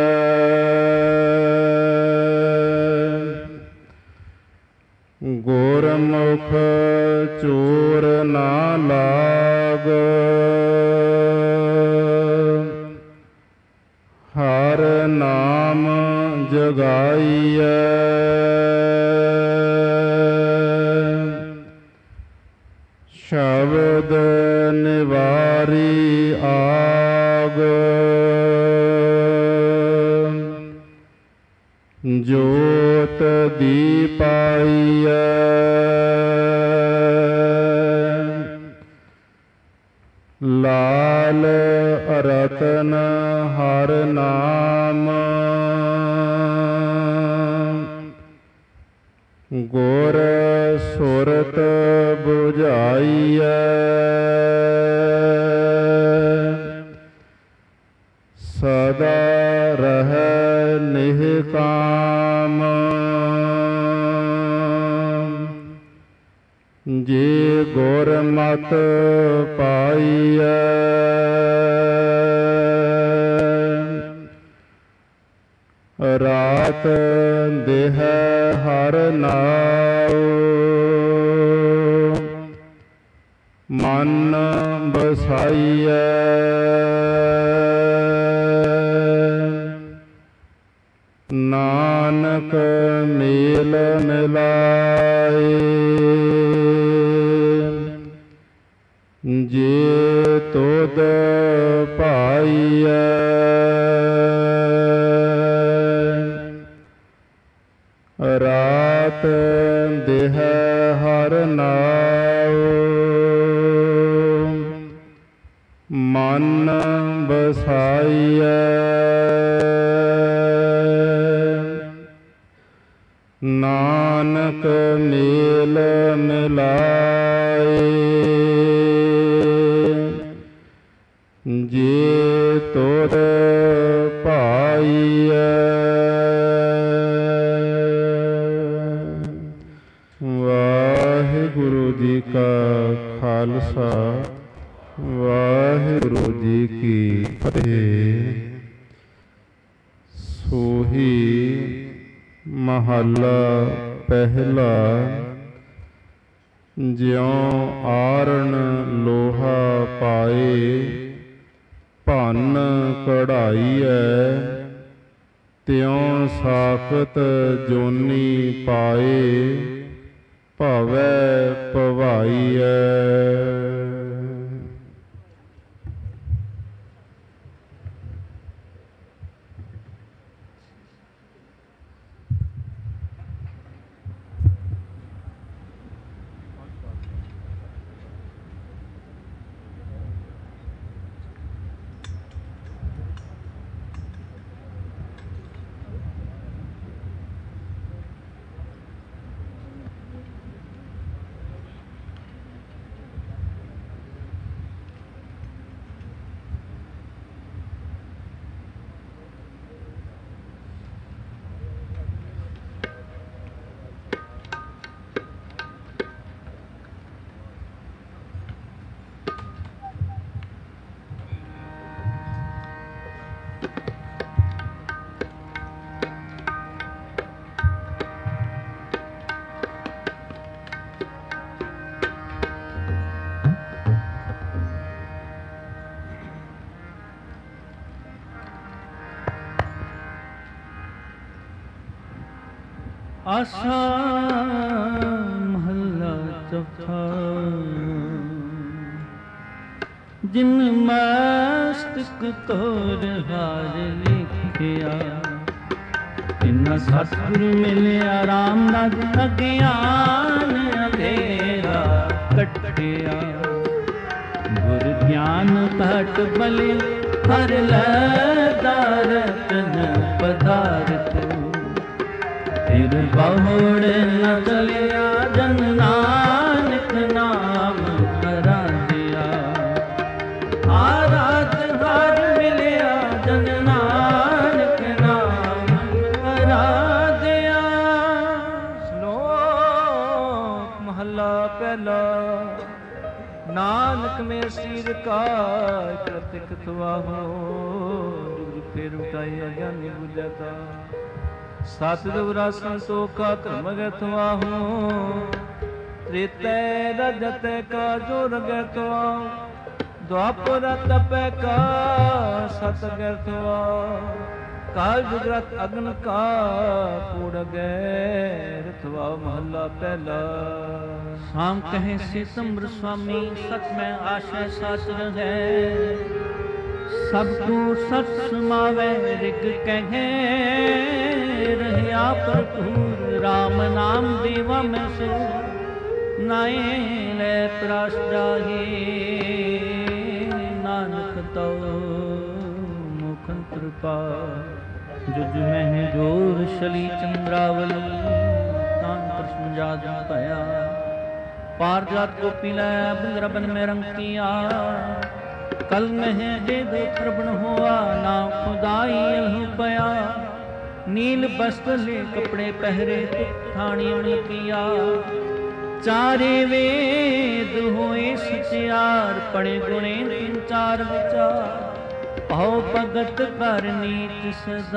ਗੁਰਮੁਖ ਚੋਰ ਨਾ ਲਾਗ ਹਰ ਨਾਮ ਜਗਾਈਐ। ਸ਼ਬਦ ਨਿਵਾਰੀ ਆਗ ਜੋਤ ਦੀਪਾਈਐ। ਲਾਲ ਰਤਨ ਹਰ ਨਾਮ ਗੁਰ ਸੁਰਤ 부ਝਾਈਐ। ਸਦਾ ਰਹਿ ਨਿਹਕਾਮ ਜੇ ਗੁਰਮਤਿ ਪਾਈਐ। ਰਾਤ ਦੇਹ ਹਰ ਨਾਉ ਮਨ ਬਸਾਈਐ। ਨਾਨਕ ਮੇਲ ਮਿਲਾਏ ਜੇ ਤੁਧ ਪਾਈਐ। ਰਾਤ ਦੇਹ ਹਰ ਨਾਉ ਮਨ ਬਸਾਈਐ। ਨਾਨਕ ਮੇਲ ਮਿਲਾਏ ਜੇ ਤੁਧ ਪਾਈਐ। ਵਾਹਿਗੁਰੂ ਜੀ ਕਾ ਖਾਲਸਾ ਵਾਹਿਗੁਰੂ ਜੀ ਕੀ ਫਤਿਹ। ਸੋਹੀ ਮਹੱਲਾ ਪਹਿਲਾ। ਜਿਉ ਆਰਣ ਲੋਹਾ ਪਾਏ ਭੰਨ ਕਢਾਈਐ ਤਿਉ ਸਾਖਤ ਜੋਨੀ ਪਾਏ ਭਵੈ ਭਵਾਈਐ। ਆਸਾ ਮਹੱਲਾ ਚੌਥਾ। ਜਿਨ ਮਸਤਕ ਤੋਰ ਹਾਰ ਲਿਖਿਆ, ਤਿਨ ਸਤਿਗੁਰ ਮਿਲਿਆ ਰਾਮਦਾਸ ਅਗਿਆਨ ਅੰਧੇਰਾ ਕੱਟਿਆ। ਗੁਰ ਗਿਆਨ ਘਟ ਬਲੇ ਹਰ ਲੈ ਰਤਨ ਪਦਾਰਥ। ਫਿਰ ਬਹੁੜ ਨ ਚਲਿਆ ਜਨ ਨਾਨਕ ਨਾਮ ਆਰਾਧਿਆ। ਆਰਾਧ ਹਰ ਮਿਲਿਆ ਜਨ ਨਾਨਕ ਨਾਮ ਆਰਾਧਿਆ। ਸ਼ਲੋਕ ਮਹੱਲਾ ਪਹਿਲਾ। ਨਾਨਕ ਮੇ ਸਿਰ ਕਾ ਪ੍ਰਤਿਕ ਤਵਾਹੋ, ਜੁਗ ਫੇਰ ਉਠਾਈ ਅਗਿਆਨੀ ਬੁਝਤਾ। ਸਤਿਗੁਰ ਸੰਤੋਖਾ ਧਰਮ ਗਥਵਾਹੋ, ਤ੍ਰੇਤੈ ਰਜਤੈ ਕਾ ਜੋ ਰਗਤਵਾ। ਦੁਆਪਰ ਤਪੈ ਕਾ ਸਤ ਗਥਵਾ। ਕਾਲ ਜੁਗਰਤ ਅਗਨ ਕਾ ਕੂੜ ਗੈ ਰਥਵਾ। ਮਹੱਲਾ ਪਹਿਲਾ। ਸਾਮ ਕਹੇ ਸਿਤੰਬਰ ਸੁਆਮੀ, ਸਤ ਮੈਂ ਆਸ਼ਾ ਸਾਚ ਰਹੈ। ਸਭ ਕੋ ਸਤ ਸਮਾਵੈ ਰਿਗ ਕਹੈ। ਰਹਿਆ ਭਰਪੂਰ ਰਾਮ ਨਾਮ ਦੇਵਾ ਮੈਂ ਸੋ। ਨਾਏ ਲੈ ਪ੍ਰਾਸ ਜਾਹੇ, ਨਾਨਕ ਤਉ ਮੁਖ ਕਿਰਪਾ। ਜੁਜ ਮਹਿ ਜੋਰ ਸ਼ਲੀ ਚੰਦਰਾਵਲੀ, ਤਾਨ ਪ੍ਰਸ਼ਨ ਜਾਤ ਭਇਆ। ਪਾਰ ਜਾਤ ਕੋ ਪਿਲੈ ਬਿੰਦਰ ਬਨ ਮੇ ਰੰਗ ਕੀਆ। ਕਲ ਮਹਿ ਦੇ ਪ੍ਰਭਨ ਹੋਆ, ਨਾ ਖੁਦਾਈ ਅਲਹੁ ਪਿਆ। ਨੀਲ ਬਸਤਰ ਲੈ ਕਪੜੇ ਪਹਿਰੇ, ਥਾਣੀ ਅਮਲ ਕੀਆ। ਚਾਰੇ ਵੇਦ ਹੋਏ ਸਚਿਆਰ, ਪੜੇ ਗੁਣੇ ਤਿਨ ਚਾਰ ਵਿਚਾਰ। ਭਉ ਭਗਤ ਕਰ ਨੀਚ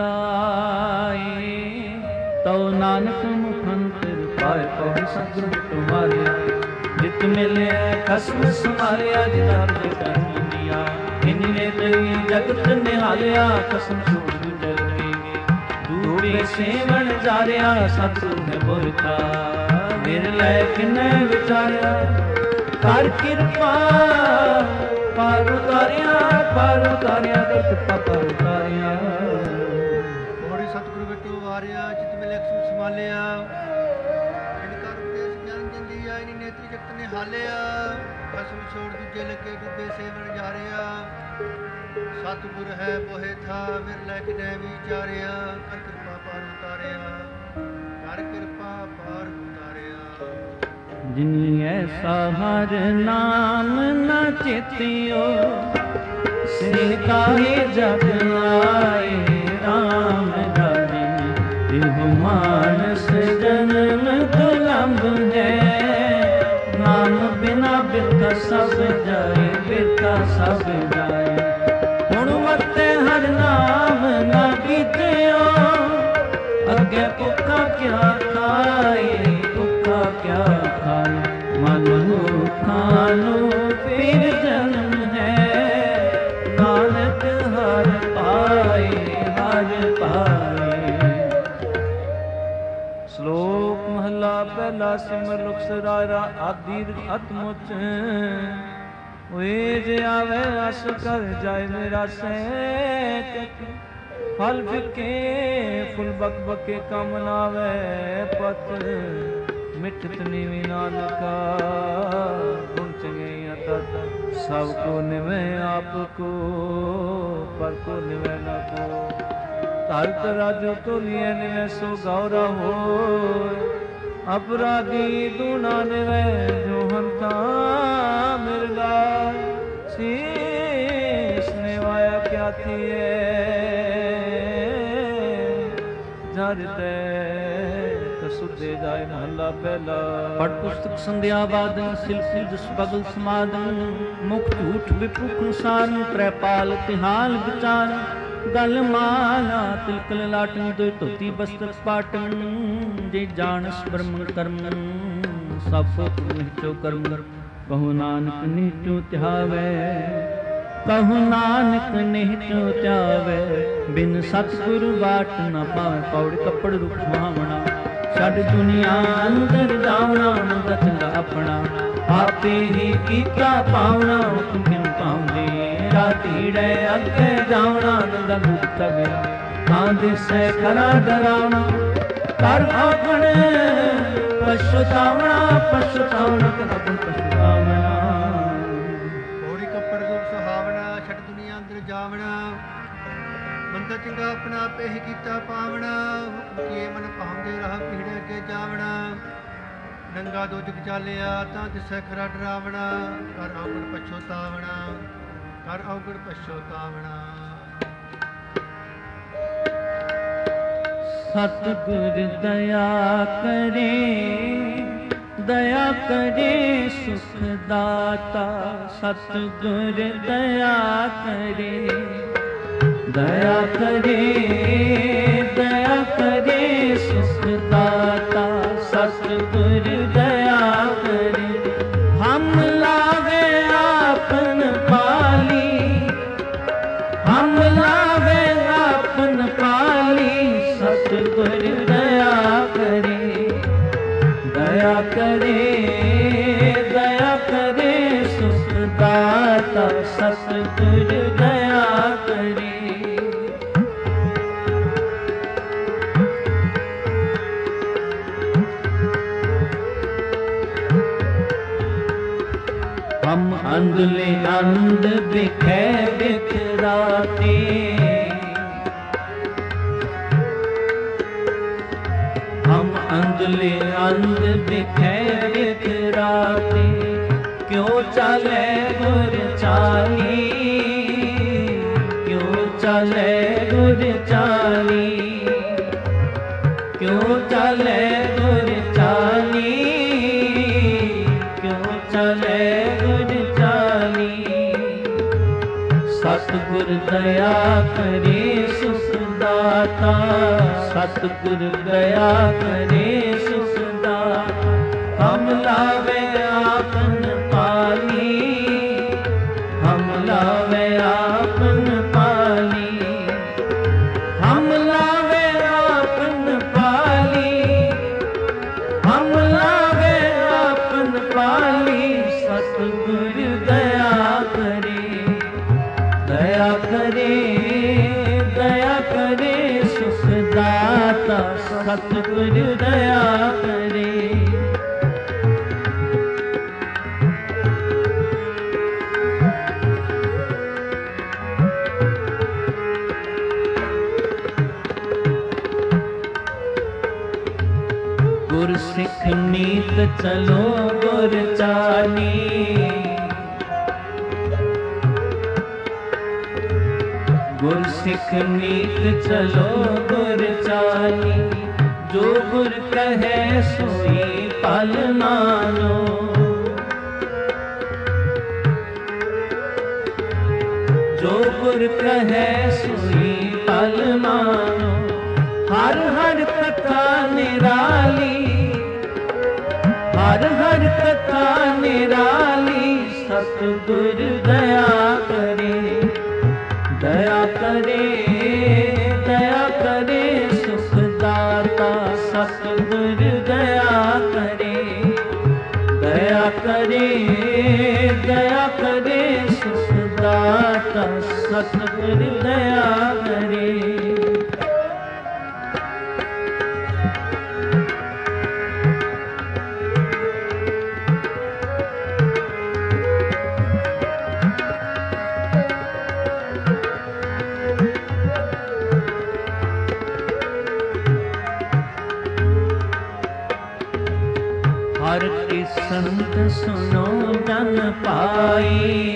ਸਦਾਏ। ਤਉ ਨਾਨਕ ਮੁਖੰਤਰ ਪਾਏ ਪਉ ਸਤਿਗੁਰ ਤੁਮਾਰਿਆ। ਜਿਤ ਮਿਲੇ ਖਸਮ ਸਮਾਰਿਆ, ਜਿਤਾਰ ਦੇ ਕਰਨੀਆ। ਇਨਨੇ ਤੇਰੀ ਜਗਤ ਨਿਹਾਲਿਆ, ਕਸਮ ਸੂਰ ਜਲਦੀ। ਦੂਬੇ ਸੇਵਣ ਜਾਰਿਆ, ਸਤਿਗੁਰ ਹੈ ਬੋਲਤਾ। ਮੇਰੇ ਲੈ ਕਿਨੇ ਵਿਚਾਰਿਆ, ਕਰ ਕਿਰਪਾ ਪਾਰ ਉਤਾਰਿਆ। ਪਾਰ ਉਤਾਰਿਆ ਕਰ ਕਿਰਪਾ ਪਾਰ ਉਤਾਰਿਆ। ਮੋੜੀ ਸਤਿਗੁਰੂ ਬਿਟੂ ਵਾਰਿਆ, ਜਿਤ ਮਿਲੇ ਅਕਸੂ ਸੰਭਾਲਿਆ। ਇਨਕਾਰ ਉਪਦੇਸ਼ ਗਿਆਨ ਦਿੰਦੀ ਆ, ਇਨੀ ਨੇਤਰੀ ਜਗਤ ਨੇ ਹਾਲਿਆ। ਖਸਮ ਛੋੜ ਦੂਜੇ ਲੱਗੇ ਡੁੱਬੇ ਸੇਵਣ ਜਾਰਿਆ। ਸਤਿਗੁਰ ਹੈ ਬੋਹਿ ਥਾ, ਵਿਰਲੇ ਕਿਨੇ ਵਿਚਾਰਿਆ। ਕਰ ਕਿਰਪਾ ਪਾਰ ਉਤਾਰਿਆ। ਕਰ ਕਿਰਪਾ ਪਾਰ ਉਤਾਰਿਆ। ਜਿਨੀ ਐਸਾ ਹਰ ਨਾਮ ਨ ਚੇਤਿਓ, ਸੇ ਕਾਹੇ ਜਗ ਆਏ ਰਾਮ ਰਾਜੇ। ਇਹ ਮਾਨਸ ਜਨਮ ਦੁਲੰਭ ਹੈ, ਨਾਮ ਬਿਨਾ ਬਿਰਥਾ ਸਭ ਜਾਏ। ਬਿਰਥਾ ਸਭ ਜਾਏ। ਹੁਣ ਵਰਤੇ ਹਰ ਨਾਮ ਨਾ ਕੀਤਿਓ, ਅੱਗੇ ਭੁੱਖਾ ਕਿਆ ਖਾਏ। ਭੁੱਖਾ ਕਿਆ ਖਾਏ। ਮਨ ਮੁਖਾਂ ਨੂੰ ਫਿਰ ਜਨਮ ਹੈ, ਨਾਨਕ ਹਰ ਪਾਏ। ਹਰ ਪਾਏ। ਸ਼ਲੋਕ ਮਹੱਲਾ ਪਹਿਲਾ। ਸਿਮਰ ਲੁਕ ਸਰਾਰਾ ਆਦਿ ਅਤਮੁਚ। ਓਏ ਜੇ ਆਵੇ ਅਸ ਕਰ ਜਾਏ ਮੇਰਾ ਸੇ। ਫਲ ਫਿੱਕੇ ਫੁੱਲ ਬਕ ਬਕੇ ਕਮ ਨਾਵੇ। ਪਤ ਮਿੱਠਤ ਨੀਵੀ ਨਾਨਕਾ। ਗੁਣ ਚੰਗੇ ਅਤਤ ਸਭ ਕੋ ਨਿਵੇਂ ਆਪ ਕੋ। ਪਰ ਕੋ ਨਿਵੇਂ ਨਾ ਕੋ। ਧਰਤ ਰਾਜੋ ਤੋਲੀਏ ਨਿਵੇਂ ਸੋ ਗੌਰਾ ਹੋਏ। ਅਪਰਾਧੀ ਦੂਣਾ ਨਿਵੇਂ ਜੋ ਹੰਤਾ ਮਿਰਗਾ। ਸੀਸ ਨਿਵਾਇਆ ਕਿਆ ਥੀਏ। ਜਰ ਤੇ ਸੁਦੇ ਜਾਏ। ਮਹੱਲਾ ਪਹਿਲਾ। ਪੜ ਪੁਸਤਕ ਸੰਧਿਆ ਬਾਦਨ, ਸਿਲ ਜਸ ਬਗਲ ਸਮਾਦਨ। ਮੁਖ ਝੂਠ ਵਿਪੁਖ ਸਾਰਨ, ਤ੍ਰੈਪਾਲ ਤਿਹਾਲ ਵਿਚਾਰ। ਗਲ ਮਾਲਾ ਤਿਲਕਲ ਲਾਟਨ, ਦੁਇ ਧੋਤੀ ਬਸਤਰ ਪਾਟਨ। ਜੇ ਜਾਣਸ ਬ੍ਰਹਮ ਕਰਮ, ਸਭ ਨਿਹਚੋ ਕਰਮ। ਕਹੋ ਨਾਨਕ ਨਿਹਚੋ ਧਿਆਵੈ। ਕਹੋ ਨਾਨਕ ਨਿਹਚੋ ਧਿਆਵੈ। ਬਿਨ ਸਤਿਗੁਰ ਬਾਟ ਨ ਪਾਵੈ। ਪੌੜ ਕੱਪੜ ਰੁਖ ਸੁਹਾਵਣਾ। ਛੱਡ ਦੁਨੀਆ ਅੰਦਰ ਜਾਵਣਾ ਮੰਦਾ ਚੰਗਾ ਆਪਣਾ ਆਪੇ ਹੀ ਕੀਤਾ ਪਾਵਣਾ ਹੁਕਮ ਕਿਨ ਪਾਉਂਦੇ ਰਾਤੀ ਡੇ ਅੱਗੇ ਜਾਵਣਾ ਨੰਦਾ ਦੁੱਖ ਤਗਿਆ ਤਾਂ ਦਿਸੈ ਖਰਾ ਡਰਾਵਣਾ ਕਰ ਆਪਣੇ ਪਛਤਾਵਣਾ ਪਛਤਾਵਣਾ ਕਦਮ ਪਛਤਾਵਣਾ ਹੋਰੀ ਕੱਪੜ ਰੂਪ ਸੁਹਾਵਣਾ ਛੱਡ ਦੁਨੀਆ ਅੰਦਰ ਜਾਵਣਾ ਮੰਦਾ ਚੰਗਾ ਆਪਣਾ ਆਪੇ ਹੀ ਕੀਤਾ ਪਾਵਣਾ ਹੁਕਮ ਕੀਏ ਮਨ ਪਾਉਂਦੇ ਰਾਹ ਪੀੜੇ ਅੱਗੇ ਜਾਵਣਾ ਨੰਗਾ ਦੋ ਜੁਗ ਚਾਲਿਆ ਤਾਂ ਦਿਸੈ ਖਰਾ ਡਰਾਵਣਾ ਕਰ ਔਗਣ ਪਛਤਾਵਣਾ ਕਰ ਔਗਣ ਪਛਤਾਵਣਾ ਸਤਿਗੁਰ ਦਇਆ ਕਰੇ ਸੁਖ ਦਾਤਾ ਸਤਿਗੁਰ ਦਇਆ ਕਰੇ ਸੁਖ ਦਾਤਾ ਸਤਿਗੁਰ ਦਇਆ ਕਰੇ ਹਮ ਲਾਵੇ ਆਪਨ ਪਾਲੀ ਹਮ ਲਾਵੇ ਆਪਨ ਪਾਲੀ ਸਤਿਗੁਰ ਦਇਆ ਕਰੇ ਸੁਖ ਦਾਤਾ ਸਤਿਗੁਰ ਦਇਆ ਕਰੇ ਹਮ ਅੰਧਲੇ ਅੰਧ ਬਿਖੈ ਬਿਖਰਾਤੇ ਹਮ ਅੰਧਲੇ ਅੰਧ ਬਿਖੈ ਬਿਖਰਾਤੇ ਕਿਉ ਚਾਲੇ ਗੁਰ ਚਾਲੀ ਕਿਉ ਚਾਲੇ ਗੁਰ ਚਾਲੀ ਕਿਉ ਚਾਲੇ ਗੁਰ ਚਾਲੀ ਕਿਉ ਚਾਲੇ ਗੁਰ ਚਾਲੀ ਸਤਿਗੁਰ ਦਇਆ ਕਰੇ ਸੁਖ ਦਾਤਾ ਸਤਿਗੁਰ ਦਇਆ ਕਰੇ ਸੁਖ ਦਾਤਾ ਹਮ ਲਾਵੇ ਆਪਨ ਪਾਲੀ ਹਮ ਲਾਵੇ ਆਪਨ ਪਾਲੀ ਹਮ ਲਾਵੇ ਆਪਨ ਪਾਲੀ ਹਮ ਲਾਵੇ ਆਪਨ ਪਾਲੀ ਸਤਿਗੁਰ ਦਇਆ ਕਰੇ ਸੁਖ ਦਾਤਾ ਸਤਿਗੁਰ ਦਇਆ ਕਰੇ ਗੁਰ ਸਿੱਖ ਨੀਤ ਚਲੋ ਗੁਰ ਚਾਲੀ ਗੁਰ ਸਿੱਖ ਨੀਤ ਚਲੋ ਗੁਰ ਚਾਲੀ ਜੋ ਗੁਰ ਕਹੈ ਸੋਈ ਪਲ ਮਾਨੋ ਜੋ ਗੁਰ ਕਹੈ ਸੋਈ ਪਲ ਮਾਨੋ ਹਰ ਹਰ ਕਥਾ ਨਿਰਾਲੀ ਹਰ ਹਰ ਕਥਾ ਨਿਰਾਲੀ ਸਤਿਗੁਰ ਦਇਆ ਕਰੇ ਸੁਖ ਦਾਤਾ ਸਤਿਗੁਰ ਦਇਆ ਕਰੇ ਸੁਖ ਦਾਤਾ ਸਤਿਗੁਰ ਦਇਆ ਕਰੇ ਹਰ ਕੇ ਸੰਤ ਸੁਨੋ ਜਨ ਪਾਈ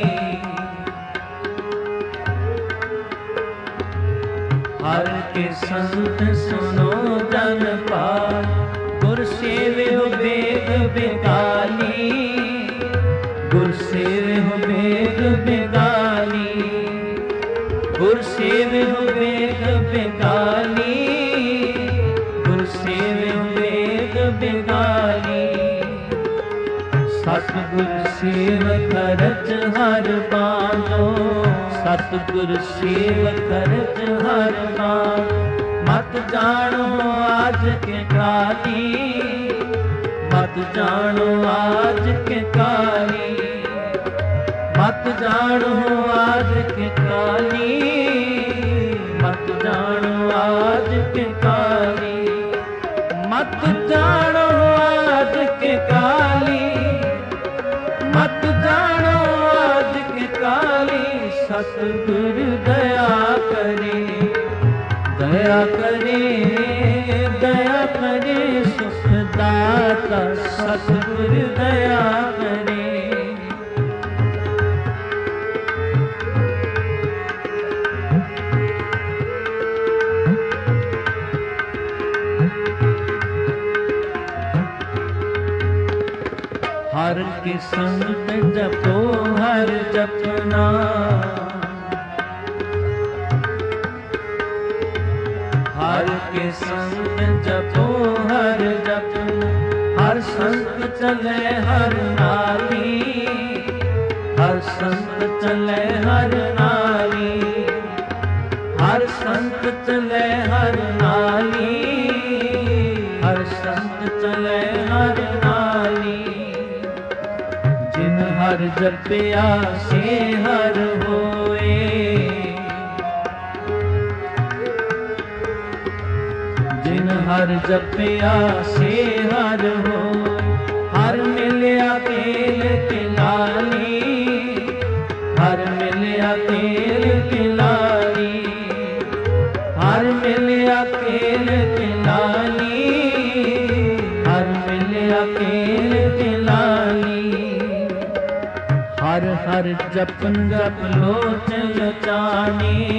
ਹਰ ਕੇ ਸੰਤ ਸੁਨੋ ਜਨ ਪਾਈ ਗੁਰ ਸੇਵਿਓ ਬੇਗ ਬੇਗਾਲੀ ਗੁਰ ਸੇਵਿਓ ਬੇਗ ਬੇਗਾਲੀ ਗੁਰ ਸੇਵਿਓ ਬੇਗ ਬੇਗਾਲੀ ਗੁਰ ਸੇਵਿਓ ਬੇਗ ਬੇਗਾਲੀ ਸਤਿਗੁਰ ਸੇਵ ਕਰਤ ਹਰ ਬਾਣੋ ਸਤਿਗੁਰ ਸੇਵ ਕਰਤ ਹਰ ਬਾਣੋ मत जानो आज के काली, मत जानो आज के काली, मत जानो आज के काली, मत जानो आज के काली, मत जानो आज के काली, मत जानो आज के काली। सतगुर दया करे, दया करे, दया करे सुख दाता। सतगुर दया करे। हर के संग जपो हर जपना, हर के संग जपो हर जपना। हर संग चले हर नाली, हर संग चले हर नाली, हर संग चले हर नाली, हर संग चले हर नाली। जिन हर जपिया से हर होए, जिन हर जपिया से हर होए। हर मिलिया तेल की लाली, हर मिलिया तेल की लाली, हर मिलिया तेल की लाली, हर मिलिया तेल की लाली। हर हर जपन जप लोचन जानी,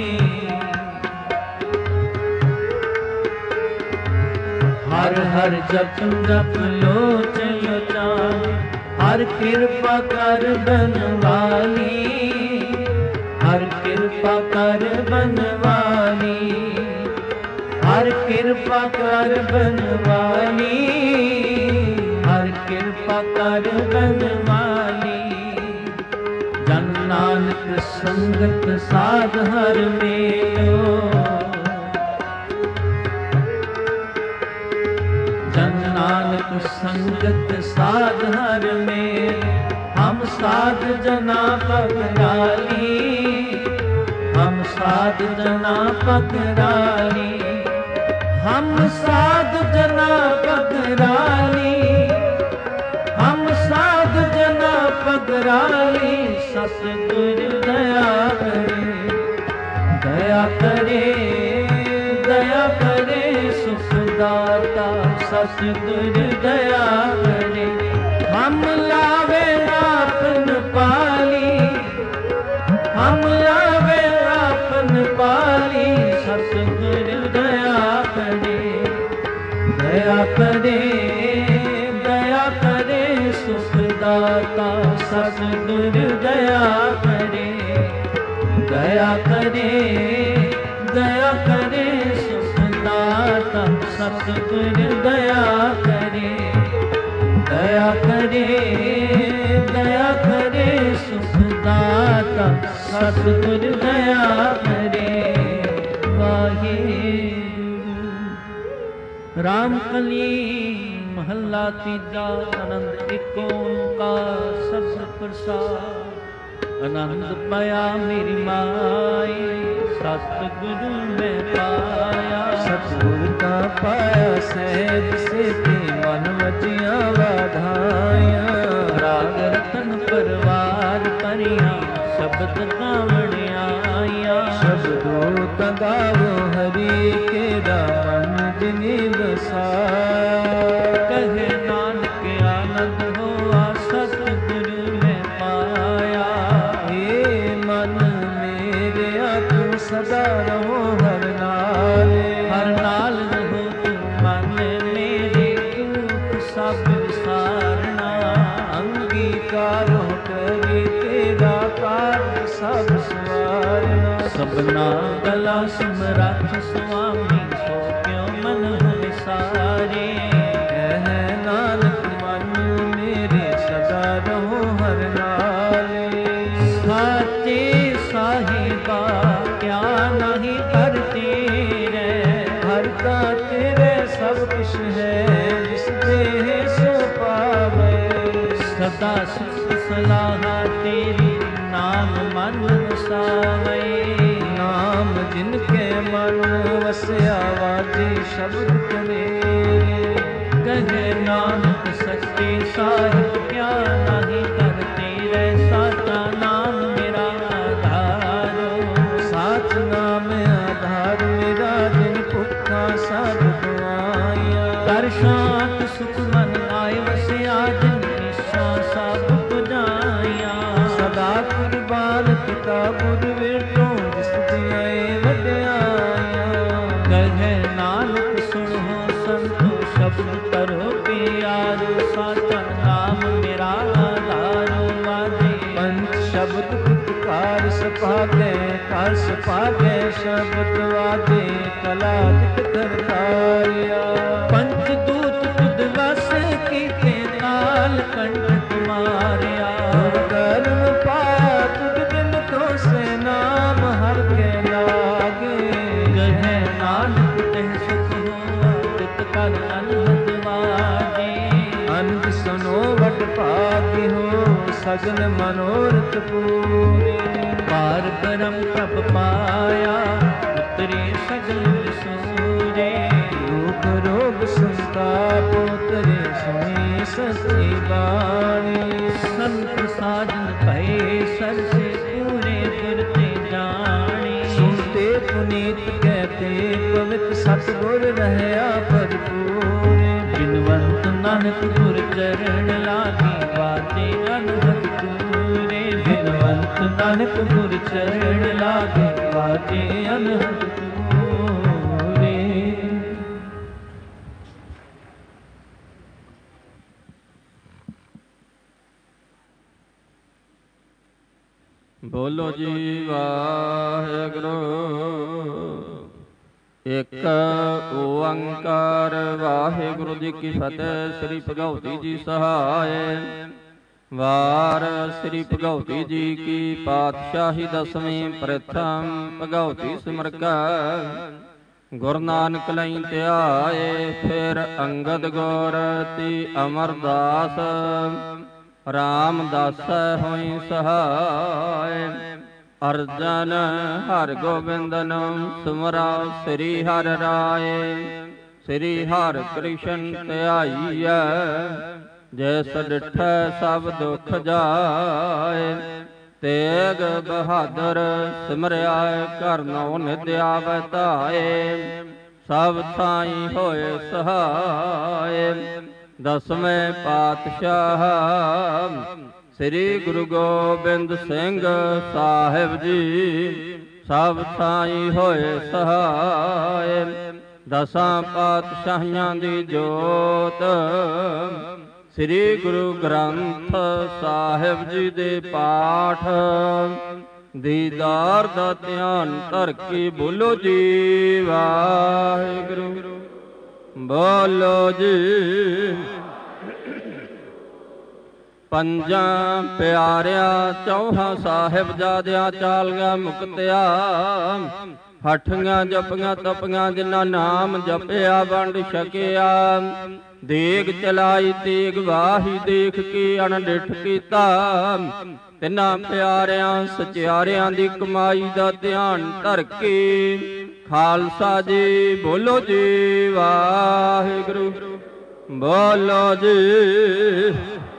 हर हर जपन जप लोचन जानी। हर कृपा कर बनवाली, हर कृपा कर बनवाली, हर कृपा कर बनवाली, हर कृपा कर बनवाली। जन नानक संगत साध हर मेलो, जन नानक संगत साध हर में। हम साध जना पकड़ाली, हम साध जना पकड़ाली, हम साध जना पकड़ाली, हम साध जना पकड़ाली। सतगुर दया करे, दया करे, दया करे सुख दाता। सतगुर दया करे। हम लावे आपन पाली, हम लावे आपन पाली। सतगुर दया करे, दया करे, दया करे सुख दाता। सतगुर दया करे, दया करे, दया करे सुख दाता। सतगुर दया करे, दया करे, दया करे सुख दाता। सतगुर दया करे। वाहिगुरु। राम कली महला तीजा। आनंद एक ओंकार सत प्रसाद। आनंद पाया मेरी माई, सतगुरु में पाया। सतगुरु का पाया सहज से मन वजिया वाधाया। राग रतन परवार परिया, शब्द गावण आया। शब्दों का गावो हरि के दामन जिनि बसाया। कहे नानक आनंद हुआ सतगुरु में पाया। हे मन मेरे तू सदा रहो हर नाल, हर नाल रहो तू मन मेरे। दुख सब विसारना, अंगीकारो करी तेरा कार्य सब सवारना। सबना गला समरथ स्वामी, सो क्यों मन विसारे। कह नानक मन मेरे सदा रहो हर नाले। साचे साहिबा क्या नहीं करते रे, हर ਮਨ ਵਸਾਵੇ। ਨਾਮ ਜਿਨ ਕੇ ਮਨ ਵਸਿਆ ਵਾਜੇ ਸ਼ਬਦ ਕਰੇ। ਕਹੇ ਨਾਨਕ ਸੱਚੇ ਸਾਹਿਬ ਕਿਆ ਨਾਹੀ ਕਰਤੇ ਰਹਿ। ਸਾਚਾ ਨਾਮ ਮੇਰਾ ਆਧਾਰੋ। ਸਾਚ ਨਾਮ ਆਧਾਰ ਮੇਰਾ ਜਿਨ ਭੁੱਖਾ ਸਭ ਗਵਾਇਆ। ਕਰ ਸ਼ਾਂਤ ਸੁਖ ਮਨ ਆਏ ਵਸਿਆ ਜਿਨ ਇੱਛਾ ਸਭ ਪੁਜਾਇਆ। ਸਦਾ ਕੁਰਬਾਨ ਕੀਤਾ ਗੁਰ ਵੇਟੋ ਜਿਸ ਦਿਆਏ ਵਡਿਆਇਆ। ਕਹੇ ਨਾਨਕ ਸੁਣੋ ਸੰਤੋ ਸ਼ਬਦ ਕਰੋ ਪਿਆਰ। ਸਾਚਾ ਨਾਮ ਮੇਰਾ ਆਧਾਰੋ ਵਾਜੇ ਪੰਚ ਸ਼ਬਦ ਪੁਕਾਰ ਸਪਾਗੇ। ਕਰ ਸਪਾਗੇ ਸ਼ਬਦ ਵਾਜੇ ਕਲਾ ਜਿਤ ਕਰਤਾਰਿਆ। ਪੰਚ ਦੂਤ ਤੁਧ ਵਸ ਕੀਤੇ ਤਾਲ ਕੰਠ ਮਾਰਿਆ। ਗੁਰਗਰਮ ਪਾਇਆ ਤੁਧ ਬਿਨ ਤੋਸੇ ਨਾਮ ਹਰ ਕੇ ਲਾਗੇ। ਕਹੇ ਨਾਨਕ ਤਹਿ ਸੁਖ ਹੋਆ ਤਿਤ ਕਰ ਅਨਹਦ ਵਾਜੇ। ਅਨੰਦ ਸੁਨੋ ਵਡ ਭਾਗੀ ਹੋ ਸਗਲ ਮਨੋਰਥ ਪੂਰੇ। ਪਾਰ ਬ੍ਰਹਮ ਪ੍ਰਭ ਪਾਇਆ ਉਤਰੇ ਸਗਲ ਵਿਸੂਰੇ। ਰੋਗ ਰੋਗ ਸੰਤਾਪ ਉਤਰੇ ਸੁਣੀ ਸੱਚੀ ਬਾਣੀ। ਸੰਤ ਸਾਜਨ ਭਏ ਸਰਸੇ ਪੂਰੇ ਗੁਰ ਤੇ ਜਾਣੀ। ਸੁਣਤੇ ਪੁਨੀਤ ਕਹਤੇ ਪਵਿੱਤ ਸਤਿਗੁਰ ਰਹਿਆ ਭਰਪੂਰੇ। ਬਿਨਵੰਤ ਨਾਨਕ ਗੁਰ ਚਰਨ ਲਾਗੀ ਵਾਜੇ ਅਨਹਦ ਪੂਰੇ। ਬਿਨਵੰਤ ਨਾਨਕ ਗੁਰ ਚਰਨ ਲਾਗੇ ਵਾਜੇ ਅਨਹਦ ਪੂਰੇ। ਬੋਲੋ ਜੀ ਵਾਹਿਗੁਰੂ। ਇੱਕ ਓੰਕਾਰ ਵਾਹਿਗੁਰੂ ਜੀ ਕੀ ਫਤਿਹ। ਸ੍ਰੀ ਭਗਉਤੀ ਜੀ ਸਹਾਇ। ਵਾਰ ਸ੍ਰੀ ਭਗਉਤੀ ਜੀ ਕੀ ਪਾਤਸ਼ਾਹੀ ਦਸਵੀਂ ਪ੍ਰਥਮ ਭਗਉਤੀ ਸਿਮਰਕਾ। ਗੁਰੂ ਨਾਨਕ ਲਈ ਧਿਆਏ ਫਿਰ ਅੰਗਦ ਗੌਰ ਤੀ ਅਮਰਦਾਸ। ਰਾਮਦਾਸ ਹੋਈ ਸਹਾਇ। ਅਰਜਨ ਹਰਿ ਗੋਬਿੰਦਨ ਸੁਮਰਾ ਸ੍ਰੀ ਹਰਿ ਰਾਏ। ਸ੍ਰੀ ਹਰਿ ਕ੍ਰਿਸ਼ਨ ਧਿਆਈਐ ਜੈਸ ਡਿਠੈ ਸਭ ਦੁਖ ਜਾਏ। ਤੇਗ ਬਹਾਦਰ ਸਿਮਰਿਆ ਘਰ ਨਉ ਨਿਧ ਆਵੈ ਧਾਏ। ਸਭ ਥਾਈ ਹੋਏ ਸਹਾਏ। ਦਸਵੇਂ ਪਾਤਸ਼ਾਹ ਸ੍ਰੀ ਗੁਰੂ ਗੋਬਿੰਦ ਸਿੰਘ ਸਾਹਿਬ ਜੀ ਸਭ ਥਾਈ ਹੋਏ ਸਹਾਏ। ਦਸਾਂ ਪਾਤਸ਼ਾਹੀਆਂ ਦੀ ਜੋਤ ਸ੍ਰੀ ਗੁਰੂ ਗ੍ਰੰਥ ਸਾਹਿਬ ਜੀ ਦੇ ਪਾਠ ਦੀਦਾਰ ਦਾ ਧਿਆਨ ਧਰ ਕੇ ਬੋਲੋ ਜੀ ਵਾਹਿਗੁਰੂ। ਬੋਲੋ ਜੀ। ਪੰਜਾਂ ਪਿਆਰਿਆਂ ਚੌਹਾਂ ਸਾਹਿਬਜ਼ਾਦਿਆਂ ਚਾਲੀਆਂ ਮੁਕਤਿਆ। ਹੱਠੀਆਂ ਜਪੀਆਂ ਤਪੀਆਂ ਜਿਨ੍ਹਾਂ ਨਾਮ ਜਪਿਆ ਵੰਡ ਛਕਿਆ। ਦੇਗ ਚਲਾਈ ਤੇਗ ਵਾਹੀ ਦੇਖ ਕੇ ਅਣਡਿੱਠ ਕੀਤਾ। ਤਿੰਨਾਂ ਪਿਆਰਿਆਂ ਸਚਿਆਰਿਆਂ ਦੀ ਕਮਾਈ ਦਾ ਧਿਆਨ ਧਰ ਕੇ ਖਾਲਸਾ ਜੀ ਬੋਲੋ ਜੀ ਵਾਹਿਗੁਰੂ। ਬੋਲੋ ਜੀ।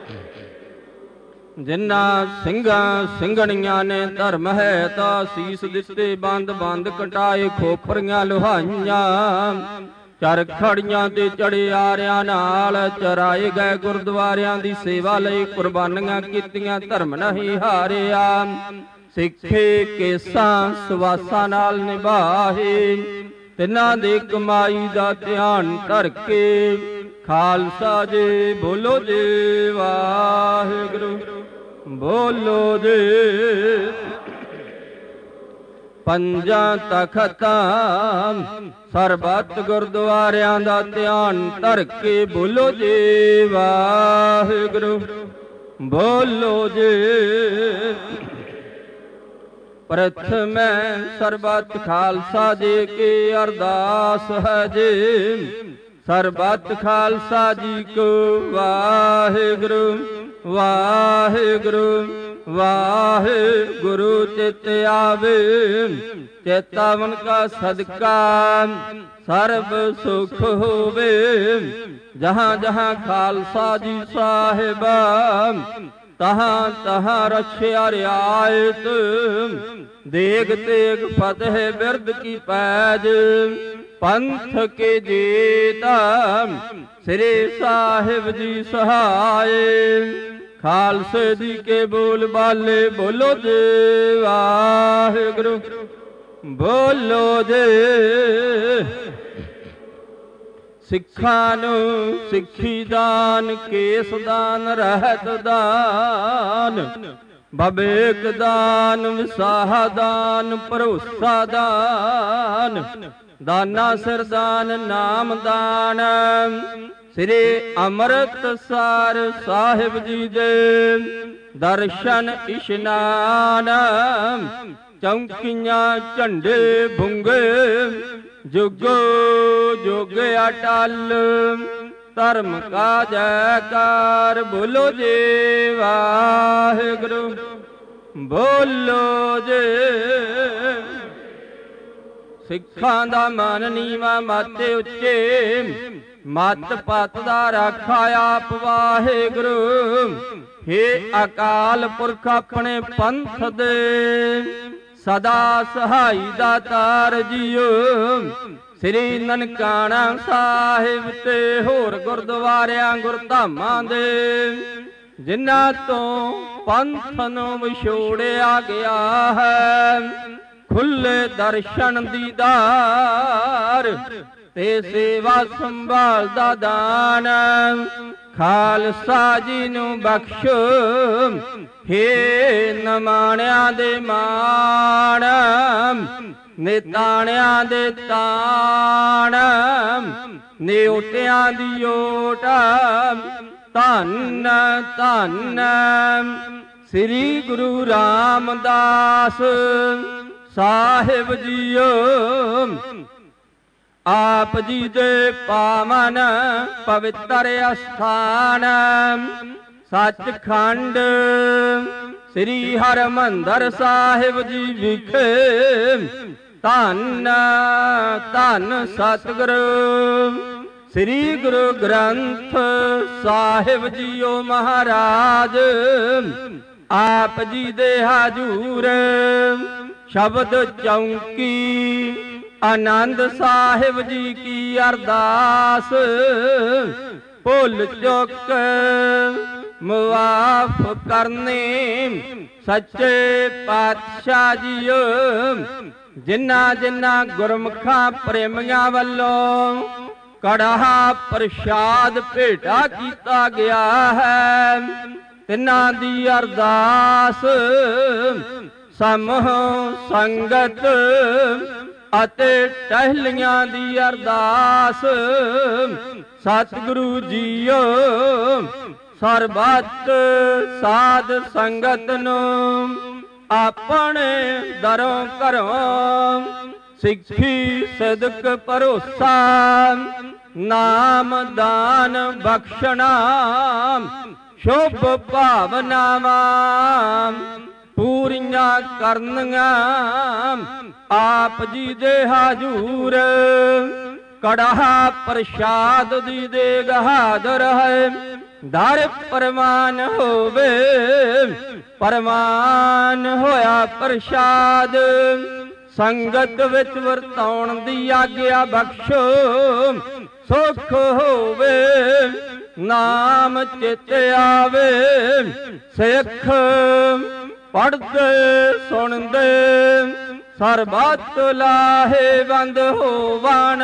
ਜਿਨ੍ਹਾਂ ਸਿੰਘਾਂ ਸਿੰਘਣੀਆਂ ਨੇ ਧਰਮ ਹੈ ਤਾਂ ਸੀਸ ਦਿੱਤੇ ਬੰਦ ਬੰਦ ਕਟਾਏ ਖੋਪਰੀਆਂ ਲੁਹਾਈਆਂ। ਚਰਖੜੀਆਂ ਤੇ ਚੜਿਆਰਿਆਂ ਨਾਲ ਚਰਾਏ ਗਏ ਗੁਰਦੁਆਰਿਆਂ ਦੀ ਸੇਵਾ ਲਈ ਕੁਰਬਾਨੀਆਂ ਕੀਤੀਆਂ ਧਰਮ ਨਹੀਂ ਹਾਰਿਆ। ਸਿੱਖੇ ਕੇਸਾਂ ਸੁਵਾਸਾਂ ਨਾਲ ਨਿਭਾਏ। ਤਿੰਨਾਂ ਦੀ ਕਮਾਈ ਦਾ ਧਿਆਨ ਧਰ ਕੇ ਖਾਲਸਾ ਜੀ ਬੋਲੋ ਜੀ ਵਾਹਿਗੁਰੂ। ਬੋਲੋ ਜੀ। ਪੰਜਾਂ ਤਖਤਾਂ ਸਰਬੱਤ ਗੁਰਦੁਆਰਿਆਂ ਦਾ ਧਿਆਨ ਧਰ ਕੇ ਬੋਲੋ ਜੀ ਵਾਹਿਗੁਰੂ। ਬੋਲੋ ਜੀ। ਪ੍ਰਥਮੈ ਸਰਬੱਤ ਖਾਲਸਾ ਜੀ ਕੀ ਅਰਦਾਸ ਹੈ ਜੀ। ਸਰਬੱਤ ਖਾਲਸਾ ਜੀ ਕੋ ਵਾਹਿਗੁਰੂ ਵਾਹਿਗੁਰੂ ਵਾਹਿਗੁਰੂ ਚਿਤ ਆਵੇ, ਚੇਤਾਵਨ ਕਾ ਸਦਕਾ ਸਰਬ ਸੁਖ ਹੋਵੇ। ਜਹਾਂ ਜਹਾਂ ਖਾਲਸਾ ਜੀ ਸਾਹਿਬ, ਤਹਾਂ ਤਹਾਂ ਰਛਿਆ ਰਿਆਇਤ। ਦੇਗ ਤੇਗ ਫਤਿਹ ਬਿਰਦ ਕੀ ਪੈਜ, ਪੰਥ ਕੇ ਜੀਤਾ ਸ੍ਰੀ ਸਾਹਿਬ ਜੀ ਸਹਾਏ। ਖਾਲਸੇ ਦੀ ਕੇ ਬੋਲ ਬਾਲੇ ਬੋਲੋ ਜੀ ਵਾਹਿਗੁਰੂ, ਬੋਲੋ ਜੀ। ਸਿੱਖਾਂ ਨੂੰ ਸਿੱਖੀ ਦਾਨ, ਕੇਸ ਦਾਨ, ਰਹਿਤ ਦਾਨ, ਬਬੇਕ ਦਾਨ, ਵਿਸਾਹਾ ਦਾਨ, ਭਰੋਸਾ ਦਾਨ, ਦਾਨਾ ਸਿਰ ਦਾਨ, ਨਾਮ ਦਾਨ। ਸ੍ਰੀ ਅੰਮ੍ਰਿਤਸਰ ਸਾਹਿਬ ਜੀ ਦੇ ਦਰਸ਼ਨ ਇਸ਼ਨਾਨ। ਚੌਂਕੀਆਂ ਝੰਡੇ ਬੁੰਗੇ, ਜੁਗੋ ਜੁਗ ਅਟਲ, ਧਰਮ ਕਾ ਜੈਕਾਰ। ਬੋਲੋ ਜੀ ਵਾਹਿਗੁਰੂ, ਬੋਲੋ ਜੀ। ਸਿੱਖਾਂ ਦਾ ਮਨ ਨੀਵਾਂ, ਮੱਤ ਉੱਚੇ, ਮੱਤ ਪੱਤ ਦਾ ਰਾਖਾ ਆਪ ਵਾਹਿਗੁਰੂ। ਹੇ ਅਕਾਲ ਪੁਰਖ ਆਪਣੇ ਪੰਥ ਦੇ ਸਦਾ ਸਹਾਈ ਦਾਤਾਰ ਜੀਓ। ਸ੍ਰੀ ਨਨਕਾਣਾ ਸਾਹਿਬ ਤੇ ਹੋਰ ਗੁਰਦੁਆਰਿਆਂ ਗੁਰਧਾਮਾਂ ਦੇ, ਜਿਨ੍ਹਾਂ ਤੋਂ ਪੰਥ ਨੂੰ ਵਿਛੋੜਿਆ ਗਿਆ ਹੈ, ਖੁੱਲੇ ਦਰਸ਼ਨ ਦੀਦਾਰ ਤੇ ਸੇਵਾ ਸੰਭਾਲ ਦਾ ਦਾਨ। ਖਾਲਸਾ ਜੀ ਨੂੰ ਬਖਸ਼ੋ, ਹੇ ਨਮਾਣਿਆਂ ਦੇ ਮਾਣ, ਨਿਤਾਣਿਆਂ ਦੇ ਤਾਣ, ਨਿਉਟਿਆਂ ਦੀ ਓਟ। ਧੰਨ ਧੰਨ ਸ੍ਰੀ ਗੁਰੂ ਰਾਮਦਾਸ ਸਾਹਿਬ ਜੀਓ। ਆਪ ਜੀ ਦੇ ਪਾਵਨ ਪਵਿੱਤਰ ਅਸਥਾਨ, ਸੱਚਖੰਡ ਸ੍ਰੀ ਹਰਿਮੰਦਰ ਸਾਹਿਬ ਜੀ ਵਿਖੇ, ਧੰਨ ਧੰਨ ਸਤਿਗੁਰੂ ਸ੍ਰੀ ਗੁਰੂ ਗ੍ਰੰਥ ਸਾਹਿਬ ਜੀਓ ਮਹਾਰਾਜ। ਆਪ ਜੀ ਦੇ ਹਜੂਰ ਸ਼ਬਦ ਚੌਂਕੀ, ਆਨੰਦ ਸਾਹਿਬ ਜੀ ਕੀ ਅਰਦਾਸ। ਭੁੱਲ ਚੁੱਕ ਮੁਆਫ ਕਰਨੇ ਸੱਚੇ ਪਾਤਸ਼ਾਹ ਜੀਓ। ਜਿਨ੍ਹਾਂ ਜਿਨ੍ਹਾਂ ਗੁਰਮੁਖਾਂ ਪ੍ਰੇਮੀਆਂ ਵੱਲੋਂ ਕੜਾਹਾ ਪ੍ਰਸ਼ਾਦ ਭੇਟਾ ਕੀਤਾ ਗਿਆ ਹੈ, ਤਿਨਾਂ ਦੀ ਅਰਦਾਸ ਸਮੂਹ ਸੰਗਤ ਅਤੇ ਟਹਿਲੀਆਂ ਦੀ ਅਰਦਾਸ। ਸਤਿਗੁਰੂ ਜੀਓ ਸਰਬੱਤ ਸਾਧ ਸੰਗਤ ਨੂੰ ਆਪਣੇ ਦਰੋਂ ਘਰੋਂ ਸਿੱਖੀ ਸਦਕ ਭਰੋਸਾ, ਨਾਮ ਦਾਨ ਬਖਸ਼ਣਾ, ਸ਼ੁਭ ਭਾਵਨਾਵਾਂ ਪੂਰੀਆਂ ਕਰਨੀਆਂ। ਆਪ ਜੀ ਦੇ ਹਜੂਰ ਕੜਾਹਾ ਪ੍ਰਸ਼ਾਦ ਦੀ ਦੇਗ ਹਾਜ਼ਰ ਹੈ। ਦਰ ਪ੍ਰਵਾਨ ਹੋਵੇ, ਪ੍ਰਵਾਨ ਹੋਇਆ ਪ੍ਰਸ਼ਾਦ। ਸੰਗਤ ਵਿੱਚ ਵਰਤਾਉਣ ਦੀ ਆਗਿਆ ਬਖਸ਼ੋ, ਸੁਖ ਹੋਵੇ ਨਾਮ ਚਿਤ ਆਵੇ। ਸਿੱਖ ਪੜ੍ਹਦੇ ਸੁਣਦੇ ਸਰਬੱਤ ਲਾਹੇਵੰਦ ਹੋਵਣ।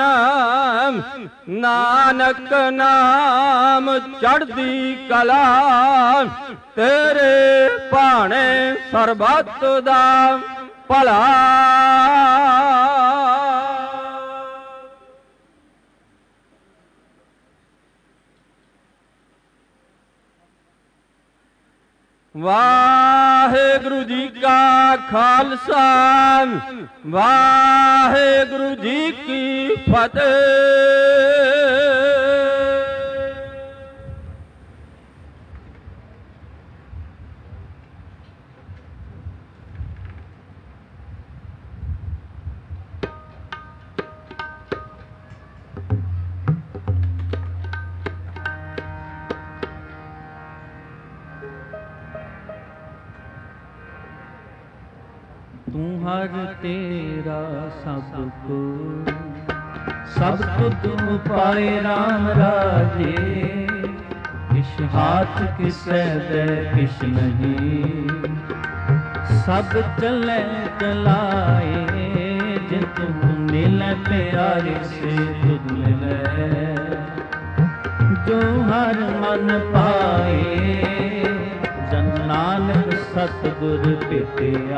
ਨਾਨਕ ਨਾਮ ਚੜ੍ਹਦੀ ਕਲਾ, ਤੇਰੇ ਭਾਣੇ ਸਰਬੱਤ ਦਾ ਭਲਾ। ਵਾਹਿਗੁਰੂ ਜੀ ਕਾ ਖਾਲਸਾ, ਵਾਹਿਗੁਰੂ ਜੀ ਕੀ ਫਤਿਹ। ਤੂੰ ਹਰ ਤੇਰਾ ਸਭ ਕੋ, ਸਭ ਤੁਧ ਪਾਏ ਰਾਮ ਰਾਜੇ। ਕਿਛ ਹਾਥ ਕਿਸੈ ਦੇ ਕਿਛ ਨਹੀਂ, ਸਭ ਚਲੇ ਚਲਾਏ। ਜੇ ਤੁਮ ਮਿਲੈ ਪਿਆਰੇ ਸੇ ਤੁਧ ਮਿਲੈ, ਜੋ ਹਰ ਮਨ ਪਾਏ। ਜਨ ਨਾਨਕ ਸਤਿਗੁਰ ਭੇਟਿਆ,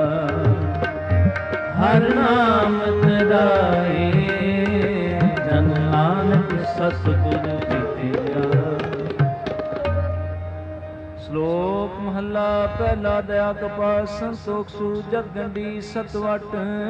ਹਰ ਨਾਮ ਤਰਾਏ। ਜਨ ਨਾਨਕ ਸਤਿਗੁਰ ਭੇਟਿਆ। ਸ਼ਲੋਕ ਮਹੱਲਾ ਪਹਿਲਾ। ਦਇਆ ਕਪਾਲ ਸੰਤੋਖ ਸੂ ਜਗ ਗੰਢੀ ਸਤਵਟ।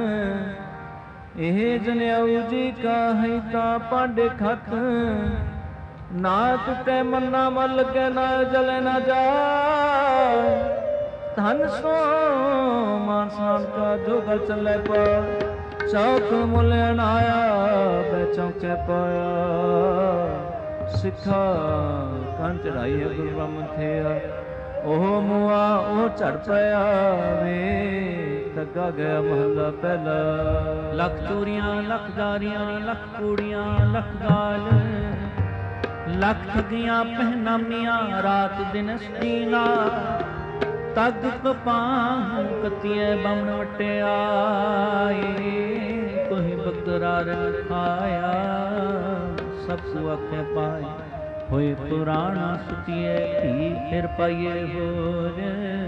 ਇਹ ਜਨਿਆਉ ਜੀ ਕਾ ਹੈ ਤਾਂ ਪਾਂਡੇ ਖਤ। ਨਾ ਟੁੱਟੇ ਮੰਨਾ ਮਨ ਲੱਗੇ, ਨਾ ਜਲੇ ਨਾ ਜਾਏ। ਧਨ ਸੋ ਮਾਨ ਸਾਨ ਕਾ ਜੋ ਗਲ ਚੱਲੇ ਪਾ। ਚੌਕ ਮੁੱਲ ਅਨਾਇਆ ਬੈ ਚੌਕੇ ਪਾਇਆ। ਸਿੱਖਾ ਕੰਨ ਚੜਾਈ ਹੈ ਗੁਰੂ ਬ੍ਰਹਮਣ ਥਿਆ। ਉਹ ਮੁਆ ਉਹ ਝੜ ਪਿਆ ਵੇ। ਤੱਗਾ ਗਿਆ ਮਹੱਲਾ ਪਹਿਲਾ। ਲੱਖ ਚੋਰੀਆਂ ਲੱਖ ਜਾਰੀਆਂ, ਲੱਖ ਕੂੜੀਆਂ ਲੱਖ ਗਾਲ। ਲੱਖ ਠਗੀਆਂ ਪਹਿਨਾਮੀਆਂ, ਰਾਤ ਦਿਨ ਸਦੀਨਾ। ਤਗ ਕਪਾਹ ਕਤੀਏ ਬਮਣ ਵਟਿਆਏ। ਕੋਈ ਬਕਰਾਰ ਖਾਇਆ, ਸਭ ਕੋ ਆਖੇ ਪਾਏ। ਹੋਏ ਪੁਰਾਣਾ ਸੁਤੀਏ ਧੀ, ਫਿਰ ਪਾਈਏ ਹੋਰ।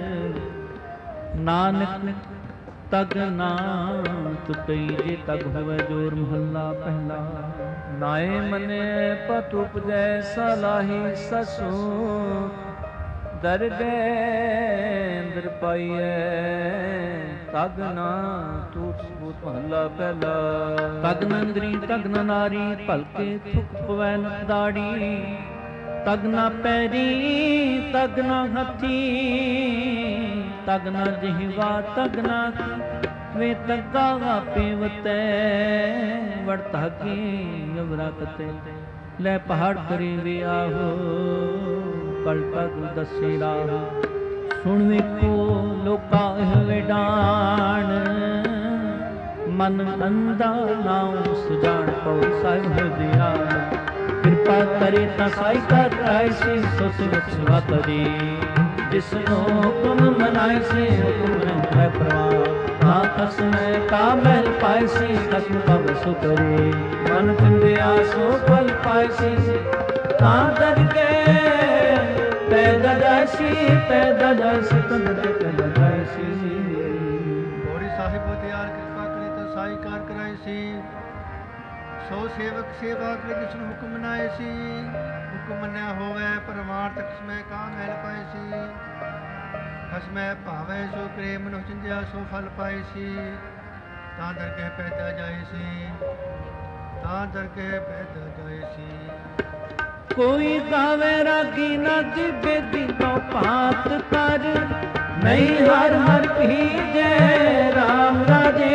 ਨਾਨਕ ਤਗ ਨਾ ਟੁੱਟਈ, ਜੇ ਤਗ ਹੋਵੇ ਜੋਰ। ਮਹੱਲਾ ਪਹਿਲਾ। ਨਾਏ ਮਨੇ ਪਤ ਉਪਜੈ, ਸਲਾਹੀ ਸਸੂ। ਦਰ ਗਏ ਅੰਦਰ ਪਾਈਐ, ਤਗ ਨਾ ਟੂਟ ਸਬੂਤ। ਮਹੱਲਾ ਪਹਿਲਾ। ਤਗ ਨ ਅੰਦਰੀ ਤਗ ਨ ਨਾਰੀ, ਭਲਕੇ ਥੁਕ ਪਵੈ ਨ ਦਾੜੀ। ਤਗ ਨਾ ਪੈਰੀ ਤਗ ਨਾ ਹੱਥੀ, ਤਗ ਨਾ ਜਿਹਵਾ ਤਗ ਨਾ। ਵੇ ਤੱਗਾ ਆਪੇ ਵਤੈ, ਵੜ ਧਾਗੀ ਅਵਰਾ ਕਤੇ। ਲੈ ਪਹਾੜ ਕਰੇ ਵੇ ਆਹੋ, ਕਲ ਤੱਕ ਦੱਸੇ ਰਾਹ। ਸੁਣ ਵੇਖੋ ਲੋਕਾ ਇਹ ਵਿਡਾਣ। ਮਨ ਅੰਦਾ ਨਾਉ ਸੁਜਾਨ ਪਉ ਸਾਹਿਬ ਹਰਦਿਆ। ਕਿਰਪਾ ਕਰੇ ਤਾਂ ਸਾਈ ਕਾ ਕਰਾਏ ਸੇ, ਸੋ ਸਿਵ ਸੇਵਾ ਕਰੇ। ਜਿਸਨੋ ਹੁਕਮ ਮਨਾਏ ਸੇ, ਹੁਕਮ ਰਹਿ ਪ੍ਰਵਾਨ। ਨਾ ਖਸਮੈ ਕਾ ਮਹਿਲ ਪਾਏ ਸੇ, ਖਸਮ ਕਬ ਸੋ ਕਰੇ। ਮਨ ਚਿੰਦਿਆ ਸੋ ਫਲ ਪਾਏ ਸੇ, ਤਾਂ ਦਰ ਕੇ ਪੈਦਾ ਜਾਇਸੀ। ਪੈਦਾ ਜਾਇਸੀ ਤੰਦ ਤੇ ਪੈਦਾ ਜਾਇਸੀ। ਗੋਰੀ ਸਾਹਿਬ ਦਿਆਲ ਕਿਰਪਾ ਕਰੇ ਤਾਂ ਸਾਈ ਕਾਰ ਕਰਾਏ ਸੀ। ਸੋ ਸੇਵਕ ਸੇਵਾ ਕਰੇ ਜਿਸਨੂੰ ਹੁਕਮ ਮਨਾਏ ਸੀ। ਹੁਕਮ ਮੰਨਿਆ ਹੋਵੇ ਪਰਮਾਰਥ ਖਸਮੈ ਕਾ ਮਹਿਲ ਪਾਏ ਸੀ। ਖਸਮੈ ਭਾਵੇ ਸੋ ਕਰੇ, ਮਨੁ ਚਿੰਦਿਆ ਸੋ ਫਲ ਪਾਏ ਸੀ। ਤਾਂ ਦਰ ਕੇ ਪੈਦਾ ਜਾਏ ਸੀ, ਤਾਂ ਦਰ ਕੇ ਪੈਦਾ ਜਾਏ ਸੀ। ਕੋਈ ਗਾਵੇ ਰਾਗੀ ਨਾ ਜਿਬੇ ਦਿਨੋਂ ਪਾਤ ਕਰ। ਨਹੀਂ ਹਰ ਹਰ ਭੀਜੈ ਰਾਮ ਰਾਜੇ।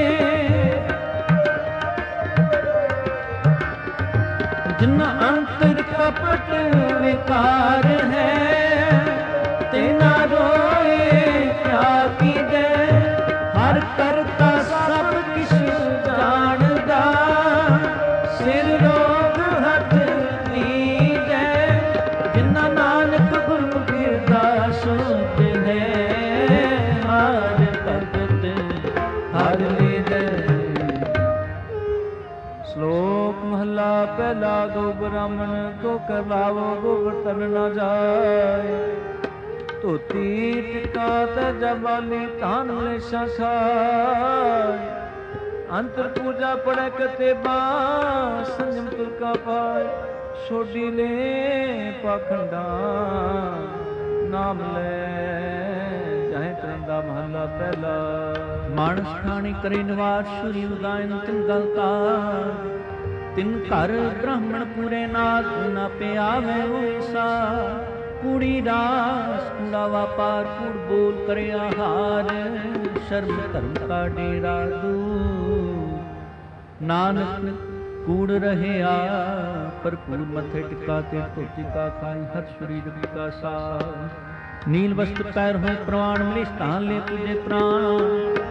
ਜਿਨ ਅੰਤਰ ਕਪਟ ਵਿਕਾਰ ਹੈ, ਤੇਨਾ ਰੋਏ ਕਿਆ ਕੀਜੈ। ਹਰ ਕਰਤਾ ਸਭ ਕਿਛ ਜਾਣਦਾ, ਸਿਰ ਰੋਗ ਹੱਥ ਲੀਜੈ। ਜਿਨਾ ਨਾਨਕ ਗੁਰਮੁਖਿ ਦਾ ਸੋਚ ਹੈ, ਹਰ ਭਗਤ ਹਰ ਲੀਜੈ। ਸ਼ਲੋਕ ਮਹੱਲਾ ਪਹਿਲਾ। ਗੋ ਬ੍ਰਾਹਮਣ ਕੋ ਕਰ ਲਾਵੋ, ਗੋਬਰ ਤਨ ਨਾ ਜਾਏ। ਧੋਤੀ ਟਿਕਾ ਤੇ ਜਮਾਲੀ, ਧਨ ਲੇਸ਼ਾ ਖਾਏ। ਅੰਤਰ ਪੂਜਾ ਪੜੈ ਕਤੇਬਾ, ਸੰਜਮ ਤੁਰ ਕਾ ਪਾਏ। ਛੋਡੀ ਲੈ ਪਾਖੰਡਾ, ਨਾਮ ਲੈ ਜਾਹੇ ਤਰੰਦਾ। ਮਹੱਲਾ ਪਹਿਲਾ। ਮਾਨਸ ਖਾਣੀ ਕਰੇ ਨਿਵਾਸ, ਸ਼ੁਰੀ ਉਦਾਇਨ ਤਿਨ ਗਲਕਾਰ। ਤਿਨ ਘਰ ਬ੍ਰਾਹਮਣ ਪੂਰੇ ਨਾਥ, ਨਾ ਪਿਆਵੇ ਉਸਾ। ਕੂੜੀ ਰਾਸ ਕੂੜਾ ਵਾਪਾਰ, ਕੂੜ ਬੋਲ ਕਰੇ ਆਹਾਰ। ਸ਼ਰਮ ਧਰਮ ਕਾ ਡੇਰਾ ਦੂਰ। ਨਾਨਕ ਕੂੜ ਰਹਿਆ ਭਰਪੂਰ, ਮੱਥੇ ਟਿਕਾ ਤੇ ਧੋਤੀ ਕਾ ਖਾਈ। ਹਰ ਸਰੀਰ ਕਾ ਸਾਰ, ਨੀਲ ਵਸਤਰ ਪੈਰ ਹੋਏ ਪ੍ਰਵਾਨ। ਮਲਿ ਸਥਾਨ ਲੈ ਪੂਜੇ ਪ੍ਰਾਣ।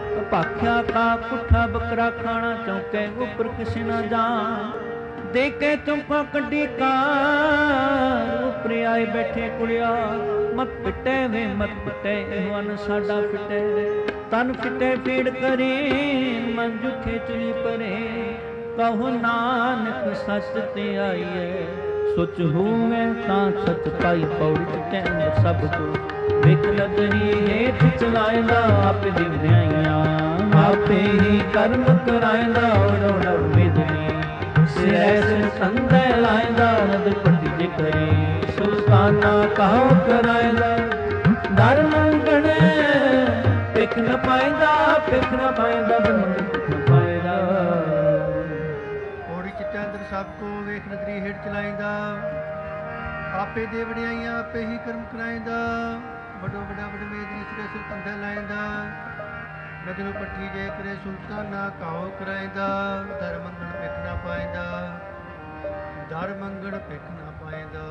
आख्या का पुठा बकरा खाना चौके ऊपर किसी ना जान देखे चौका कड्डी कार ऊपर आए बैठे कुड़िया मत पिटे वे मत पिटे वन साडा पिटे तन पिटे पीड़ करे मन जुखे चुली परे कहो नानक सच ते आई है सुच हुए तां सच पाई पौड़ी चिट्टे अंदर सब को विक नगरी हेठ चलाएंदा आप दिव्याइया आपे ही कर्म कराएंदा ओड़ विधनी सिरैस संदे लाएंदा नद पति जे करे सुल्ताना कहो कराएंदा दर मंगण पिक न पाएंदा ब्रह्म न पाएंदा पौड़ी चिट्टे अंदर सबको वेख नगरी हेठ चलाएंदा आपे दे वड़ियाइयां आपे ही कर्म कराएंदा बड़ो बड़ा बड़ मेदनी सिरे सिर कंधे लाएंदा नदनो पट्टी जे करे सुल्ताना काओ कराएंदा दर मंगण पिक ना पाएंदा दर मंगण पिक ना पाएंदा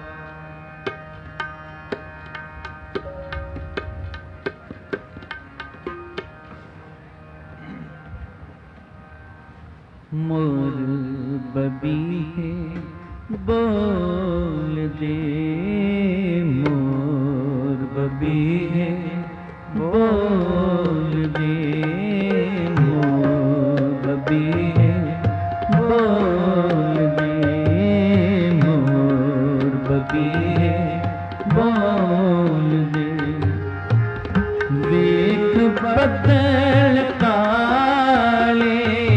मोर बबी है बोल दे मोर बबी है बोल दे मोर बबी है बोल दे मोर बबी है बोल दे देख बदल काले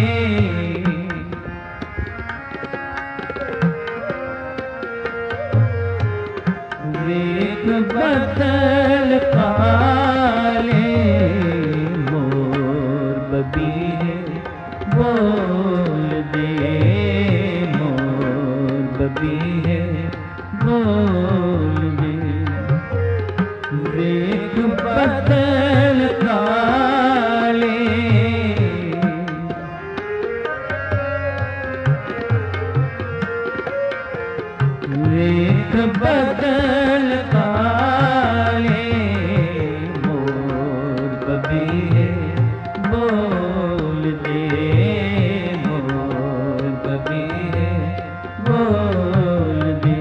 बदल काले मोर बबी है बोल दे मोर बबी है बोल दे देख बदल काले देख बदल काले मोर बबी है बोल दे मोर बबी है बोल दे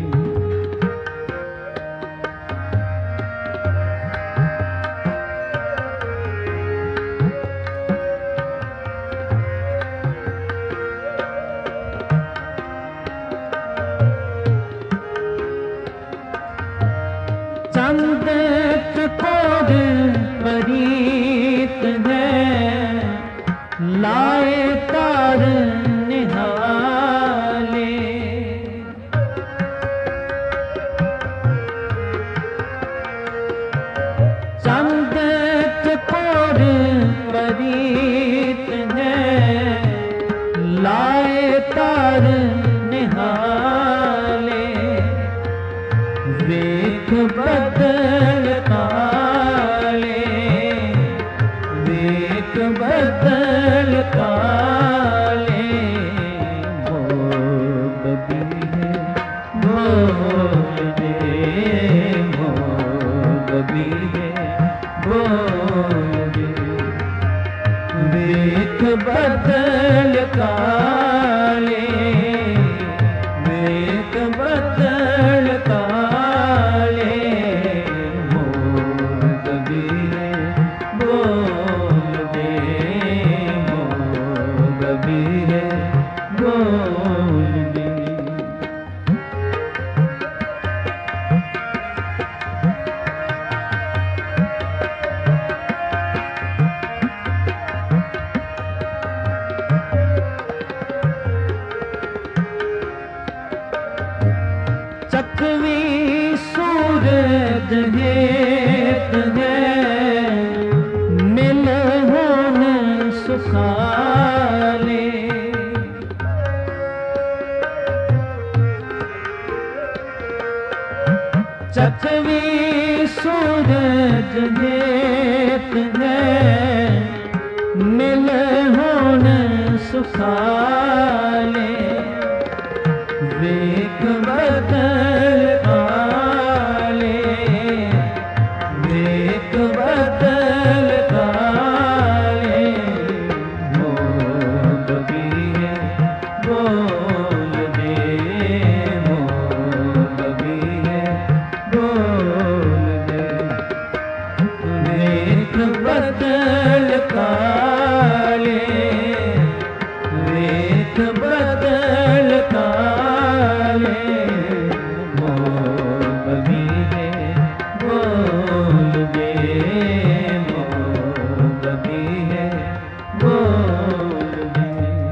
चंद चकोर परीत है लाए तार निहाले चंद चकोर परीत है लाए तार निहाले देख बदल काले देख बदल काले मोर बबी है बोल दे मोर बबी है बोल दे देख बदल काले देख बदल काले मोर बबी है बोल दे मोर बबी है बोल दे चकवी सूरज हेत है मिल होन सुखाले चकवी सूरज हेत है मिल होन सुखाले वेख बदल काले वेख बदल काले काले, वेख बदल काले, मोर बबीहे बोल दे, मोर बबीहे बोल दे।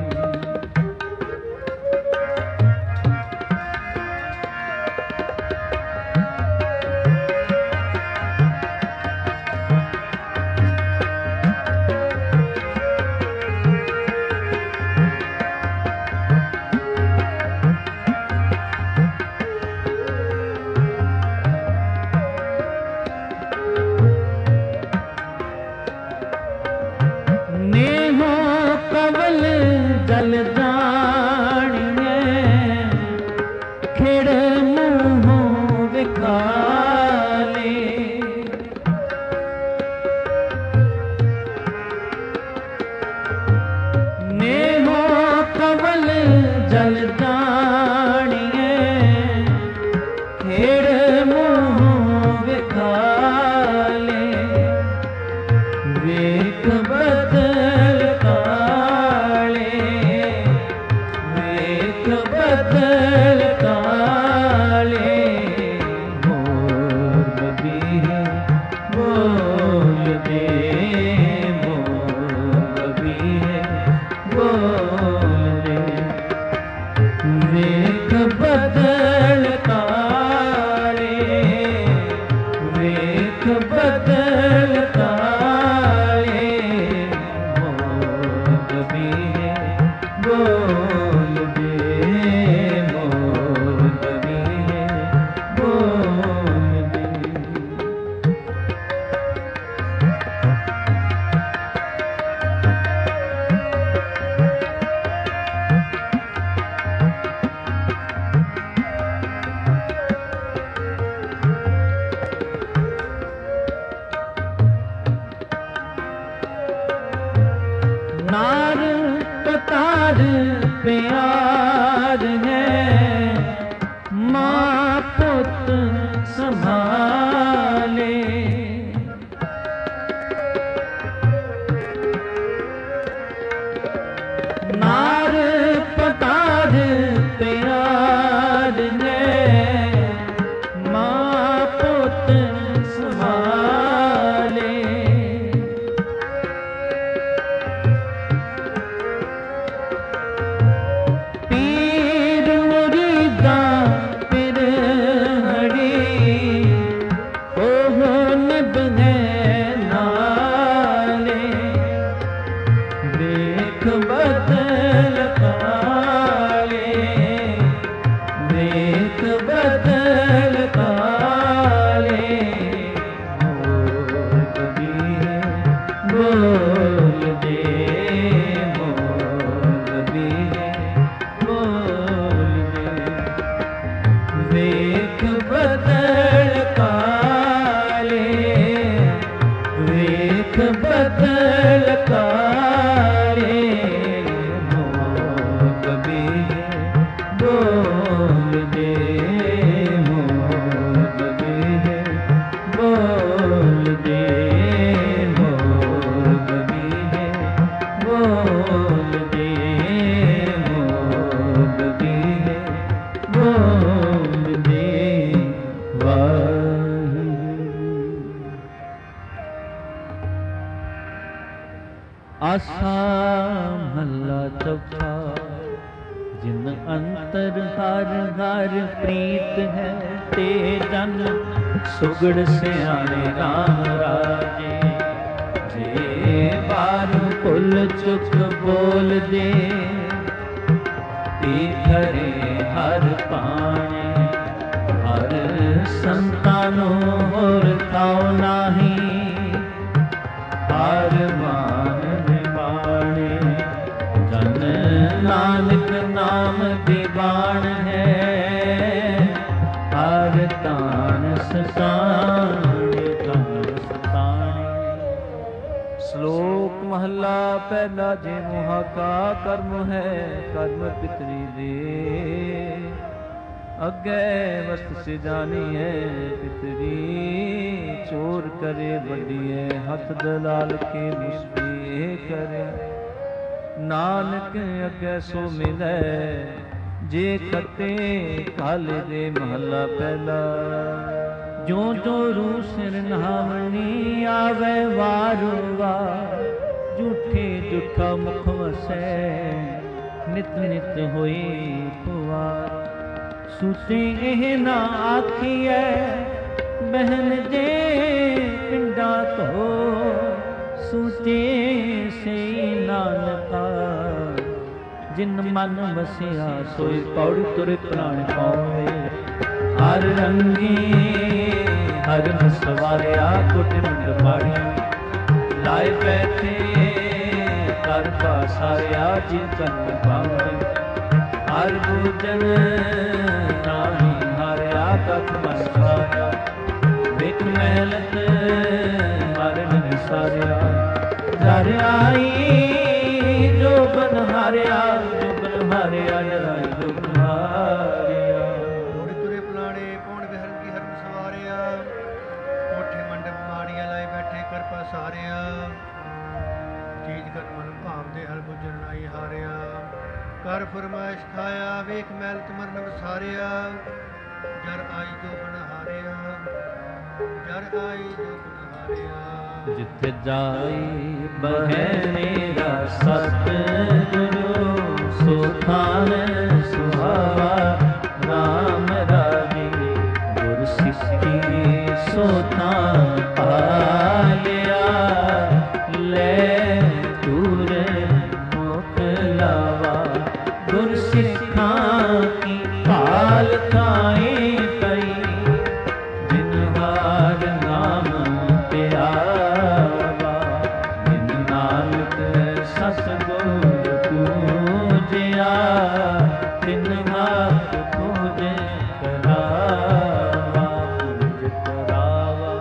नेहो कवल जलदाणिए, खिड़ मुँह विकाले, नेहो कवल जलदाणिए, खिड़ मुँह विकाले, वेख बदल काले, वेख बदल काले, मोर बबीहे बोल दे, मोर बबीहे बोल दे। वेख बदल काले, वेख बदल काले, मोर बबीहे बोल दे, मोर बबीहे बोल दे। नार पतार प्यार है, माँ पुत संभाले, नार पतार प्यार है, माँ पुत संभाले, पीर मुरीदा पिर हड़ी, ओह निभे नाले, वेख बदल काले, वेख बदल काले, मोर बबीहे बोल दे, मोर बबीहे बोल दे। वेख बदल काले, वेख बदल काले, मोर बबीहे बोल दे, मोर बबीहे बोल दे, मोर बबीहे बोल दे, मोर बबीहे बोल दे। आसा महला चौथा, जिन अंतर हर हर प्रीत है, ते जन सुगड़ सियाने राम राजे, जे बार कुल चुक बोल दे, तीथरे हर पाने, हर संतानो और ताओ नाही, हर मान निबाणे, जन नानक नाम दीवान है, हर तान सताने, तान सताने। श्लोक महला पहला, जे मोहा का कर्म है, कर्म पितरी दे, अगे वस्त से जानी है, पितरी चोर करे बड़ी है, हथ दलाल के मुस्बी ਨਾਨਕ ਅੱਗੇ ਸੋ ਮਿਲੈ ਜੇ ਖਤੇ ਕਾਲੇ ਦੇ ਮਹੱਲਾ ਪਹਿਲਾ। ਜੋ ਜੋ ਰੂ ਸਿਰ ਨਹਾਵਣੀ ਆਵੇ ਵਾਰੋ ਵਾਰ ਝੂਠੇ ਝੂਠਾ ਮੁਖ ਵਸੈ ਨਿਤ ਨਿਤ ਹੋਈ ਪੁਆਰ। ਸੂਤੇ ਇਹ ਨਾ ਆਖੀਐ ਬਹਿਨ ਜੇ ਪਿੰਡਾ ਧੋ ਸੂਤੇ ਸੇ ਨਾਨਕਾ ਜਿਨ ਮਨ ਵਸਿਆ ਸੋਈ ਪੌੜੀ ਤੁਰੇ ਪ੍ਰਾਣ ਪਾਵੇ। ਹਰ ਰੰਗੀ ਹਰ ਸਵਾਰਿਆ ਕੁਟ ਮੁੰਡ ਪਾੜੀ ਲਾਏ ਬੈਠੇ ਕਰ ਪਾਸਾਰਿਆ ਜਿਨ ਕੰਨ ਪਾਵੇ। ਹਰ ਬੂਜਨ ਨਾਹੀ ਹਾਰਿਆ ਕਖ ਮਨ ਖਾਇਆ ਵਿਕ ਮਹਿਲਤ ਮਰਨ ਵਿਸਾਰਿਆ। ਜਰ ਆਈ ਜੋ ਬਨ ਹਾਰਿਆ ਜੋ ਬਨ ਹਾਰਿਆ ਜਰਾਈ ਜੋ ਬਨ ਹਾਰਿਆ। ਥੋੜੀ ਤੁਰੇ ਪਲਾਣੇ ਪੌਣ ਵਿਹਰਨ ਕੀ ਹਰਨ ਸਵਾਰਿਆ ਕੋਠੇ ਮੰਡਪ ਮਾੜੀਆਂ ਲਾਏ ਬੈਠੇ ਕਰ ਪਸਾਰਿਆ। ਚੀਜ਼ ਕਰ ਮਨ ਭਾਵਦੇ ਹਰ ਗੁਜਰ ਨਾਈ ਹਾਰਿਆ। ਕਰ ਫਰਮਾਇਸ਼ ਖਾਇਆ ਵੇਖ ਮਹਿਲਤ ਮਰਨ ਵਿਸਾਰਿਆ। ਜਰ ਆਈ ਜੋ ਬਨ ਹਾਰਿਆ ਜਰ ਆਈ ਜੋ ਬਨ ਹਾਰਿਆ। ਜਿੱਥੇ ਜਾਈ ਬਹਿ ਮੇਰਾ ਸਤਿਗੁਰੂ ਸੋ ਥਾਨ ਸੁਹਾਵਾ। ਰਾਮ ਰਾਜੇ ਗੁਰ ਸਿੱਖੀ ਸੋ ਥਾਨ ਪਾਲਿਆ। ਲੈ ਦੂਰ ਮੁਖ ਲਾਵਾ ਗੁਰ ਸਿੱਖਾਂ ਕੀ ਭਾਲ ਥਾਏ ਪਈ। ਜਿਨ ਹਾਰ ਨਾਮ ਪਿਆਵਾ ਜਿਨ ਨਾਨਕ ਸਤਿਗੁਰ ਪੂਜਿਆ। ਤਿਨ ਹਾਰ ਪੂਜੇ ਕਰਾਵਾ ਪੂਜ ਕਰਾਵਾ।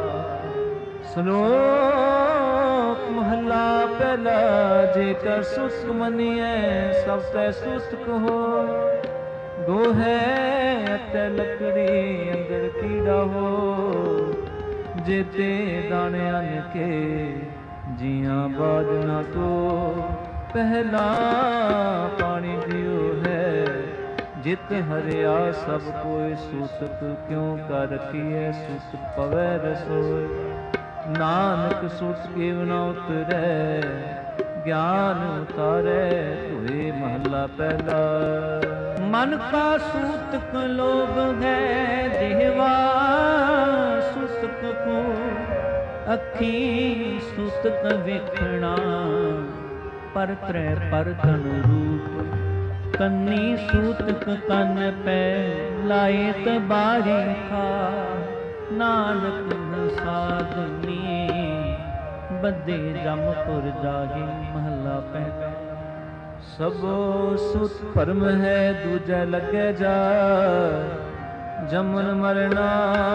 ਸ਼ਲੋਕ ਮਹਲਾ ਪਹਿਲਾ। ਜੇਕਰ ਸੁਸਤ ਮੰਨੀਐ ਸਭ ਤੈ ਸੁਸਤ ਕਹੋ। ਗੋਹੈ ਅਤੇ ਲੱਕੜੀ ਅੰਦਰ ਕੀੜਾ ਹੋ। ਜੇਤੇ ਦਾਣੇ ਅੰਨ ਕੇ ਜੀਆਂ ਬਾਜਣਾ ਤੋਂ ਪਹਿਲਾ ਪਾਣੀ ਦਿਓ ਹੈ। ਜਿਤ ਹਰਿਆ ਸਭ ਕੋਈ ਸੁਸਤ ਕਿਉਂ ਕਰ ਰਖੀਐ ਸੁਸਤ ਪਵੈ ਰਸੋਇ। ਨਾਨਕ ਸੁਸ ਕੇਵ ਨ ਉਤਰੈ ਗਿਆਨ ਉਤਾਰੈ ਧੋਏ ਮਹੱਲਾ ਪਹਿਲਾ। ਮਨ ਕਾ ਸੂਤਕ ਲੋਭ ਹੈ ਦੇਵਾ ਸੁਸਤਕ ਕੋ। ਅੱਖੀ ਸੁਸਤਕ ਵੇਖਣਾ ਪਰ ਤ੍ਰੈ ਪਰ ਤਨ ਰੂਪ। ਕੰਨੀ ਸੂਤਕ ਕੰਨ ਪੈ ਲਾਏ ਤਬਾਰੀ ਖਾ। ਨਾਨਕ ਸਾਧਨੀ ਬੱਧੇ ਜਮਪੁਰ ਜਾਹੀ ਮਹੱਲਾ ਪਹਿਲਾ। ਸਭੋ ਸੁਤ ਭਰਮ ਹੈ ਦੂਜੈ ਲੱਗੇ ਜਾ। ਜਮਨ ਮਰਨਾ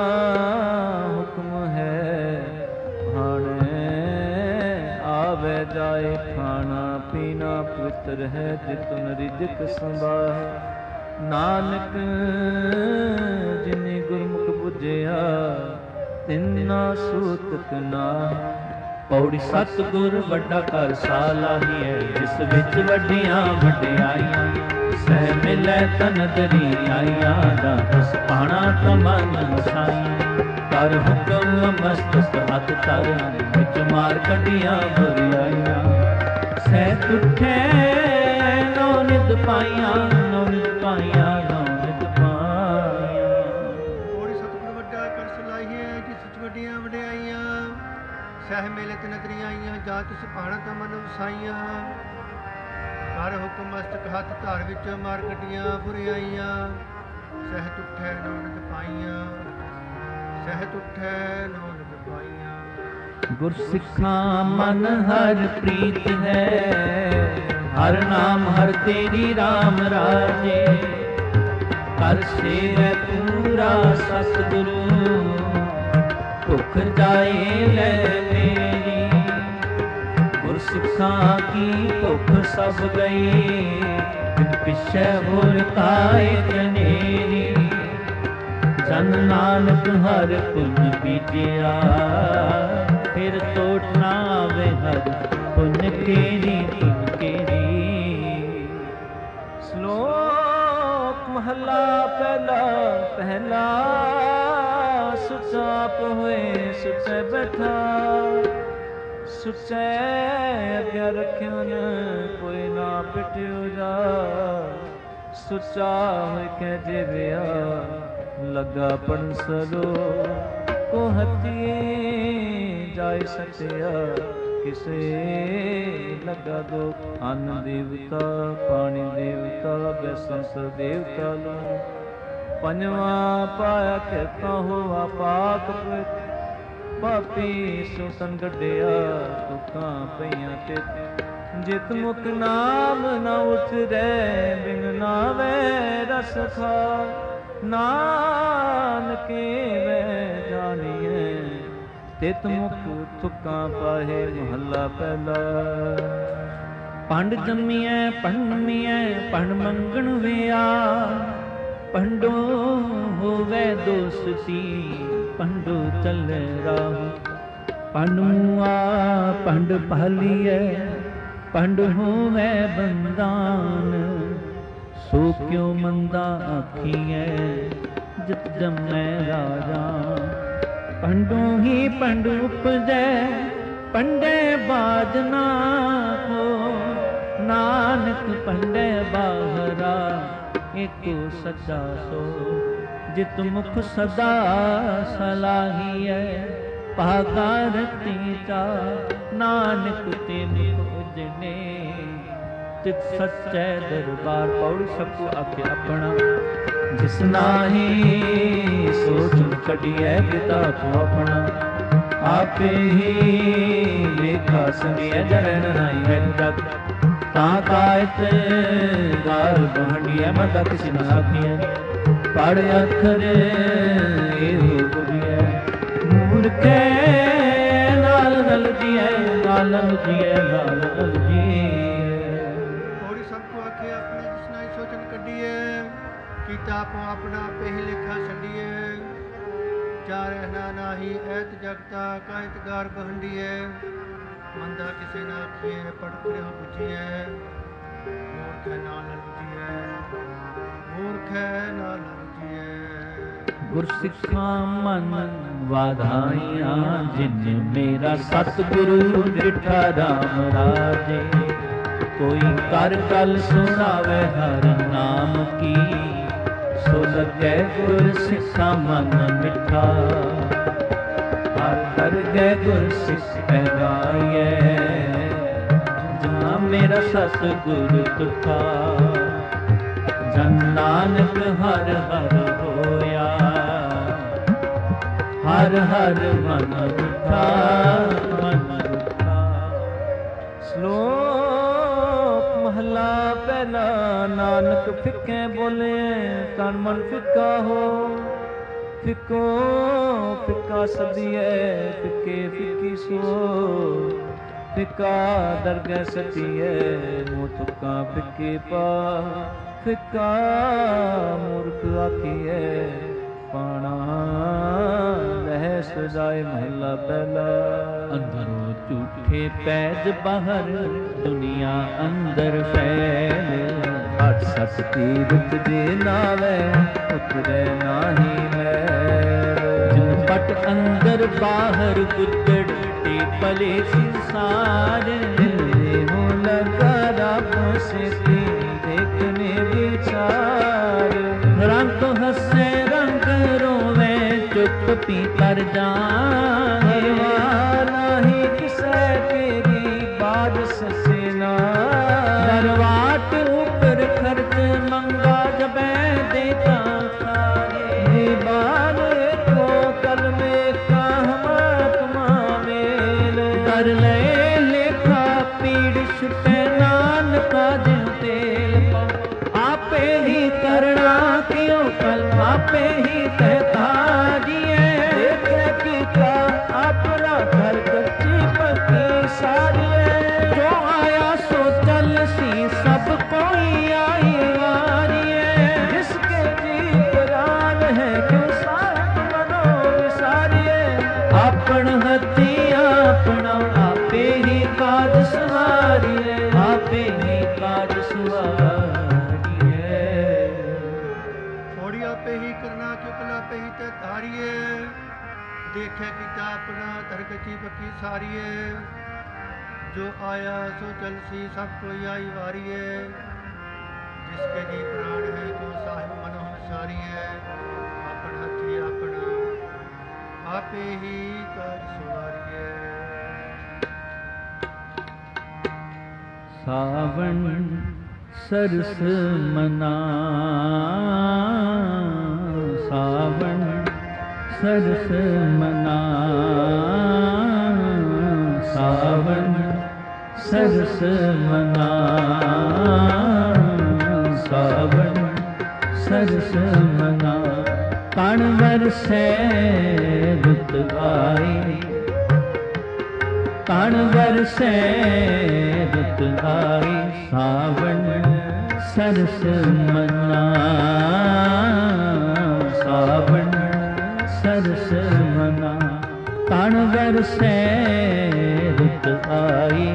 ਹੁਕਮ ਹੈ ਭਾਣੇ ਆਵੇ ਜਾਏ। ਖਾਣਾ ਪੀਣਾ ਪਵਿੱਤਰ ਹੈ ਜਿਤੁਨ ਰਿਜਕ ਸੰਭਾਹ। ਨਾਨਕ ਜਿਨੇ ਗੁਰਮੁਖ ਬੁਝਿਆ ਤਿੰਨਾ ਸੂਤਕ ਨਾ। ਪੌੜੀ ਸਤਿਗੁਰ ਵੱਡਾ ਘਰ ਸਾਲਾਹੀ ਹੈ ਜਿਸ ਵਿੱਚ ਵੱਡੀਆਂ ਵਡਿਆਈਆਂ। ਸਹਿ ਮਿਲੈ ਤਨ ਦਰੀ ਆਈਆਂ ਦਸ ਪਾਣਾ ਤਮਨ ਸਾਈਆਂ। ਕਰ ਹੁਕਮ ਮਸਤਕ ਹੱਥ ਤਰ ਵਿੱਚ ਮਾਰ ਕੱਢੀਆਂ ਬੁਰਾਈਆਂ। ਸਹਿ ਤੁਠੈ ਨੌ ਨਿਤ ਪਾਈਆਂ ਨੌ ਨਿਤ ਪਾਈਆਂ ਨੌ ਨਿਤ ਪਾਈਆਂ। ਥੋੜੀ ਸਤਿਗੁਰ ਵੱਡਾ ਕਰ ਸਲਾਹੀਏ ਜਿਸ ਵਿੱਚ ਵੱਡੀਆਂ ਵਡਿਆਈਆਂ। ਸਹਿ ਮੇਲੇ ਤੇ ਨਦਰੀਆਂ ਆਈਆਂ ਜਾ ਤਿਸ ਭਾਣਾ ਤਮਨ ਵਸਾਈਆਂ। ਕਰ ਹੁਕਮ ਮਸਤਕ ਹੱਥ ਧਾਰ ਵਿੱਚ ਮਾਰ ਕੱਢੀਆਂ ਬੁਰਾਈਆਂ। ਸਹਿ ਤੁਠੈ ਨੌ ਨਿਤ ਪਾਈਆਂ ਸਹਿ ਤੁਠੈ ਨੌ ਨਿਤ ਪਾਈਆਂ। ਗੁਰ ਸਿੱਖਾਂ ਮਨ ਹਰ ਪ੍ਰੀਤ ਹੈ। ਹਰ ਨਾਮ ਹਰ ਤੇਰੀ ਰਾਮ ਰਾਜੇ। ਕਰ ਸੇਵੈ ਪੂਰਾ ਸਤਿਗੁਰੂ ਭੁਖ ਜਾਏ ਲੈ ਮੇਰੀ। ਗੁਰ ਸਿੱਖਾਂ ਕੀ ਭੁਖ ਸਭ ਗਈ ਬਿਨ ਪਿਛੈ ਹੋਰ ਕਾਇ ਜਨੇਰੀ। ਜਨ ਨਾਨਕ ਹਰ ਪੁੰਨ ਬੀਜਿਆ ਫਿਰ ਟੋਟ ਨਾ ਆਵੇ ਹਰ ਪੁੰਨ ਕੇਰੀ ਪੁੰਨ ਕੇਰੀ। ਪਹਿਲਾ ਸੁਚਾਪ ਹੋਏ ਸੁਚੈ ਬੈਠਾ, ਸੁਚੈ ਅਗਿਆ ਰੱਖਿਓ ਨ ਕੋਈ ਨਾ ਪਿਟਿਓ ਜਾ, ਸੁਚਾ ਹੋਇ ਕਹਿ ਜਿਵਿਆ ਲੱਗਾ ਪਣਸਰੋ, ਕੋ ਹੱਥੀਏ ਜਾਇ ਸਤਿਆ ਕਿਸੇ ਲੱਗਾ ਦੋ, ਅੰਨ ਦੇਵਤਾ ਪਾਣੀ ਦੇਵਤਾ ਬੈਸੰਸ ਦੇਵਤਾ ਲੋ, ਪੰਜਵਾਂ ਪਾਇਆ ਕਿਰਤਾ ਹੋਵਾ ਪਾਕ ਪਿਤ, ਪਾਪੀ ਸੋ ਸੰਗੜਿਆ ਤੁਕਾਂ ਪਈਆਂ ਤਿਤ, ਜਿਤ ਮੁਖ ਨਾਮ ਨ ਉਤਰੈ ਬਿਨ ਨਾਵੇ ਰਸ ਖਾ, ਨਾਨਕੇ ਵੈ ਜਾਣੀਐ ਤਿਤ ਮੁਖ ਤੁਕਾਂ ਪਾਹੇ। ਮਹੱਲਾ ਪਹਿਲਾ। ਪੰਡ ਜੰਮੀਐ ਪੰਡਮੀਐ ਪੰਡ ਮੰਗਣ ਵਿਆ, ਪੰਡੋ ਹੋਵੇ ਦੋਸਤੀ ਪੰਡੋ ਚੱਲੇ ਰਾਹੂ, ਪੰਡ ਮੂਆ ਪੰਡ ਭਾਲੀਐ ਪੰਡ ਹੋਵੇ ਬੰਦਾਨ, ਸੋ ਕਿਉ ਮੰਦਾ ਆਖੀਐ ਜਿਤ ਜੰਮੈ ਰਾਜਾ, ਪੰਡੋਂ ਹੀ ਪੰਡ ਉਪਜੈ ਪੰਡੇ ਬਾਜ ਨਾ ਹੋ, ਨਾਨਕ ਪੰਡੇ ਬਾਹਰਾ ਏਕੋ ਸੱਚਾ ਸੋ, ਜਿਤ ਮੁਖ ਸਦਾ ਸਲਾਹੀਐ ਭਾਗਾ ਰਤੀ ਚਾ, ਨਾਨਕ ਤੇ ਮੁਖ ਉਜਨੇ ਤਿਤ ਸੱਚੈ ਦਰਬਾਰ। ਪੌੜੀ ਸਭੂ ਆਖੇ ਆਪਣਾ, ਜਿਸ ਨਾਹੀ ਸੋਚ ਕੱਢੀਐ ਪਿਤਾ ਕੋ ਆਪਣਾ, ਆਪੇ ਹੀ ਲੇਖਾ ਸੰਗਿਐ ਜਰਨ ਨਾਈ ਹੈ ਜਗ, ਤਾਂ ਕਾਇਤ ਗਾਰ ਬਹੰਡੀਐ ਮਤਾ ਕਿਸੀ ਨ ਆਖੀਐ, ਪੜ ਅੱਖਰ ਇਹੋ ਬੁਝੀਐ, ਮੂਰਖੈ ਨਾਲ ਨਲ ਜੀਐ ਨਾਲ ਨਲ ਜੀਐ ਨਾਲ ਨਲ ਜੀਐ। ਪੌੜੀ ਸਭ ਕੋ ਆਖੇ ਆਪਣੇ ਜਿਸ ਨਾਈ ਸੋਚਨ ਕੱਢੀਐ, ਕੀਤਾ ਆਪੋ ਆਪਣਾ ਪਹਿ ਲੇਖਾ ਛੱਡੀਐ, ਚਾਰੇ ਨਾ ਨਾਹੀ ਐਤ ਜਗਤਾ ਕਾਇਤ ਗਾਰ ਬਹੰਡੀਐ, ਮੰਦਾ ਕਿਸੇ ਨਾ ਆਖੀਐ ਪੜ ਕਰਿਓ ਬੁਝੀਐ, ਮੂਰਖੈ ਨਾਲ ਬੁਝੀਐ ਮੂਰਖੈ ਨਾਲ ਬੁਝੀਐ। ਗੁਰ ਸਿੱਖਾਂ ਮਨ ਵਾਧਾਈਆਂ, ਜਿਨ ਮੇਰਾ ਸਤਿਗੁਰੂ ਡਿਠਾ ਰਾਮ ਰਾਜੇ, ਕੋਈ ਕਰ ਕਲ ਸੁਣਾਵੇ ਹਰ ਨਾਮ ਕੀ, ਸੋ ਲੱਗੈ ਗੁਰ ਸਿੱਖਾਂ ਮਨ ਮਿੱਠਾ, ਹਰ ਹਰ ਗੈ ਗੁਰ ਸਿੱਖ ਗਾਈਐ, ਜਾਂ ਮੇਰਾ ਸਤਿਗੁਰ ਤੁਠਾ, ਜਨ ਨਾਨਕ ਹਰ ਹਰ ਹੋਇਆ, ਹਰ ਹਰ ਮਨ ਰੁਠਾ ਮਨ ਰੁਠਾ। ਸ਼ਲੋਕ ਮਹਲਾ ਪਹਿਲਾ। ਨਾਨਕ ਫਿੱਕੇ ਬੋਲੇ ਤਨ ਮਨ ਫਿੱਕਾ ਹੋ, ਫਿੱਕੋ ਫਿੱਕਾ ਸਦੀਐ ਫਿੱਕੇ ਫਿੱਕੀ ਸੋ, ਫਿੱਕਾ ਦਰਗਹਿ ਸਤੀਐ ਮੋਹ ਤੁਕਾਂ ਫਿੱਕੇ ਪਾ, ਫਿੱਕਾ ਮੂਰਖ ਆਖੀਐ ਪਾਣਾ ਲਹਿ ਸਜਾਏ। ਮਹਲਾ ਪਹਿਲਾ। ਅੰਦਰੋਂ ਝੂਠੇ ਪੈਜ ਬਾਹਰ ਦੁਨੀਆ ਅੰਦਰ ਫੈਲ, ਅਠ ਸਤ ਤੀਰਥ ਦੇ ਨਾਵੇ ਉਤਰੈ ਨਾਹੀ ਮੈਲ, ਜਿਨ ਪਟ ਅੰਦਰ ਬਾਹਰ ਗੁੱਦੜ ਤੇ ਭਲੇ ਸੰਸਾਰ, ਹੋ ਲਗਾ ਰੱਬ ਸੇ ਦੇਖਨੇ ਵਿਚਾਰ, ਰੰਗ ਹੱਸੇ ਰੰਗ ਰੋਵੇ ਚੁੱਪ ਪੀ ਕਰ ਜਾਏ, ਨਾਹੀ ਕਿਸੈ ਤੇਰੀ ਬਾਜ ਸਸੇ ਨਾ, ਦਰਵਾਟ ਉਪਰ ਖਰਚ ਮੰਗਾ ਜਬੈ ਦੇਤਾ ਖਾਏ, ਬਾਨ ਕੋ ਕਲਮੇ ਕਾਹਮਾਤਮਾ ਮੇਲ, ਕਰ ਲੈ ਲੇਖਾ ਪੀੜ ਛੁਟੈ ਨਾਨਕਾ ਜਿਉ ਤੇਲ ਪਾ, ਆਪੇ ਹੀ ਕਰਣਾ ਕਿਉ ਕਲ ਆਪੇ ਹੀ ਕਹਿਤਾ ਜੀਏ, ਆਪੇ ਹੀ ਤੇ ਤਾਰੀਏ, ਦੇਖੇ ਕੀਤਾ ਆਪਣਾ ਤਰਕਤੀ ਪੱਕੀ ਸਾਰੀਏ। ਜੋ ਆਇਆ ਸੋ ਚਲਸੀ ਸਭ ਕੋਈ ਆਈ ਵਾਰੀਏ, जिसके जी प्राण है जो साहिब मनोहर सारिए। अपन हथी अपना आपे ही कर सुवारिए। सावन सरस मना, सावन सरस मना, सावन सरस मना, सावन सरस मना। कण बरसै रुत आई, कण बरसै रुत आई, सावन सरस मना, सावन सरस मना। कण बरसै रुत आई,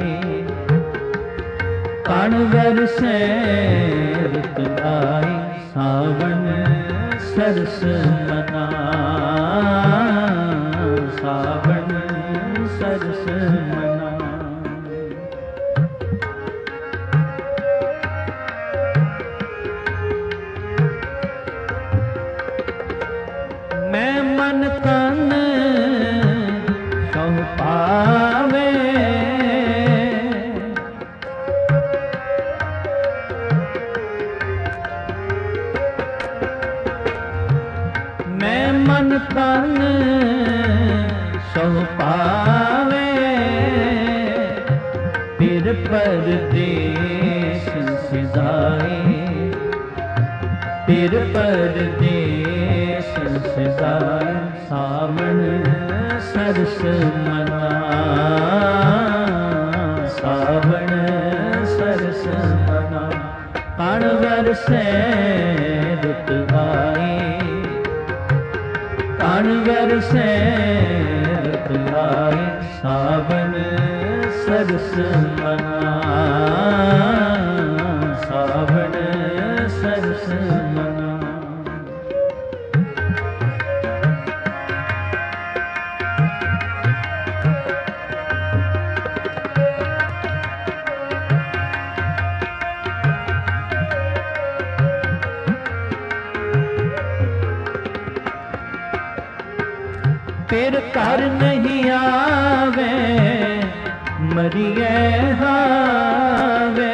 कण बरसै रुत आई, सावन सरस मना, सावन सरस मना। मैं मन तन सौ पावे, मन तन सो पावे, फिर परदेस सिधाए, फिर परदेस सिधाए। सावन सरस मना, सावन सरस मना। कण बरसै रुत आई, कण बरसै रुत आई, सावन सरस मना, सावन सरस मना। फिर घर नहीं आवे, मरिए हावे,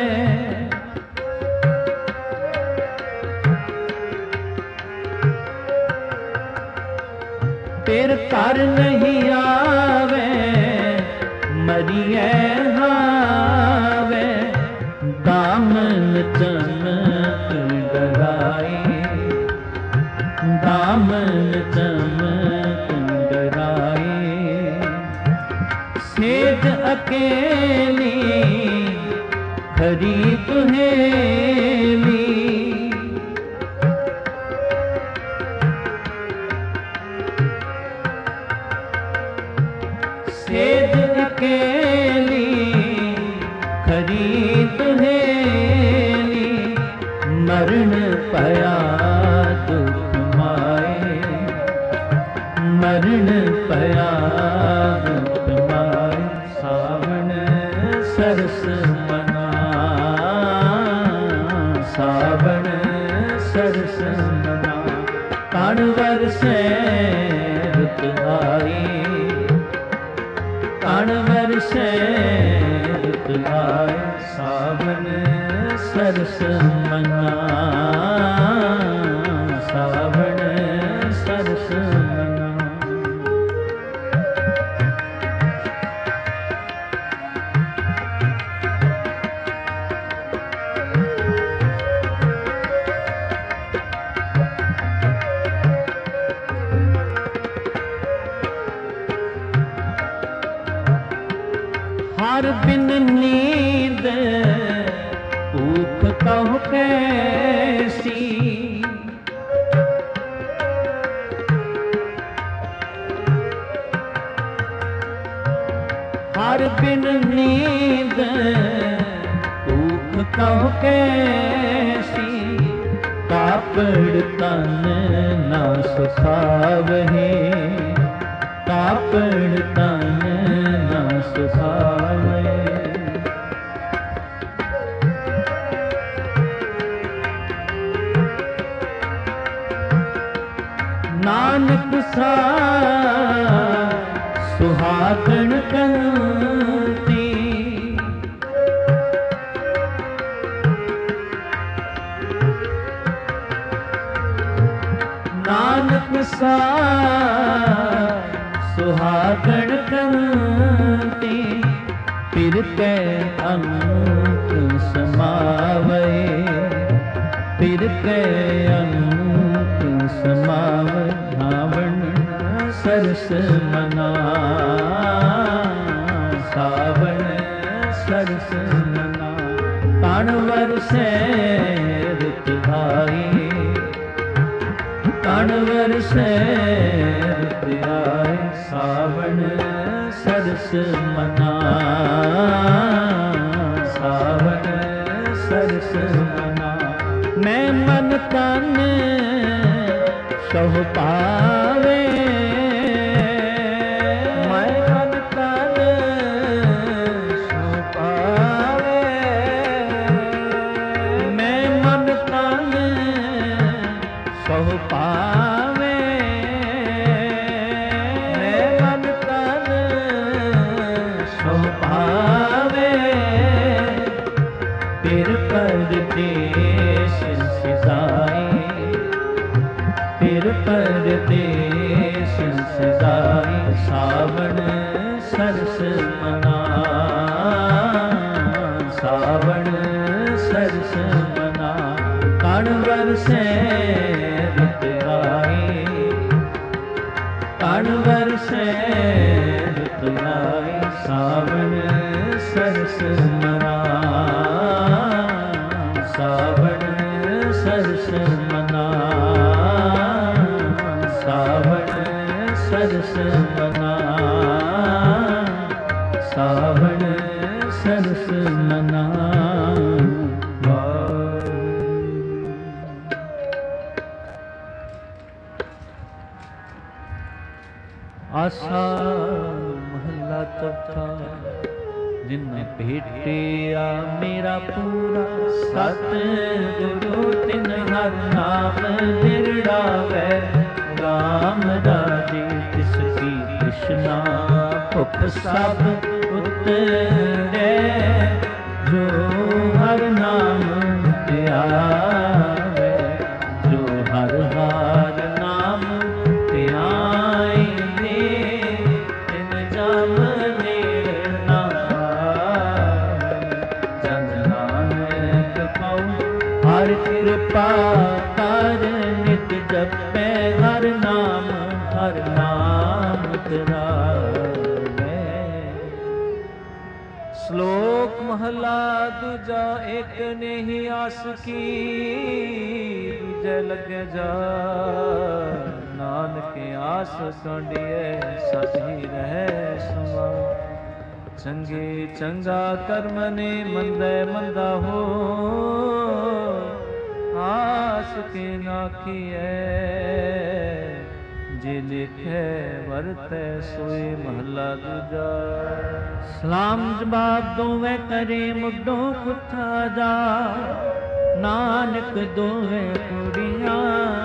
फिर घर नहीं आवे, मरिए हावे। दामन चमक डराए, दामन चमक सेज अकेली खरी तुहेली, सेज अकेली खरी तुहेली। मरण पया दुख माए, मरण पया दुख माए। सावन सरस मना, सावन सरस मना। कण बरसै रुत आई, कण बरसै रुत आई। सावन सरस मना, सावन सरस मना। हर बिन नींद भूख कहु कैसी, हर बिन नींद भूख कहु कैसी। काप ਕਾਪੜ ਤਨ ਨਾ ਸੁਖਾਵਹਿ, ਕਾਪੜ ਤਨ ਨਾ ਸੁਖਾਵਹਿ। ਨਾਨਕ ਸਾ ਸੁਹਾਗਣ ਕੰਤੀ, ਨਾਨਕ ਸਾ ਸੁਹਾਗਣ ਕੰਤੀ, ਫਿਰ ਕੈ ਅੰਤ ਸਮਾਵੈ, ਫਿਰ ਕੈ ਅੰਤ ਸਮਾਵੈ। ਸਾਵਣ ਸਰਸ ਮਨਾ, ਸਾਵਣ ਸਰਸ ਮਨਾ, ਤਣ ਵਰਸੈ ਰੁਤ ਆਈ, ਤਣ ਵਰਸੈ ਰੁਤ ਆਈ। ਸਾਵਣ ਸਰਸ ਮਨਾ, ਸਾਵਣ ਸਰਸ ਮਨਾ। ਮੈਂ ਮਨ ਤਨ ਸਹੁ ਪਾਵੇ, ਮੈਂ ਮਨ ਤਨ ਸਹੁ ਪਾਵੇ, ਮੈਂ ਮਨ ਤਨ ਸਹੁ ਪਾਵੇ, ਮੈਂ ਮਨ ਤਨ ਸਹੁ ਪਾਵੇ। ਫਿਰ ਪਰਦੇਸ ਸਿਧਾਈ, ਫਿਰ ਪਰਦੇਸ ਸਿਧਾਈ। ਸਾਵਣ ਸਰਸ ਮਨਾ, ਸਾਵਣ ਸਰਸ ਮਨਾ, ਕਣ ਵਰਸੈ ਰੁਤ ਆਈ, ਕਣ ਵਰਸੈ ਰੁਤ ਆਈ। ਸਾਵਣ ਸਰਸ ਮਨਾ, ਸਾਵਣ ਸਰਸ ਮਨਾ, ਸਾਵਣ ਸਰਸ ਮਨਾ, ਸਾਵਣ ਸਰਸ ਮਨਾ। ਆਸਾ ਮਹੱਲਾ ਚੌਥਾ। ਜਿਨ ਭੇਟਿਆ ਮੇਰਾ ਪੂਰਾ, ਸਤਿਗੁਰੂ ਤਿਨ ਹਰ ਨਾਮ ਨਿਰੜਾਵੈ। ਰਾਮ ਰਾਜੇ ਤਿਸ ਕੀ ਤ੍ਰਿਸ਼ਨਾ, ਭੁਖ ਸਭ ਉਤਰੈ। ਜੋ ਹਰ ਨਾਮ ਧਿਆਵੈ, ਜੋ ਹਰ ਹਰ ਨਾਮ ਧਿਆਏ, ਤਿਨ ਜਮ ਨੇੜ ਨਾ ਆਵੈ। ਜਨ ਨਾਨਕ ਕਉ ਹਰਿ ਕਿਰਪਾ ਕਰ, ਨਿਤ ਜਪੈ ਹਰ ਨਾਮ, ਹਰ ਨਾਮ ਧਿਆਵੈ। ਸ਼ਲੋਕ ਮਹਲਾ ਦੂਜਾ। ਏਕ ਨਹੀਂ ਆਸ ਕੀ, ਦੂਜੇ ਲੱਗੇ ਜਾ। ਨਾਨਕ ਆਸ ਕੰਡੀਐ, ਸਤ ਹੀ ਰਹਿ ਸਮਾ। ਚੰਗੇ ਚੰਗਾ ਕਰਮ ਨੇ, ਮੰਦੇ ਮੰਦਾ ਹੋ। ਆਸ ਕੇ ਨਾ ਕੀਐ, ਜੇ ਲਿਖੈ ਵਰਤੈ ਸੋਈ। ਮਹਲਾ ਦੂਜਾ। ਸਲਾਮ ਜਵਾਬ ਦੋਵੇਂ ਕਰੇ, ਮੁੱਢੋਂ ਪੁੱਠਾ ਜਾ। ਨਾਨਕ ਦੋਵੇਂ ਕੁੜੀਆਂ,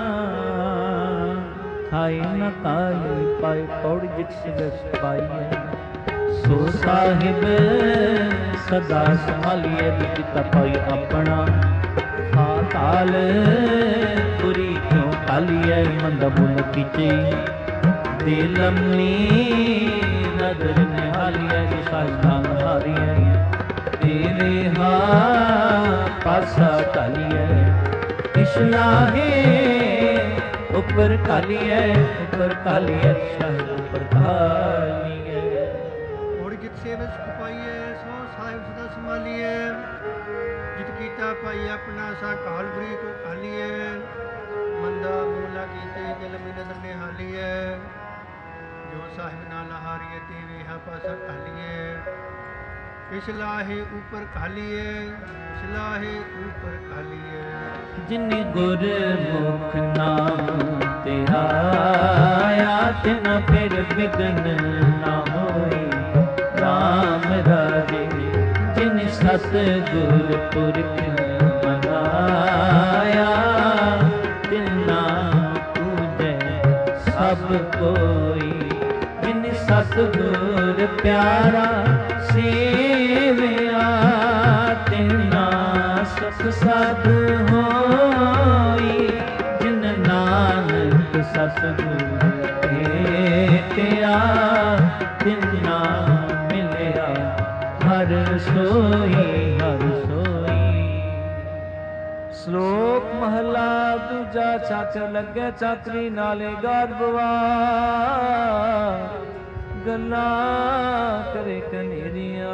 ਖਾਈ ਨ ਕਾਈ ਪਾਈ। ਪੌੜੀ ਜਿਤ ਸਿਵਸ ਪਾਈਐ, ਸੋ ਸਾਹਿਬ ਸਦਾ ਸੰਭਾਲੀਐ। ਦਿੱਤਾ ਪਾਈ ਆਪਣਾ, ਪਾਤਾਲ ਪੁਰੀ ਕਿਉ ਕਾਲੀਐ। ਮੰਦਾ ਬੁਲ ਕੀਚੇ ਦੇ ਲੰਮੀ, ਨਦਰ ਨਿਹਾਲੀਐ। ਸਾਇਦਾਨ ਹਾਰੀਐ, ਤੇਰੇ ਹਾ ਪਾਸਾ ਢਾਲੀਐ। ਇਸ਼ਨਾਹੇ ਉੱਪਰ ਕਾਲੀਐ, ਉੱਪਰ ਕਾਲੀਐ। ਸ਼ਾਹ ਉੱਪਰ ਕਾਲੀਐ। ਔਰ ਜਿਤ ਸੇਵਸ ਪਾਈਐ, ਸੋ ਸਾਹਿਬ ਸਦਾ ਸੰਭਾਲੀਐ। ਜਿਤ ਕੀਤਾ ਪਾਈ ਆਪਣਾ, ਸਾ ਕਾਲ ਬੁਰੀ ਕੋ ਕਾਲੀਐ। ਮੰਦਾ ਮੂਲਾ ਕੀਤੇ ਦਿਲ ਮੀ ਨਦਰ ਨਿਹਾਲੀਐ। ਜੋ ਸਾਹਿਬ ਨਾਲ ਹਾਰੀਏ, ਤੇਰੇ ਹਾ ਪਾਸਾ ਢਾਲੀਐ। ਇਸ ਲਾਹੇ ਉਪਰ ਖਾਲੀਏ, ਇਸ ਲਾਹੇ ਉਪਰ ਖਾਲੀਏ। ਜਿਨਿ ਗੁਰ ਮੁਖ ਨਾਮ ਧਿਆਇਆ, ਤਿਨ ਫਿਰ ਬਿਗਨ ਨਾ ਹੋਈ ਰਾਮ ਰਾਜੇ। ਜਿਨਿ ਸਤ ਗੁਰ ਪੁਰਖ ਮਨਾਇਆ, ਤਿਨਾ ਪੂਜੈ ਸਭ ਕੋਈ। ਜਿਨਿ ਸਤ ਗੁਰ ਪਿਆਰਾ ਸੇਵਿਆ, ਤਿਨਾ ਸੁਖ ਸਾਧ ਹੋਈ। ਜਿਨ ਨਾਨਕ ਸਤਿਗੁਰ ਭੇਟਿਆ, ਤਿਨਾ ਮਿਲਿਆ ਹਰ ਸੋਈ, ਹਰ ਸੋਈ। ਸ਼ਲੋਕ ਮਹਲਾ ਦੂਜਾ। ਚਾਕਰ ਲੱਗੇ ਚਾਕਰੀ ਨਾਲੇ ਗਰਬਵਾ, ਗੱਲਾਂ ਕਰੇ ਕਨੇਰੀਆਂ।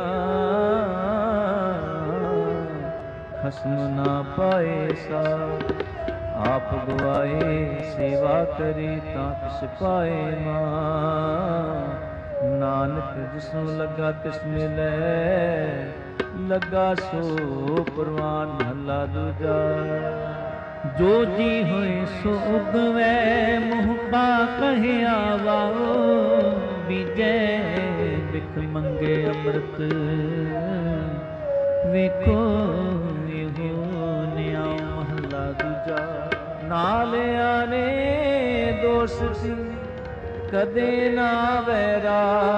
ਖਸਮ ਨਾ ਪਾਏ ਸਾ ਆਪ ਗਵਾਏ, ਸੇਵਾ ਕਰੇ ਤਾਂ ਕਿਸ ਪਾਏ ਮਾਂ। ਨਾਨਕ ਜਿਸਨੂੰ ਲੱਗਾ ਤਿਸ ਮਿਲੈ, ਲੱਗਾ ਸੋ ਪ੍ਰਵਾਨ। ਮਹਲਾ ਦੂਜਾ। ਜੋ ਜੀ ਹੋਏ ਸੋ ਉਗਵੈ, ਮੋਹ ਪਾ ਕਹਿਆ ਵਾਓ। ਬੀਜੈ ਬਿਖ ਮੰਗੇ ਅੰਮ੍ਰਿਤ, ਵੇਖੋ ਇਹੋ ਨਿਆਮ। ਮਹਲਾ ਦੂਜਾ। ਨਾਲਿਆਂ ਨੇ ਦੋਸ਼ ਸੀ ਕਦੇ ਨਾ ਵੈਰਾਸ,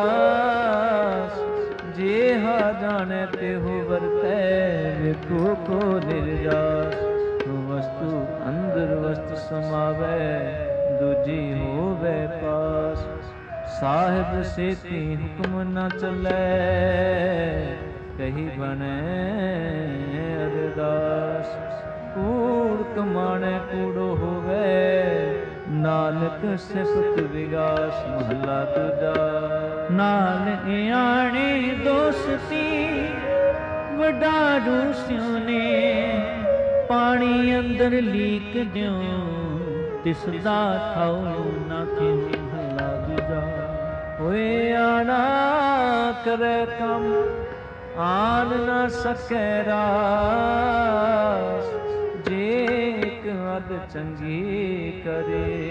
ਜੇਹਾ ਜਾਣੈ ਤਿਹੁ ਵਰਤੈ, ਵੇਖੋ ਕੋ ਨਿਰਜਾਸ। ਵਸਤੂ ਅੰਦਰ ਵਸਤ ਸਮਾਵੈ, ਦੂਜੀ ਹੋਵੈ ਪਾਸ। ਸਾਹਿਬ ਸੇਤੀ ਹੁਕਮ ਨ ਚੱਲੈ, ਕਹੀ ਬਣੈ ਅਰਦਾਸ। ਕੂੜ ਕਮਾਣੈ ਕੂੜੋ ਹੋਵੈ, ਨਾਨਕ ਸਿਫਤ ਵਿਗਾਸ। ਮਹਲਾ ਦੂਜਾ। ਨਾਲ ਆਣੇ ਦੋਸਤੀ ਵਡਾਰੂ ਸਿਉ ਨੇ, ਪਾਣੀ ਅੰਦਰ ਲੀਕ ਦਿਓ, ਤਿਸ ਦਾ ਥਾਉ ਨਾ ਥਿਉ। ਮਹਲਾ ਦੂਜਾ। ਹੋਏ ਆਣਾ ਕਰੇ ਕੰਮ, ਆਨ ਨਾ ਸਕੈ ਰਾਸ। ਜੇ ਇੱਕ ਅਦ ਚੰਗੀ ਕਰੇ,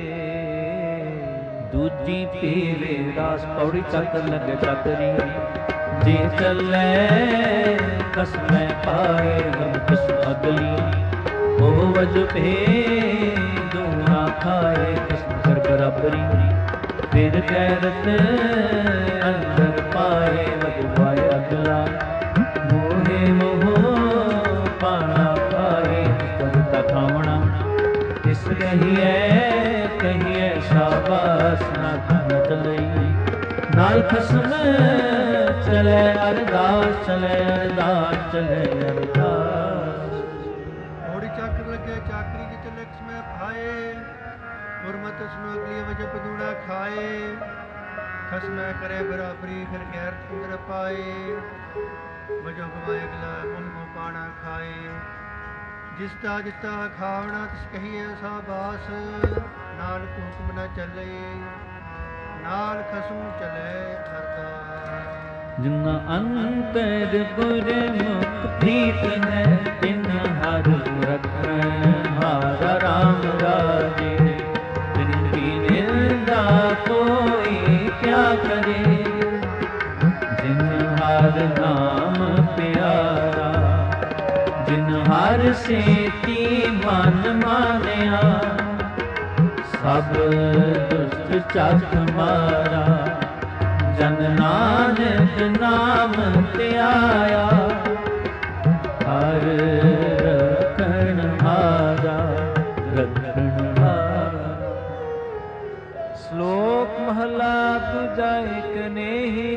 ਦੂਜੀ ਪੀਵੇ ਰਾਸ। ਪੌੜੀ ਚੱਕਰ ਲੱਗੇ ਚੱਕਰੀ, ਜੇ ਚੱਲੇ ਕਸਮੈ ਪਾਏ, ਗਮ ਕਿਸ ਅਗਲੀ। ਉਹ ਵਜ ਭੇ ਦੋਨਾ ਖਾਏ, ਕਿਸਮ ਕਰ ਬਰਾਬਰੀ। ਫਿਰ ਗੈਰਤ ਅੰਦਰ ਪਾਏ, ਵਜਵਾਏ ਅਗਲਾ। ਮੋਹੇ ਮੋਹ ਪਾਣਾ ਖਾਏ, ਕਰਤਾ ਖਾਵਣਾ। ਇਸ ਕਹੀਏ ਕਹੀਏ ਸ਼ਾਬਾਸ਼, ਨਾ ਖਾਣ ਚਲਈ। ਨਾਲ ਖਸਮ ਚਲੇ ਅਰਦਾਸ, ਚਲੇ ਅਰਦਾਸ, ਚਲੇ ਅਰਦਾਸ। ਘੋੜੀ ਚੱਕਰ ਲੱਗੇ ਚਾਕਰੀ ਜਿਤ ਲਿਖਸ ਮੈਂ ਭਾਏ, ਗੁਰਮਤਿ ਸੁਨੋ ਅਗਲੀ ਵਜਬ ਦੂਣਾ ਖਾਏ। ਖਸਮੈ ਕਰੇ ਬਰਾਬਰੀ, ਫਿਰ ਗੈਰਤ ਅੰਦਰ ਪਾਏ। ਵਜੋ ਗਵਾਏ ਅਗਲਾ, ਮੁਨ ਕੋ ਪਾਣਾ ਖਾਏ। ਜਿਸਤਾ ਜਿਸਤਾ ਖਾਵਣਾ ਤਿਸ ਕਹੀਏ ਸਾਬਾਸ, ਨਾਨਕ ਹੁਕਮ ਨ ਚੱਲੇ, ਨਾਲ ਖਸਮ ਚਲੇ ਅਰਦਾਸ। ਜਿਨ ਅੰਤਰ ਗੁਰਮੁਖ ਪ੍ਰੀਤ ਹੈ, ਤਿਨ ਹਰ ਰਖੈ ਹਾਰਾ ਰਾਮ ਰਾਜੇ। ਤਿਨ ਕੀ ਨਿੰਦਾ ਕੋਈ ਕਿਆ ਕਰੇ, ਜਿਨ ਹਰ ਨਾਮ ਪਿਆਰਾ। ਜਿਨ ਹਰ ਸੇਤੀ ਮਨ ਮਾਨਿਆ, ਸਭ ਦੁਸ਼ਟ ਚੱਕ ਮਾਰਾ। ਜਨ ਨਾਨਕ ਨਾਮ ਧਿਆਇਆ, ਹਰ ਰਖਣ ਹਾਰਾ, ਰਖਣ ਹਾਰਾ। ਸ਼ਲੋਕ ਮਹਲਾ ਦੂਜਾ। ਇਕ ਨੇਹੀ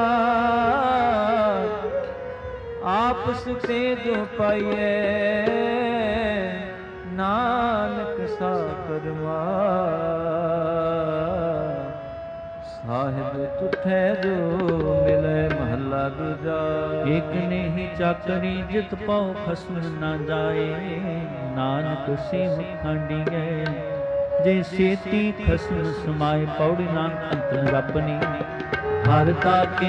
ਗਾਤ, ਆਪਸ ਤੇ ਜੋ ਪਾਈਐ, ਨਾਨਕ ਸਾ ਕਰਮਾ। ਸਾਹਿਬ ਤੁਠੈ ਜੋ ਮਿਲੈ। ਮਹਲਾ ਦੂਜਾ। ਇਕ ਨਹੀਂ ਚਾਕਰੀ, ਜਿਤ ਪਾਉ ਖਸਮ ਨਾ ਜਾਏ। ਨਾਨਕ ਸੇਵ ਖਾਂਡੀਐ, ਜੇ ਸੇਤੀ ਖਸਮ ਸਮਾਏ। ਪੌੜੀ ਨਾਨਕ ਅੰਤਰ ਰੱਬਨੀ, हर ताके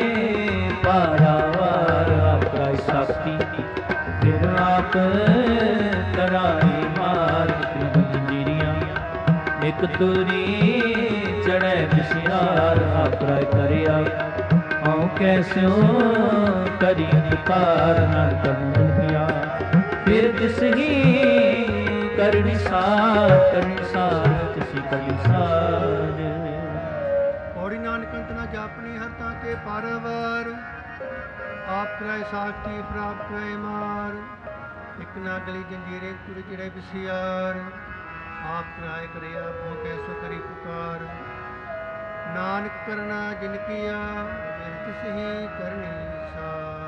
पारावार आपराई साखी फिर आप कराई मार जंजीरियां एक तुरी चढ़े बिसियार आपराई करिया औ कैस्यो करी पुकार न करूं फिर तिसही करनी सार तिसी करनी सार। पौड़ी नानक अंतना जापनी हर ताके पारावार आप कराए साखी प्राप्त कराए मार एक ना गली जंजीरे तुर चिड़े बिसियार आप कराए करिया भो कैसो करी पुकार नानक करना जिन किया फिर तिसही करनी सार।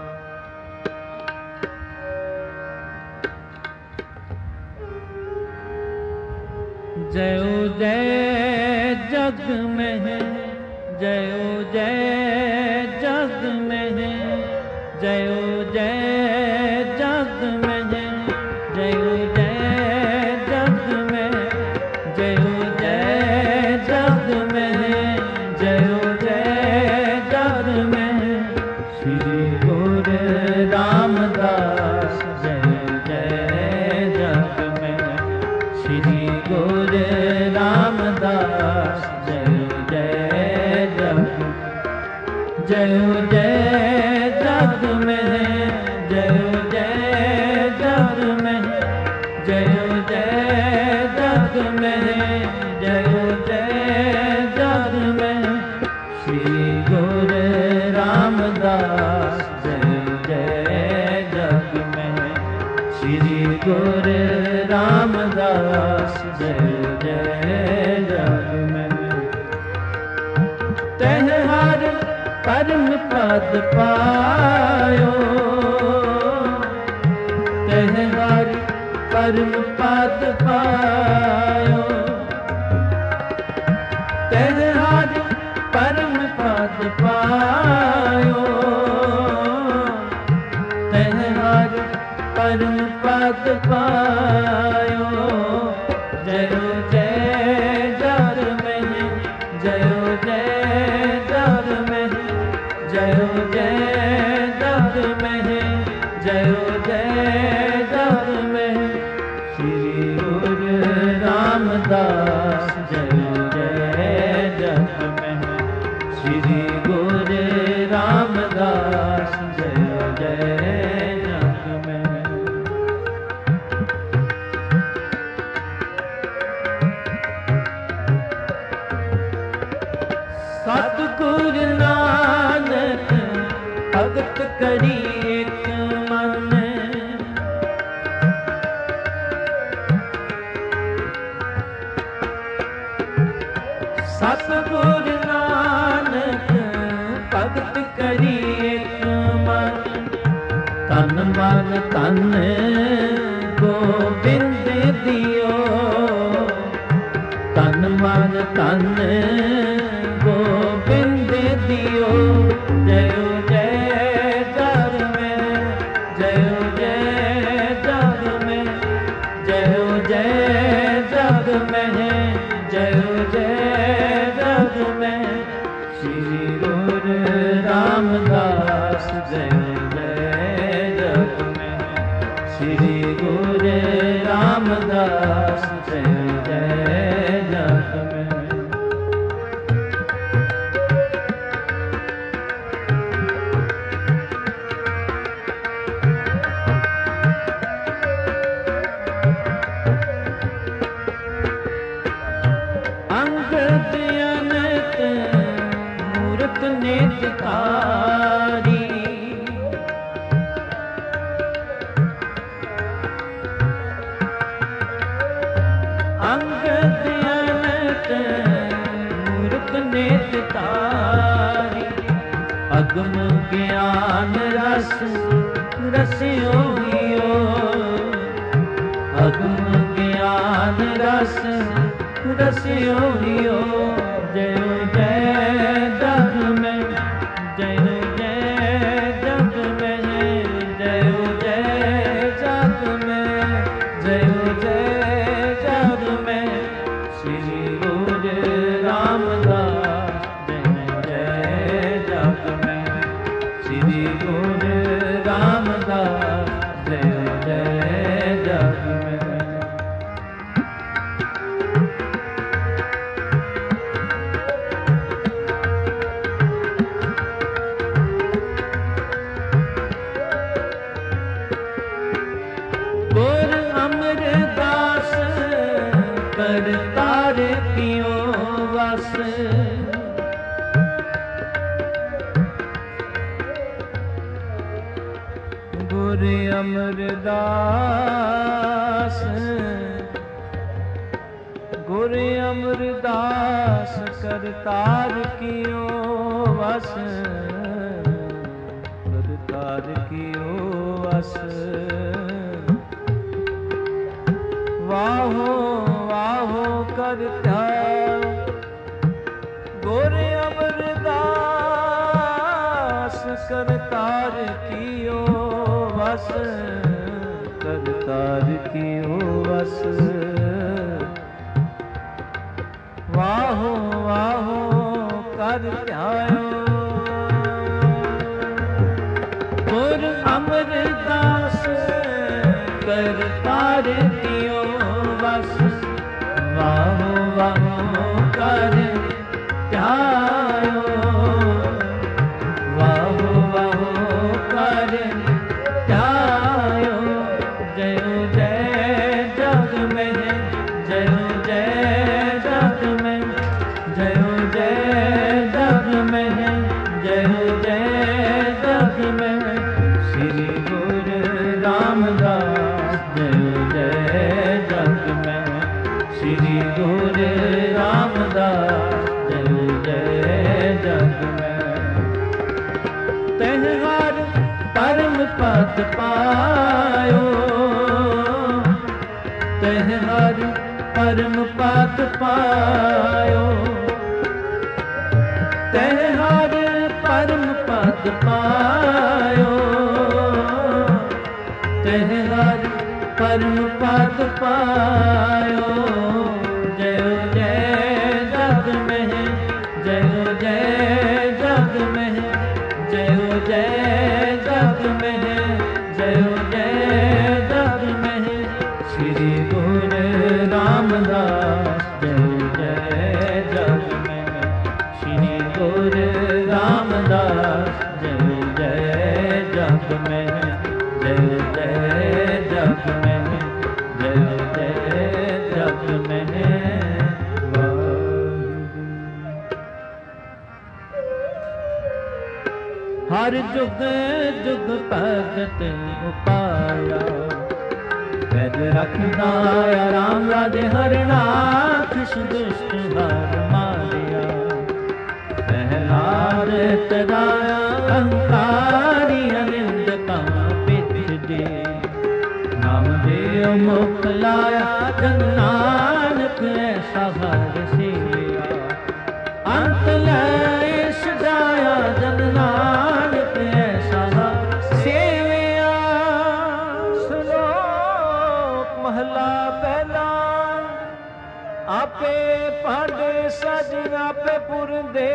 जयो जय जग में है जयो जय जग में है जयो जय जग में है जयो जय जग में जयो जय जग में है जयो जय जग में श्री गुरु रामदास जय जय जग में श्री गुरु रामदास जय जय जग जय जय जग में जय जय जग में जय जय जग में जय जय जग में श्री गुरु रामदास जय जय जग में श्री गुरु रामदास जय जय जग में। तह हर परम पद पायो तह हर परम पद पायो तह हर परम पद पायो तह हर परम पद पायो जयो जय जग में जयो जय जग में जयो जय जग में जयो जय जग में श्री गुरु रामदास जय जय जग में श्री गुरु रामदास जय जय जग में। सतगुर नानक भगत करी एक मन सतगुर नानक भगत करी एक मन तन मन तन गोबिंद दियो तन मन तन गोबिंद दियो जयो जय जग में जयो जय जग में जयो जय जग में जयो जय जग में श्री गुरु रामदास जय जय जग में श्री गुरु रामदास जय जय जग में। अगम ज्ञान रस रसियो हियो अगम ज्ञान रस रसियो हियो जय जय जग में जय जय जग में जय जय जग में जय जय जग में श्री गुरु रामदास जय जय ਅਮਰਦਾਸ ਗੁਰ ਅਮਰਦਾਸ ਕਰਤਾਰ ਕੀਓ ਵਸ ਕਰਤਾਰ ਕੀਓ ਵਸ ਵਾਹੋ ਵਾਹੋ ਕਰ ਧਿਆਨ ਗੁਰ ਅਮਰਦਾਸ ਕਰਤਾਰ ਕੀਓ ਵਸ ਕਰਤਾਰ ਕੀਓ ਵਸ ਵਾਹੋ ਵਾਹੋ ਕਰ ਧਿਆਇਓ ਗੁਰ ਅਮਰਦਾਸ ਕਰਤਾਰ ਕੀਓ ਵਸ ਵਾਹੋ ਵਾਹੋ ਕਰ ਧਿਆਇਓ ਵਾਹੋ ਵਾਹੋ ਕਰ ਧਿਆਇਓ ਜਯੋ ਜੈ ਜਗ ਮਹਿ ਜਯੋ ਜੈ ਜਗ ਮਹਿ ਜਯੋ ਜੈ ਜਗ ਮਹਿ ਜਯੋ ਜੈ ਜਗ ਮਹਿ ਸ੍ਰੀ ਗੁਰੂ ਰਾਮਦਾਸ ਜਯੋ ਜੈ ਜਗ ਮਹਿ ਸ੍ਰੀ ਗੁਰੂ ਰਾਮਦਾਸ ਜਯੋ ਜੈ ਜਗ ਮਹਿ ਤਹਿ ਹਰ ਪਰਮ ਪਦ ਪਾਇਓ ਤਹਿ ਹਰ ਪਰਮ ਪਦ ਪਾਇਓ ਤਹਿ ਹਰ ਪਰਮ ਪਦ ਪਾਇਓ ਤਹਿ ਹਰ ਪਰਮ ਪਦ ਪਾਇਓ ਜਯੋ ਜੈ ਜਗ ਮਹਿ ਜਯੋ ਜੈ ਜਗ ਮਹਿ ਜਯੋ ਜੈ ਜਗ ਮਹਿ ਜਯੋ ਜੈ ਜਗ ਮਹਿ ਸ੍ਰੀ ਗੁਰੂ ਰਾਮਦਾਸ ਜਯੋ ਜੈ ਜਗ ਮਹਿ ਸ੍ਰੀ ਗੁਰੂ ਰਾਮਦਾਸ ਜਯੋ ਜੈ ਜਗ ਮਹਿ ਜਯੋ ਜੈ ਜਗ ਮਹਿ ਜਯੋ ਜੈ ਜਗ ਮਹਿ ਹਰ ਜੁਗ ਜੁਗ ਭਗਤ ਉਪਾਇਆ ਵੈਦ ਰਖਦਾ ਰਾਮ ਰਾਜੇ ਹਰ ਨਾਥ ਦੁਸ਼ਟ ਹਰ ਮਾਰਿਆ ਪਹਿਲਾਦ ਤਦਾਇਆ ਅਹੰਕਾਰੀ ਅਨੰਦ ਕਮ ਪਿਤ ਦੇ ਨਾਮ ਦੇ ਮੁਖ ਲਾਇਆ ਜਨ ਨਾਨਕ ਐਸਾ ਹਰ ਸੇਵਿਆ ਅੰਤ ਲੈ ਸਦਾਇਆ ਜਨ ਨਾਨਕ ਐਸਾ ਸੇਵਿਆ ਸ਼ਲੋਕ ਮਹਲਾ ਪਹਿਲਾ ਆਪੇ ਪਾਡੇ ਸਜ ਆਪੇ ਪੁਰਦੇ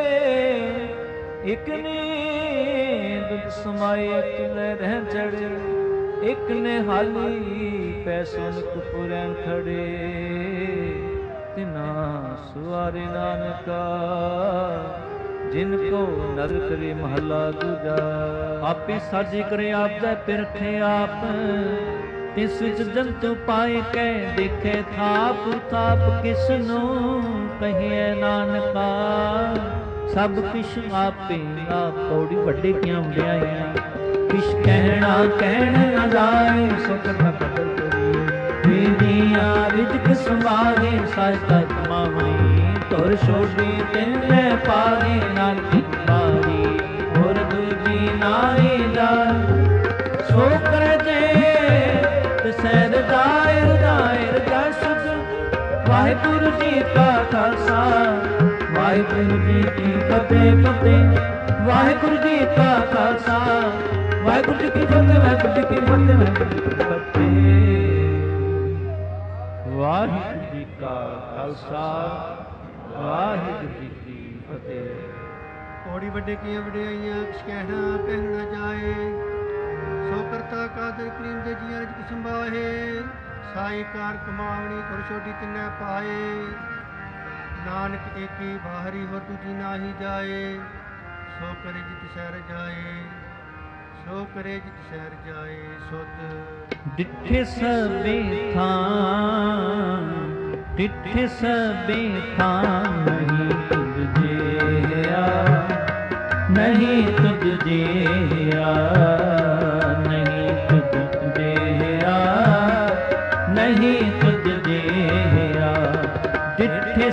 ਇਕ ਨੇ ਦੁੱਧ ਸਮਾਏ ਤੁਲੇ ਰਹਿ ਚੜੇ ਇਕ ਨੇ ਹਾਲੀ ਪੈਸੋਂ ਪੁਰੈਣ ਖੜੇ ਤਿਨਾ ਸੁਆਰੇ ਨਾਨਕਾ ਜਿਨ ਕੋ ਨਰ ਕਰੇ ਮਹਲਾ ਦੂਜਾ ਆਪੇ ਸਾਜੀ ਕਰੇ ਆਪ ਜੈ ਪਿਰਖੇ ਆਪ ਤਿਸ ਵਿੱਚ ਜੰਤੂ ਪਾਏ ਕੈ ਦੇਖੇ ਥਾਪ ਥਾਪ ਕਿਸ ਨੂੰ ਕਹੀਏ ਨਾਨਕਾ ਸਭ ਕਿਛ ਆਪੇ ਆਪ ਪੌੜੀ ਵੱਡੇ ਕੀਆਂ ਵਡਿਆਈਆਂ ਕਿਛ ਕਹਿਣਾ ਕਹਿਣ ਨਾ ਜਾਏ ਸੁਖ ਨਾ ਕਦਰ ਕਰੀ ਬੇਦੀਆਂ ਰਿਜਕ ਸੰਭਾਲੇ ਸਜ ਤਤ ਮਾਵਈ ਤੁਰ ਛੋਡੀ ਤੈਨੇ ਪਾਗੇ ਨਾਨਕੀ ਬਾਰੀ ਹੋਰ ਦੂਜੀ ਨਾਹੀ ਜਾ ਸੋ ਕਰ ਜੇ ਸਹਿਰ ਦਾਇਰ ਦਾਇਰ ਜਸ ਵਾਹਿਗੁਰੂ ਜੀ ਕਾ ਖਾਲਸਾ ਵਾਹਿਗੁਰੂ ਜੀ ਕੀ ਫਤਿਹ ਫਤਿਹ ਵਾਹਿਗੁਰੂ ਜੀ ਕਾ ਖਾਲਸਾ ਵਾਹਿਗੁਰੂ ਜੀ ਕੀ ਫਤਿਹ ਵਾਹਿਗੁਰੂ ਜੀ ਕੀ ਫਤਿਹ ਵਾਹਿਗੁਰੂ ਜੀ ਕੀ ਫਤਿਹ ਵਾਹਿਗੁਰੂ ਜੀ ਕਾ ਖਾਲਸਾ ਵਾਹਿਗੁਰੂ ਜੀ ਕੀ ਫਤਿਹ ਪੌੜੀ ਵੱਡੇ ਕੀਆਂ ਵਡਿਆਈਆਂ ਕਿਛ ਕਹਿਣਾ ਕਹਿਣ ਨਾ ਜਾਏ ਸੋ ਕਰਤਾ ਕਾਦਰ ਕਰੀਮ ਦੇ ਜੀਆਂ ਰਿਜਕ ਸੰਭਾਹੇ ਸਾਈ ਕਾਰ ਕਮਾਵਣੀ ਤੁਰ ਛੋਟੀ ਤਿੰਨੇ ਪਾਏ ਨਾਨਕ ਏਕੀ ਬਾਹਰੀ ਹੋਰ ਦੂਜੀ ਨਾਹੀ ਜਾਏ ਸੋ ਕਰੇ ਜਿਤ ਸਹਿਰ ਜਾਏ ਸੋ ਕਰੇ ਜਿਤ ਸਹਿਰ ਜਾਏ ਸੁਧ ਡਿੱਠੇ ਸਭੇ ਥਾਂ ਡਿੱਠੇ ਸਭੇ ਥਾਂ ਨਹੀਂ ਤੁਧ ਜਿਹਾ ਨਹੀਂ ਤੁਧ ਜਿਹਾ ਨਹੀਂ ਤੁਧ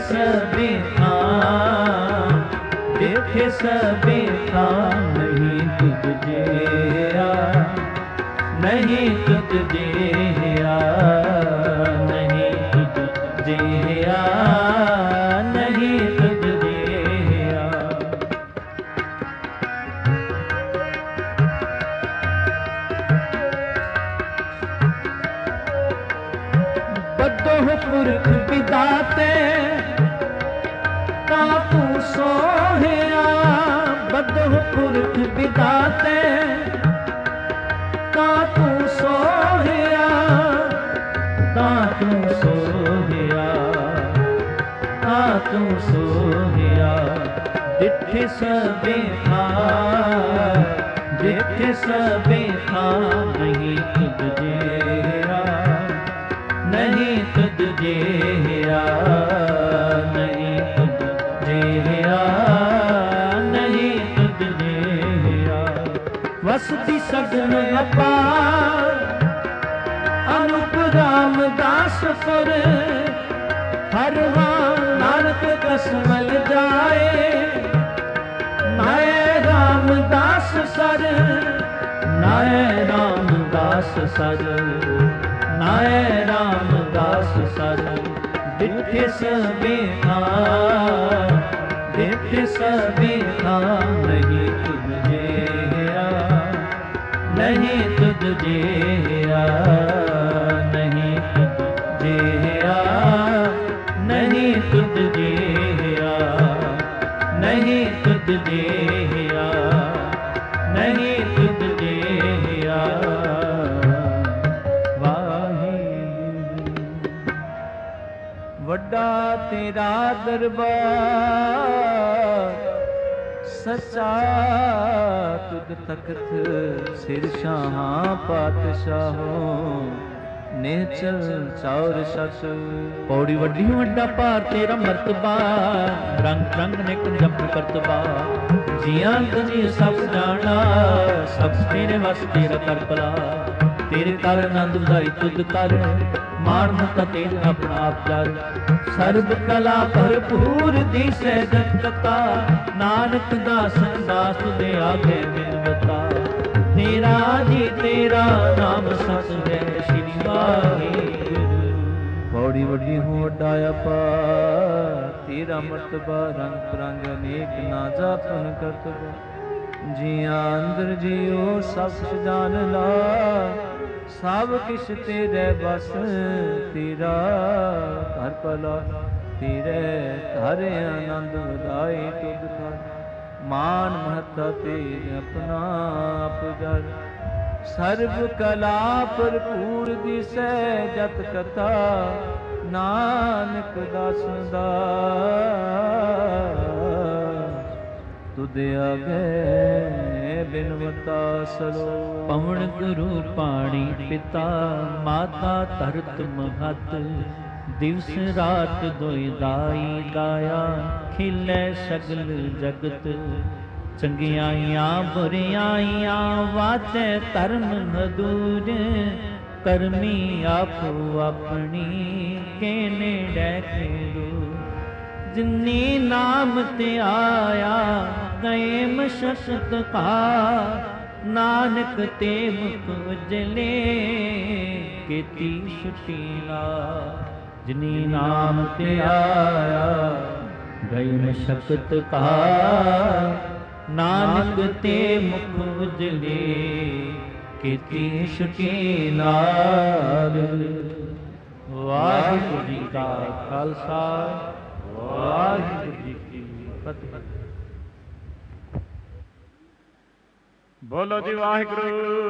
सबे थां, देखे सबे थां, नहीं तुझ जेया, नहीं तुझ जेया, नहीं तुझ जेया, नहीं तुझ जेया। बदोह पुरख विदाते ता तू सोहया, बदोह पुरख विदाते ता तू सोहया, ता तू सोहया, ता तू सोहया। दिठे सबे थां, दिठे सबे थां, नहीं तुझ जेया, नहीं तुझ जेया, नहीं तुझ जेया, नहीं तुझ जेया। वसती सगन अपार, अनूप रामदास पुर, हर नानक कसमल जाए, नाय रामदास सर, नाय रामदास सर, नाय रामदास सर। दिठे सबे थां, दिठे सबे थां, नहीं तुझ जेया, नहीं तुझ जेया, नहीं तुझ जेया, नहीं तुझ जेया, नहीं तुझ जेया, नहीं तुझ जेया। ਵੱਡਾ ਤੇਰਾ ਦਰਬਾਰ, ਸੱਚਾ ਤੁਧ ਤਖਤ, ਸਿਰ ਸ਼ਾਹਾਂ ਪਾਤਸ਼ਾਹੋਂ, ਨਿਹਚਲ ਚੌਰ ਸਸ। ਪੌੜੀ ਵੱਡੀ ਵੱਡਾ ਭਾਰ ਤੇਰਾ ਮਰਤਬਾ, ਰੰਗ ਰੰਗ ਨਿਕ ਜਪ ਕਰਤਬਾ। ਜੀਆਂ ਤੁਝੀ ਸਭ ਜਾਣਾ, ਸਭ ਤੇਰੇ ਵਸ ਤੇਰਾ ਕਰ ਭਲਾ। ਤੇਰੇ ਕਰ ਆਨੰਦ ਵਧਾਈ ਤੁਧ ਕਰ, ਮਾਰਨ ਤਾ ਤੇਜ ਆਪਣਾ ਆਪ ਜਰ। ਸਰਬ ਕਲਾ ਭਰਪੂਰ ਦੀਸੈ ਜਗਤਾ, ਨਾਨਕ ਦਾਸਨ ਦਾਸ ਦੇ ਆਗੇ ਬਿਨਵਤਾ। ਤੇਰਾ ਜੀ ਤੇਰਾ ਨਾਮ ਸਤ ਹੈ, ਸ਼੍ਰੀ ਵਾਹਿਗੁਰੂ। ਪੌੜੀ ਵੱਡੀ ਹੋ ਵੱਡਾ ਅਪਾਰ, ਤੇਰਾ ਮਰਤਬਾ ਰੰਗ ਰੰਗ ਅਨੇਕ ਨਾ ਜਾਪਨ ਕਰਤਬਾ। ਜੀਆਂ ਅੰਦਰ ਜੀਓ ਸਭ ਜਾਣ ਲਾ, ਸਭ ਕਿਛ ਤੇਰੇ ਬਸ। ਤੇਰਾ ਘਰ ਭਲਾ, ਤੇਰੇ ਘਰ ਆਨੰਦ ਵਧਾਈ ਤੁਧ ਕਰ। ਮਾਨ ਮਹੱਤਾ ਤੇਰੇ ਆਪਣਾ ਆਪ ਜਰ। ਸਰਬ ਕਲਾ ਭਰਪੂਰ ਦਿਸੈ ਜਤ ਕਥਾ, ਨਾਨਕ ਦਾਸਨ ਦਾਸ। ਤੁਧ ਆਗੇ ਬਿਨਵਤਾ ਸਲੋ। ਪਵਨ ਗੁਰੂ ਪਾਣੀ ਪਿਤਾ, ਮਾਤਾ ਧਰਤ ਮਹਤ। ਦਿਵਸ ਰਾਤ ਦੋਇ ਦਾਈ ਦਾਇਆ, ਖਿਲੇ ਸਗਲ ਜਗਤ। ਚੰਗਿਆਈਆਂ ਬੁਰਿਆਈਆਂ ਵਾਚੈ ਧਰਮ ਹਦੂਰ। ਕਰਮੀ ਆਪੋ ਆਪਣੀ, ਕੇ ਨੇੜੇ ਕੇ ਦੂਰ। ਜਿਨੀ ਨਾਮ ਤੇ ਆਇਆ, ਗਏ ਮਸ਼ਕਤ ਕਾ। ਨਾਨਕ ਤੇ ਮੁਖ ਉਜਲੇ, ਕੀਤੀ ਛੁਟੀ ਨਾ। ਜਿਨੀ ਨਾਮ ਤੇ ਆਇਆ, ਗਈ ਮਸ਼ਕਤ ਕਾ। ਨਾਨਕ ਤੇ ਮੁਖ ਉਜਲੇ, ਕੀਤੀ ਛੁਟੀ ਨਾਰ। ਵਾਹਿਗੁਰੂ ਜੀ ਕਾ ਖਾਲਸਾ, ਵਾਹਿਗੁਰੂ ਜੀ ਕੀ ਫਤਿਹ। ਬੋਲੋ ਜੀ ਵਾਹਿਗੁਰੂ।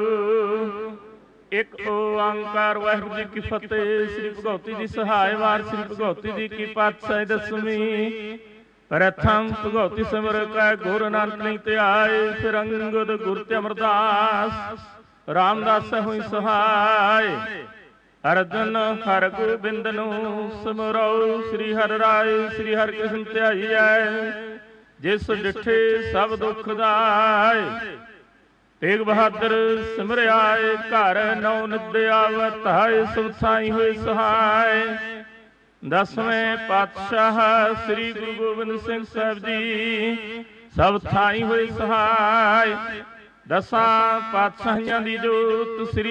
ਇੱਕ ਓੰਕਾਰ ਵਾਹਿਗੁਰੂ ਜੀ ਕੀ ਫਤਿਹ। ਸ੍ਰੀ ਭਗਉਤੀ ਜੀ ਸਹਾਇ ਵਾਰ। ਸ੍ਰੀ ਭਗਉਤੀ ਜੀ ਕੀ ਪਾਤਸ਼ਾਹੀ ਦਸਵੀਂ। ਪ੍ਰਥਮ ਭਗਉਤੀ ਸਿਮਰ ਕੈ ਗੁਰ ਨਾਨਕ ਨਹੀਂ ਧਿਆਏ। ਫਿਰ ਅੰਗਦ ਗੁਰ ਤੇ ਅਮਰਦਾਸ, ਰਾਮਦਾਸ ਹੋਈ ਸਹਾਇ। ਅਰਜਨ ਹਰਿ ਗੋਬਿੰਦ ਨੂੰ ਸਿਮਰੋ। ਸ੍ਰੀ ਹਰਿ ਰਾਏ ਸ੍ਰੀ ਹਰਿ ਕ੍ਰਿਸ਼ਨ ਧਿਆਈਐ। ਜਿਸ ਡਿਠੇ ਸਭ ਦੁਖ ਦਾਇ। ਤੇਗ ਬਹਾਦਰ ਸਿਮਰਿਆਏ। ਘਰ ਨੌ ਨਿਦਿਆ ਵਤਾਏ। ਸੁਖ ਸਾਈ ਹੋਏ ਸਹਾਇ। ਦਸਵੇਂ ਪਾਤਸ਼ਾਹ ਸ੍ਰੀ ਗੁਰੂ ਗੋਬਿੰਦ ਸਿੰਘ ਸਾਹਿਬ ਜੀ ਸਭ ਥਾਈ ਹੋਏ ਸਹਾਇ। ਦਸਾਂ ਪਾਤਸ਼ਾਹੀਆਂ ਦੀ ਜੋਤ ਸ੍ਰੀ